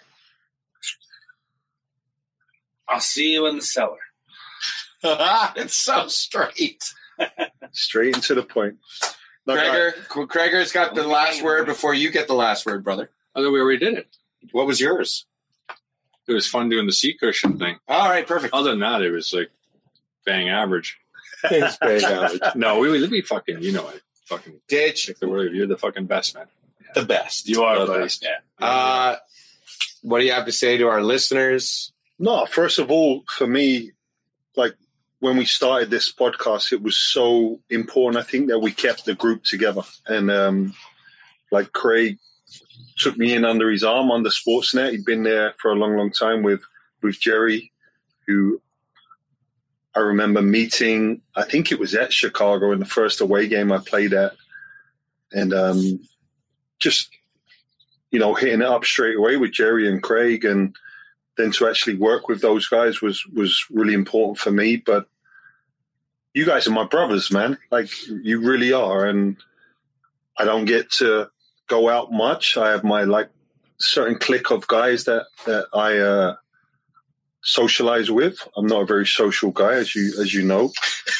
N: I'll see you in the cellar.
J: It's so straight.
H: Straight and to the point.
J: Gregor's got the last word before you get the last word, brother.
G: I thought we already did it.
J: What was yours?
G: It was fun doing the seat cushion thing.
J: All right, perfect.
G: Other than that, it was like bang average.
J: It's bang average.
G: No, we fucking, I fucking
J: Ditch.
G: The word, you're the fucking best, man.
J: Yeah. The best.
L: You are
J: the
L: best.
J: Yeah. What do you have to say to our listeners?
H: No, first of all, for me, like when we started this podcast, it was so important, I think, that we kept the group together. And like Craig took me in under his arm under Sportsnet. He'd been there for a long, long time with Jerry, who I remember meeting, I think it was at Chicago in the first away game I played at. And just, hitting it up straight away with Jerry and Craig, and then to actually work with those guys was really important for me. But you guys are my brothers, man. Like, you really are. And I don't get to go out much. I have my, certain clique of guys that I socialize with. I'm not a very social guy, as you know.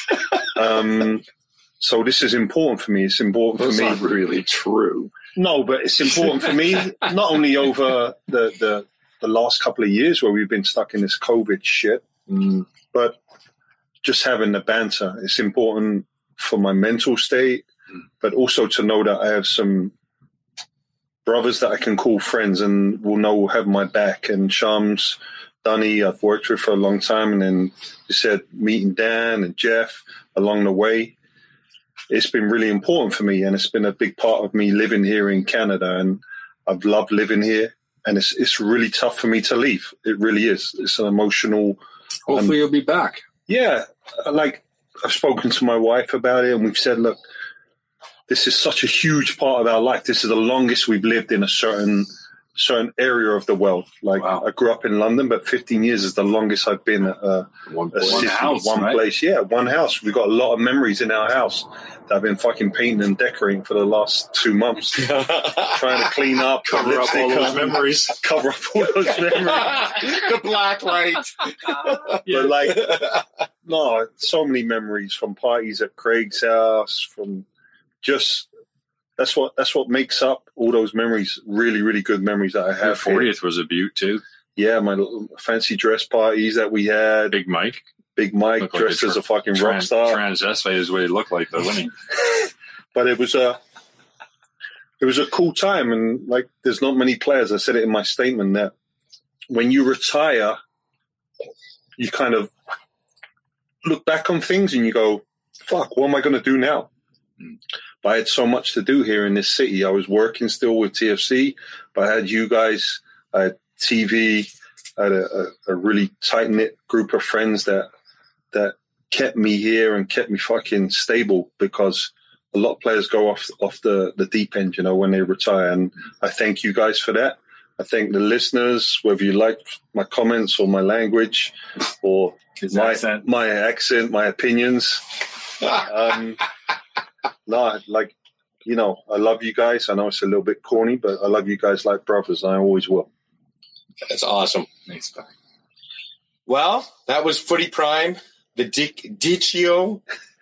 H: So this is important for me. It's important for me.
G: That's not really true.
H: No, but it's important for me, not only over the last couple of years where we've been stuck in this COVID shit, but just having the banter. It's important for my mental state, but also to know that I have some brothers that I can call friends and will have my back. And Shams, Dunny, I've worked with for a long time. And then you said meeting Dan and Jeff along the way. It's been really important for me, and it's been a big part of me living here in Canada. And I've loved living here, and it's really tough for me to leave. It really is. It's an emotional.
G: Hopefully you'll be back.
H: Yeah. Like, I've spoken to my wife about it, and we've said, look, this is such a huge part of our life. This is the longest we've lived in a certain area of the world. Like, wow. I grew up in London, but 15 years is the longest I've been at one house, one place. Yeah, one house. We've got a lot of memories in our house that I've been fucking painting and decorating for the last 2 months. Trying to clean up,
G: cover up all those memories.
H: Cover up all those memories.
J: The black light.
H: But no, so many memories from parties at Craig's house, from just... That's what makes up all those memories, really, really good memories that I have.
G: Your 40th was a beaut, too.
H: Yeah, my fancy dress parties that we had.
G: Big Mike
H: dressed as a fucking rock star.
G: Transvestite is what he looked like, though, wasn't he?
H: But it was a cool time. And, there's not many players. I said it in my statement that when you retire, you kind of look back on things and you go, fuck, what am I going to do now? But I had so much to do here in this city. I was working still with TFC, but I had you guys, I had TV, I had a really tight-knit group of friends that kept me here and kept me fucking stable, because a lot of players go off the deep end, when they retire. And I thank you guys for that. I thank the listeners, whether you like my comments or my language or my accent, my opinions. No, I love you guys. I know it's a little bit corny, but I love you guys like brothers, and I always will.
J: That's awesome.
L: Thanks, buddy.
J: Well, that was Footy Prime, the Dicchio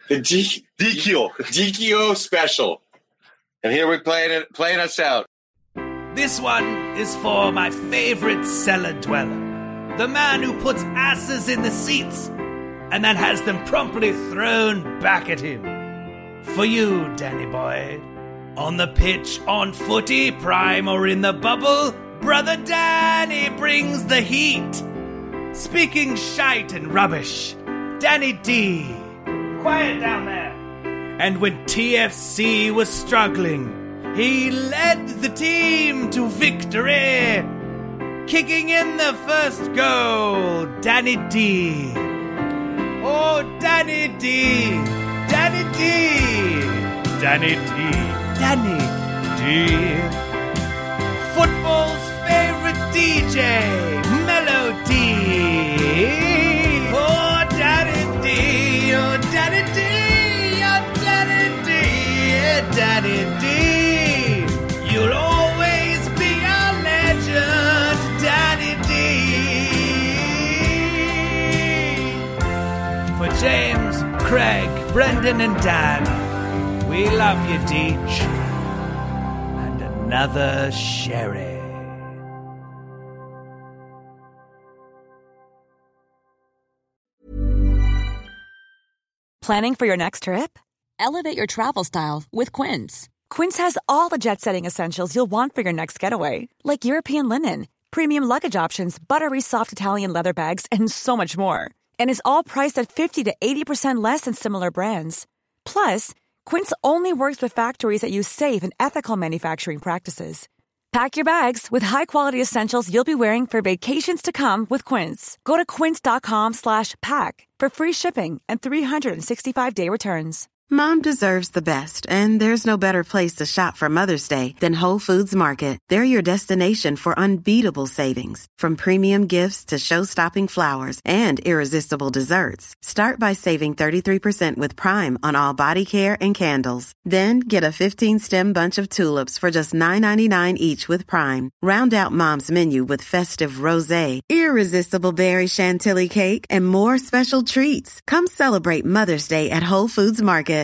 J: special. And here we're playing us out.
D: This one is for my favorite cellar dweller, the man who puts asses in the seats and then has them promptly thrown back at him. For you, Danny boy. On the pitch, on Footy Prime, or in the bubble, Brother Danny brings the heat. Speaking shite and rubbish, Danny D. Quiet down there. And when TFC was struggling, He led the team to victory, kicking in the first goal. Danny D. Oh, Danny D. Danny D. Danny D. Danny D. Football's favorite DJ, Melody. Oh, Danny D. Oh, Danny D. Oh, Danny D. Danny D. You'll always be a legend, Danny D. For James, Craig, Brendan, and Dan, we love you, Deej. And another sherry.
P: Planning for your next trip? Elevate your travel style with Quince. Quince has all the jet-setting essentials you'll want for your next getaway, like European linen, premium luggage options, buttery soft Italian leather bags, and so much more. And is all priced at 50 to 80% less than similar brands. Plus, Quince only works with factories that use safe and ethical manufacturing practices. Pack your bags with high-quality essentials you'll be wearing for vacations to come with Quince. Go to quince.com/pack for free shipping and 365-day returns.
Q: Mom deserves the best, and there's no better place to shop for Mother's Day than Whole Foods Market. They're your destination for unbeatable savings, from premium gifts to show-stopping flowers and irresistible desserts. Start by saving 33% with Prime on all body care and candles. Then get a 15-stem bunch of tulips for just $9.99 each with Prime. Round out Mom's menu with festive rosé, irresistible berry chantilly cake, and more special treats. Come celebrate Mother's Day at Whole Foods Market.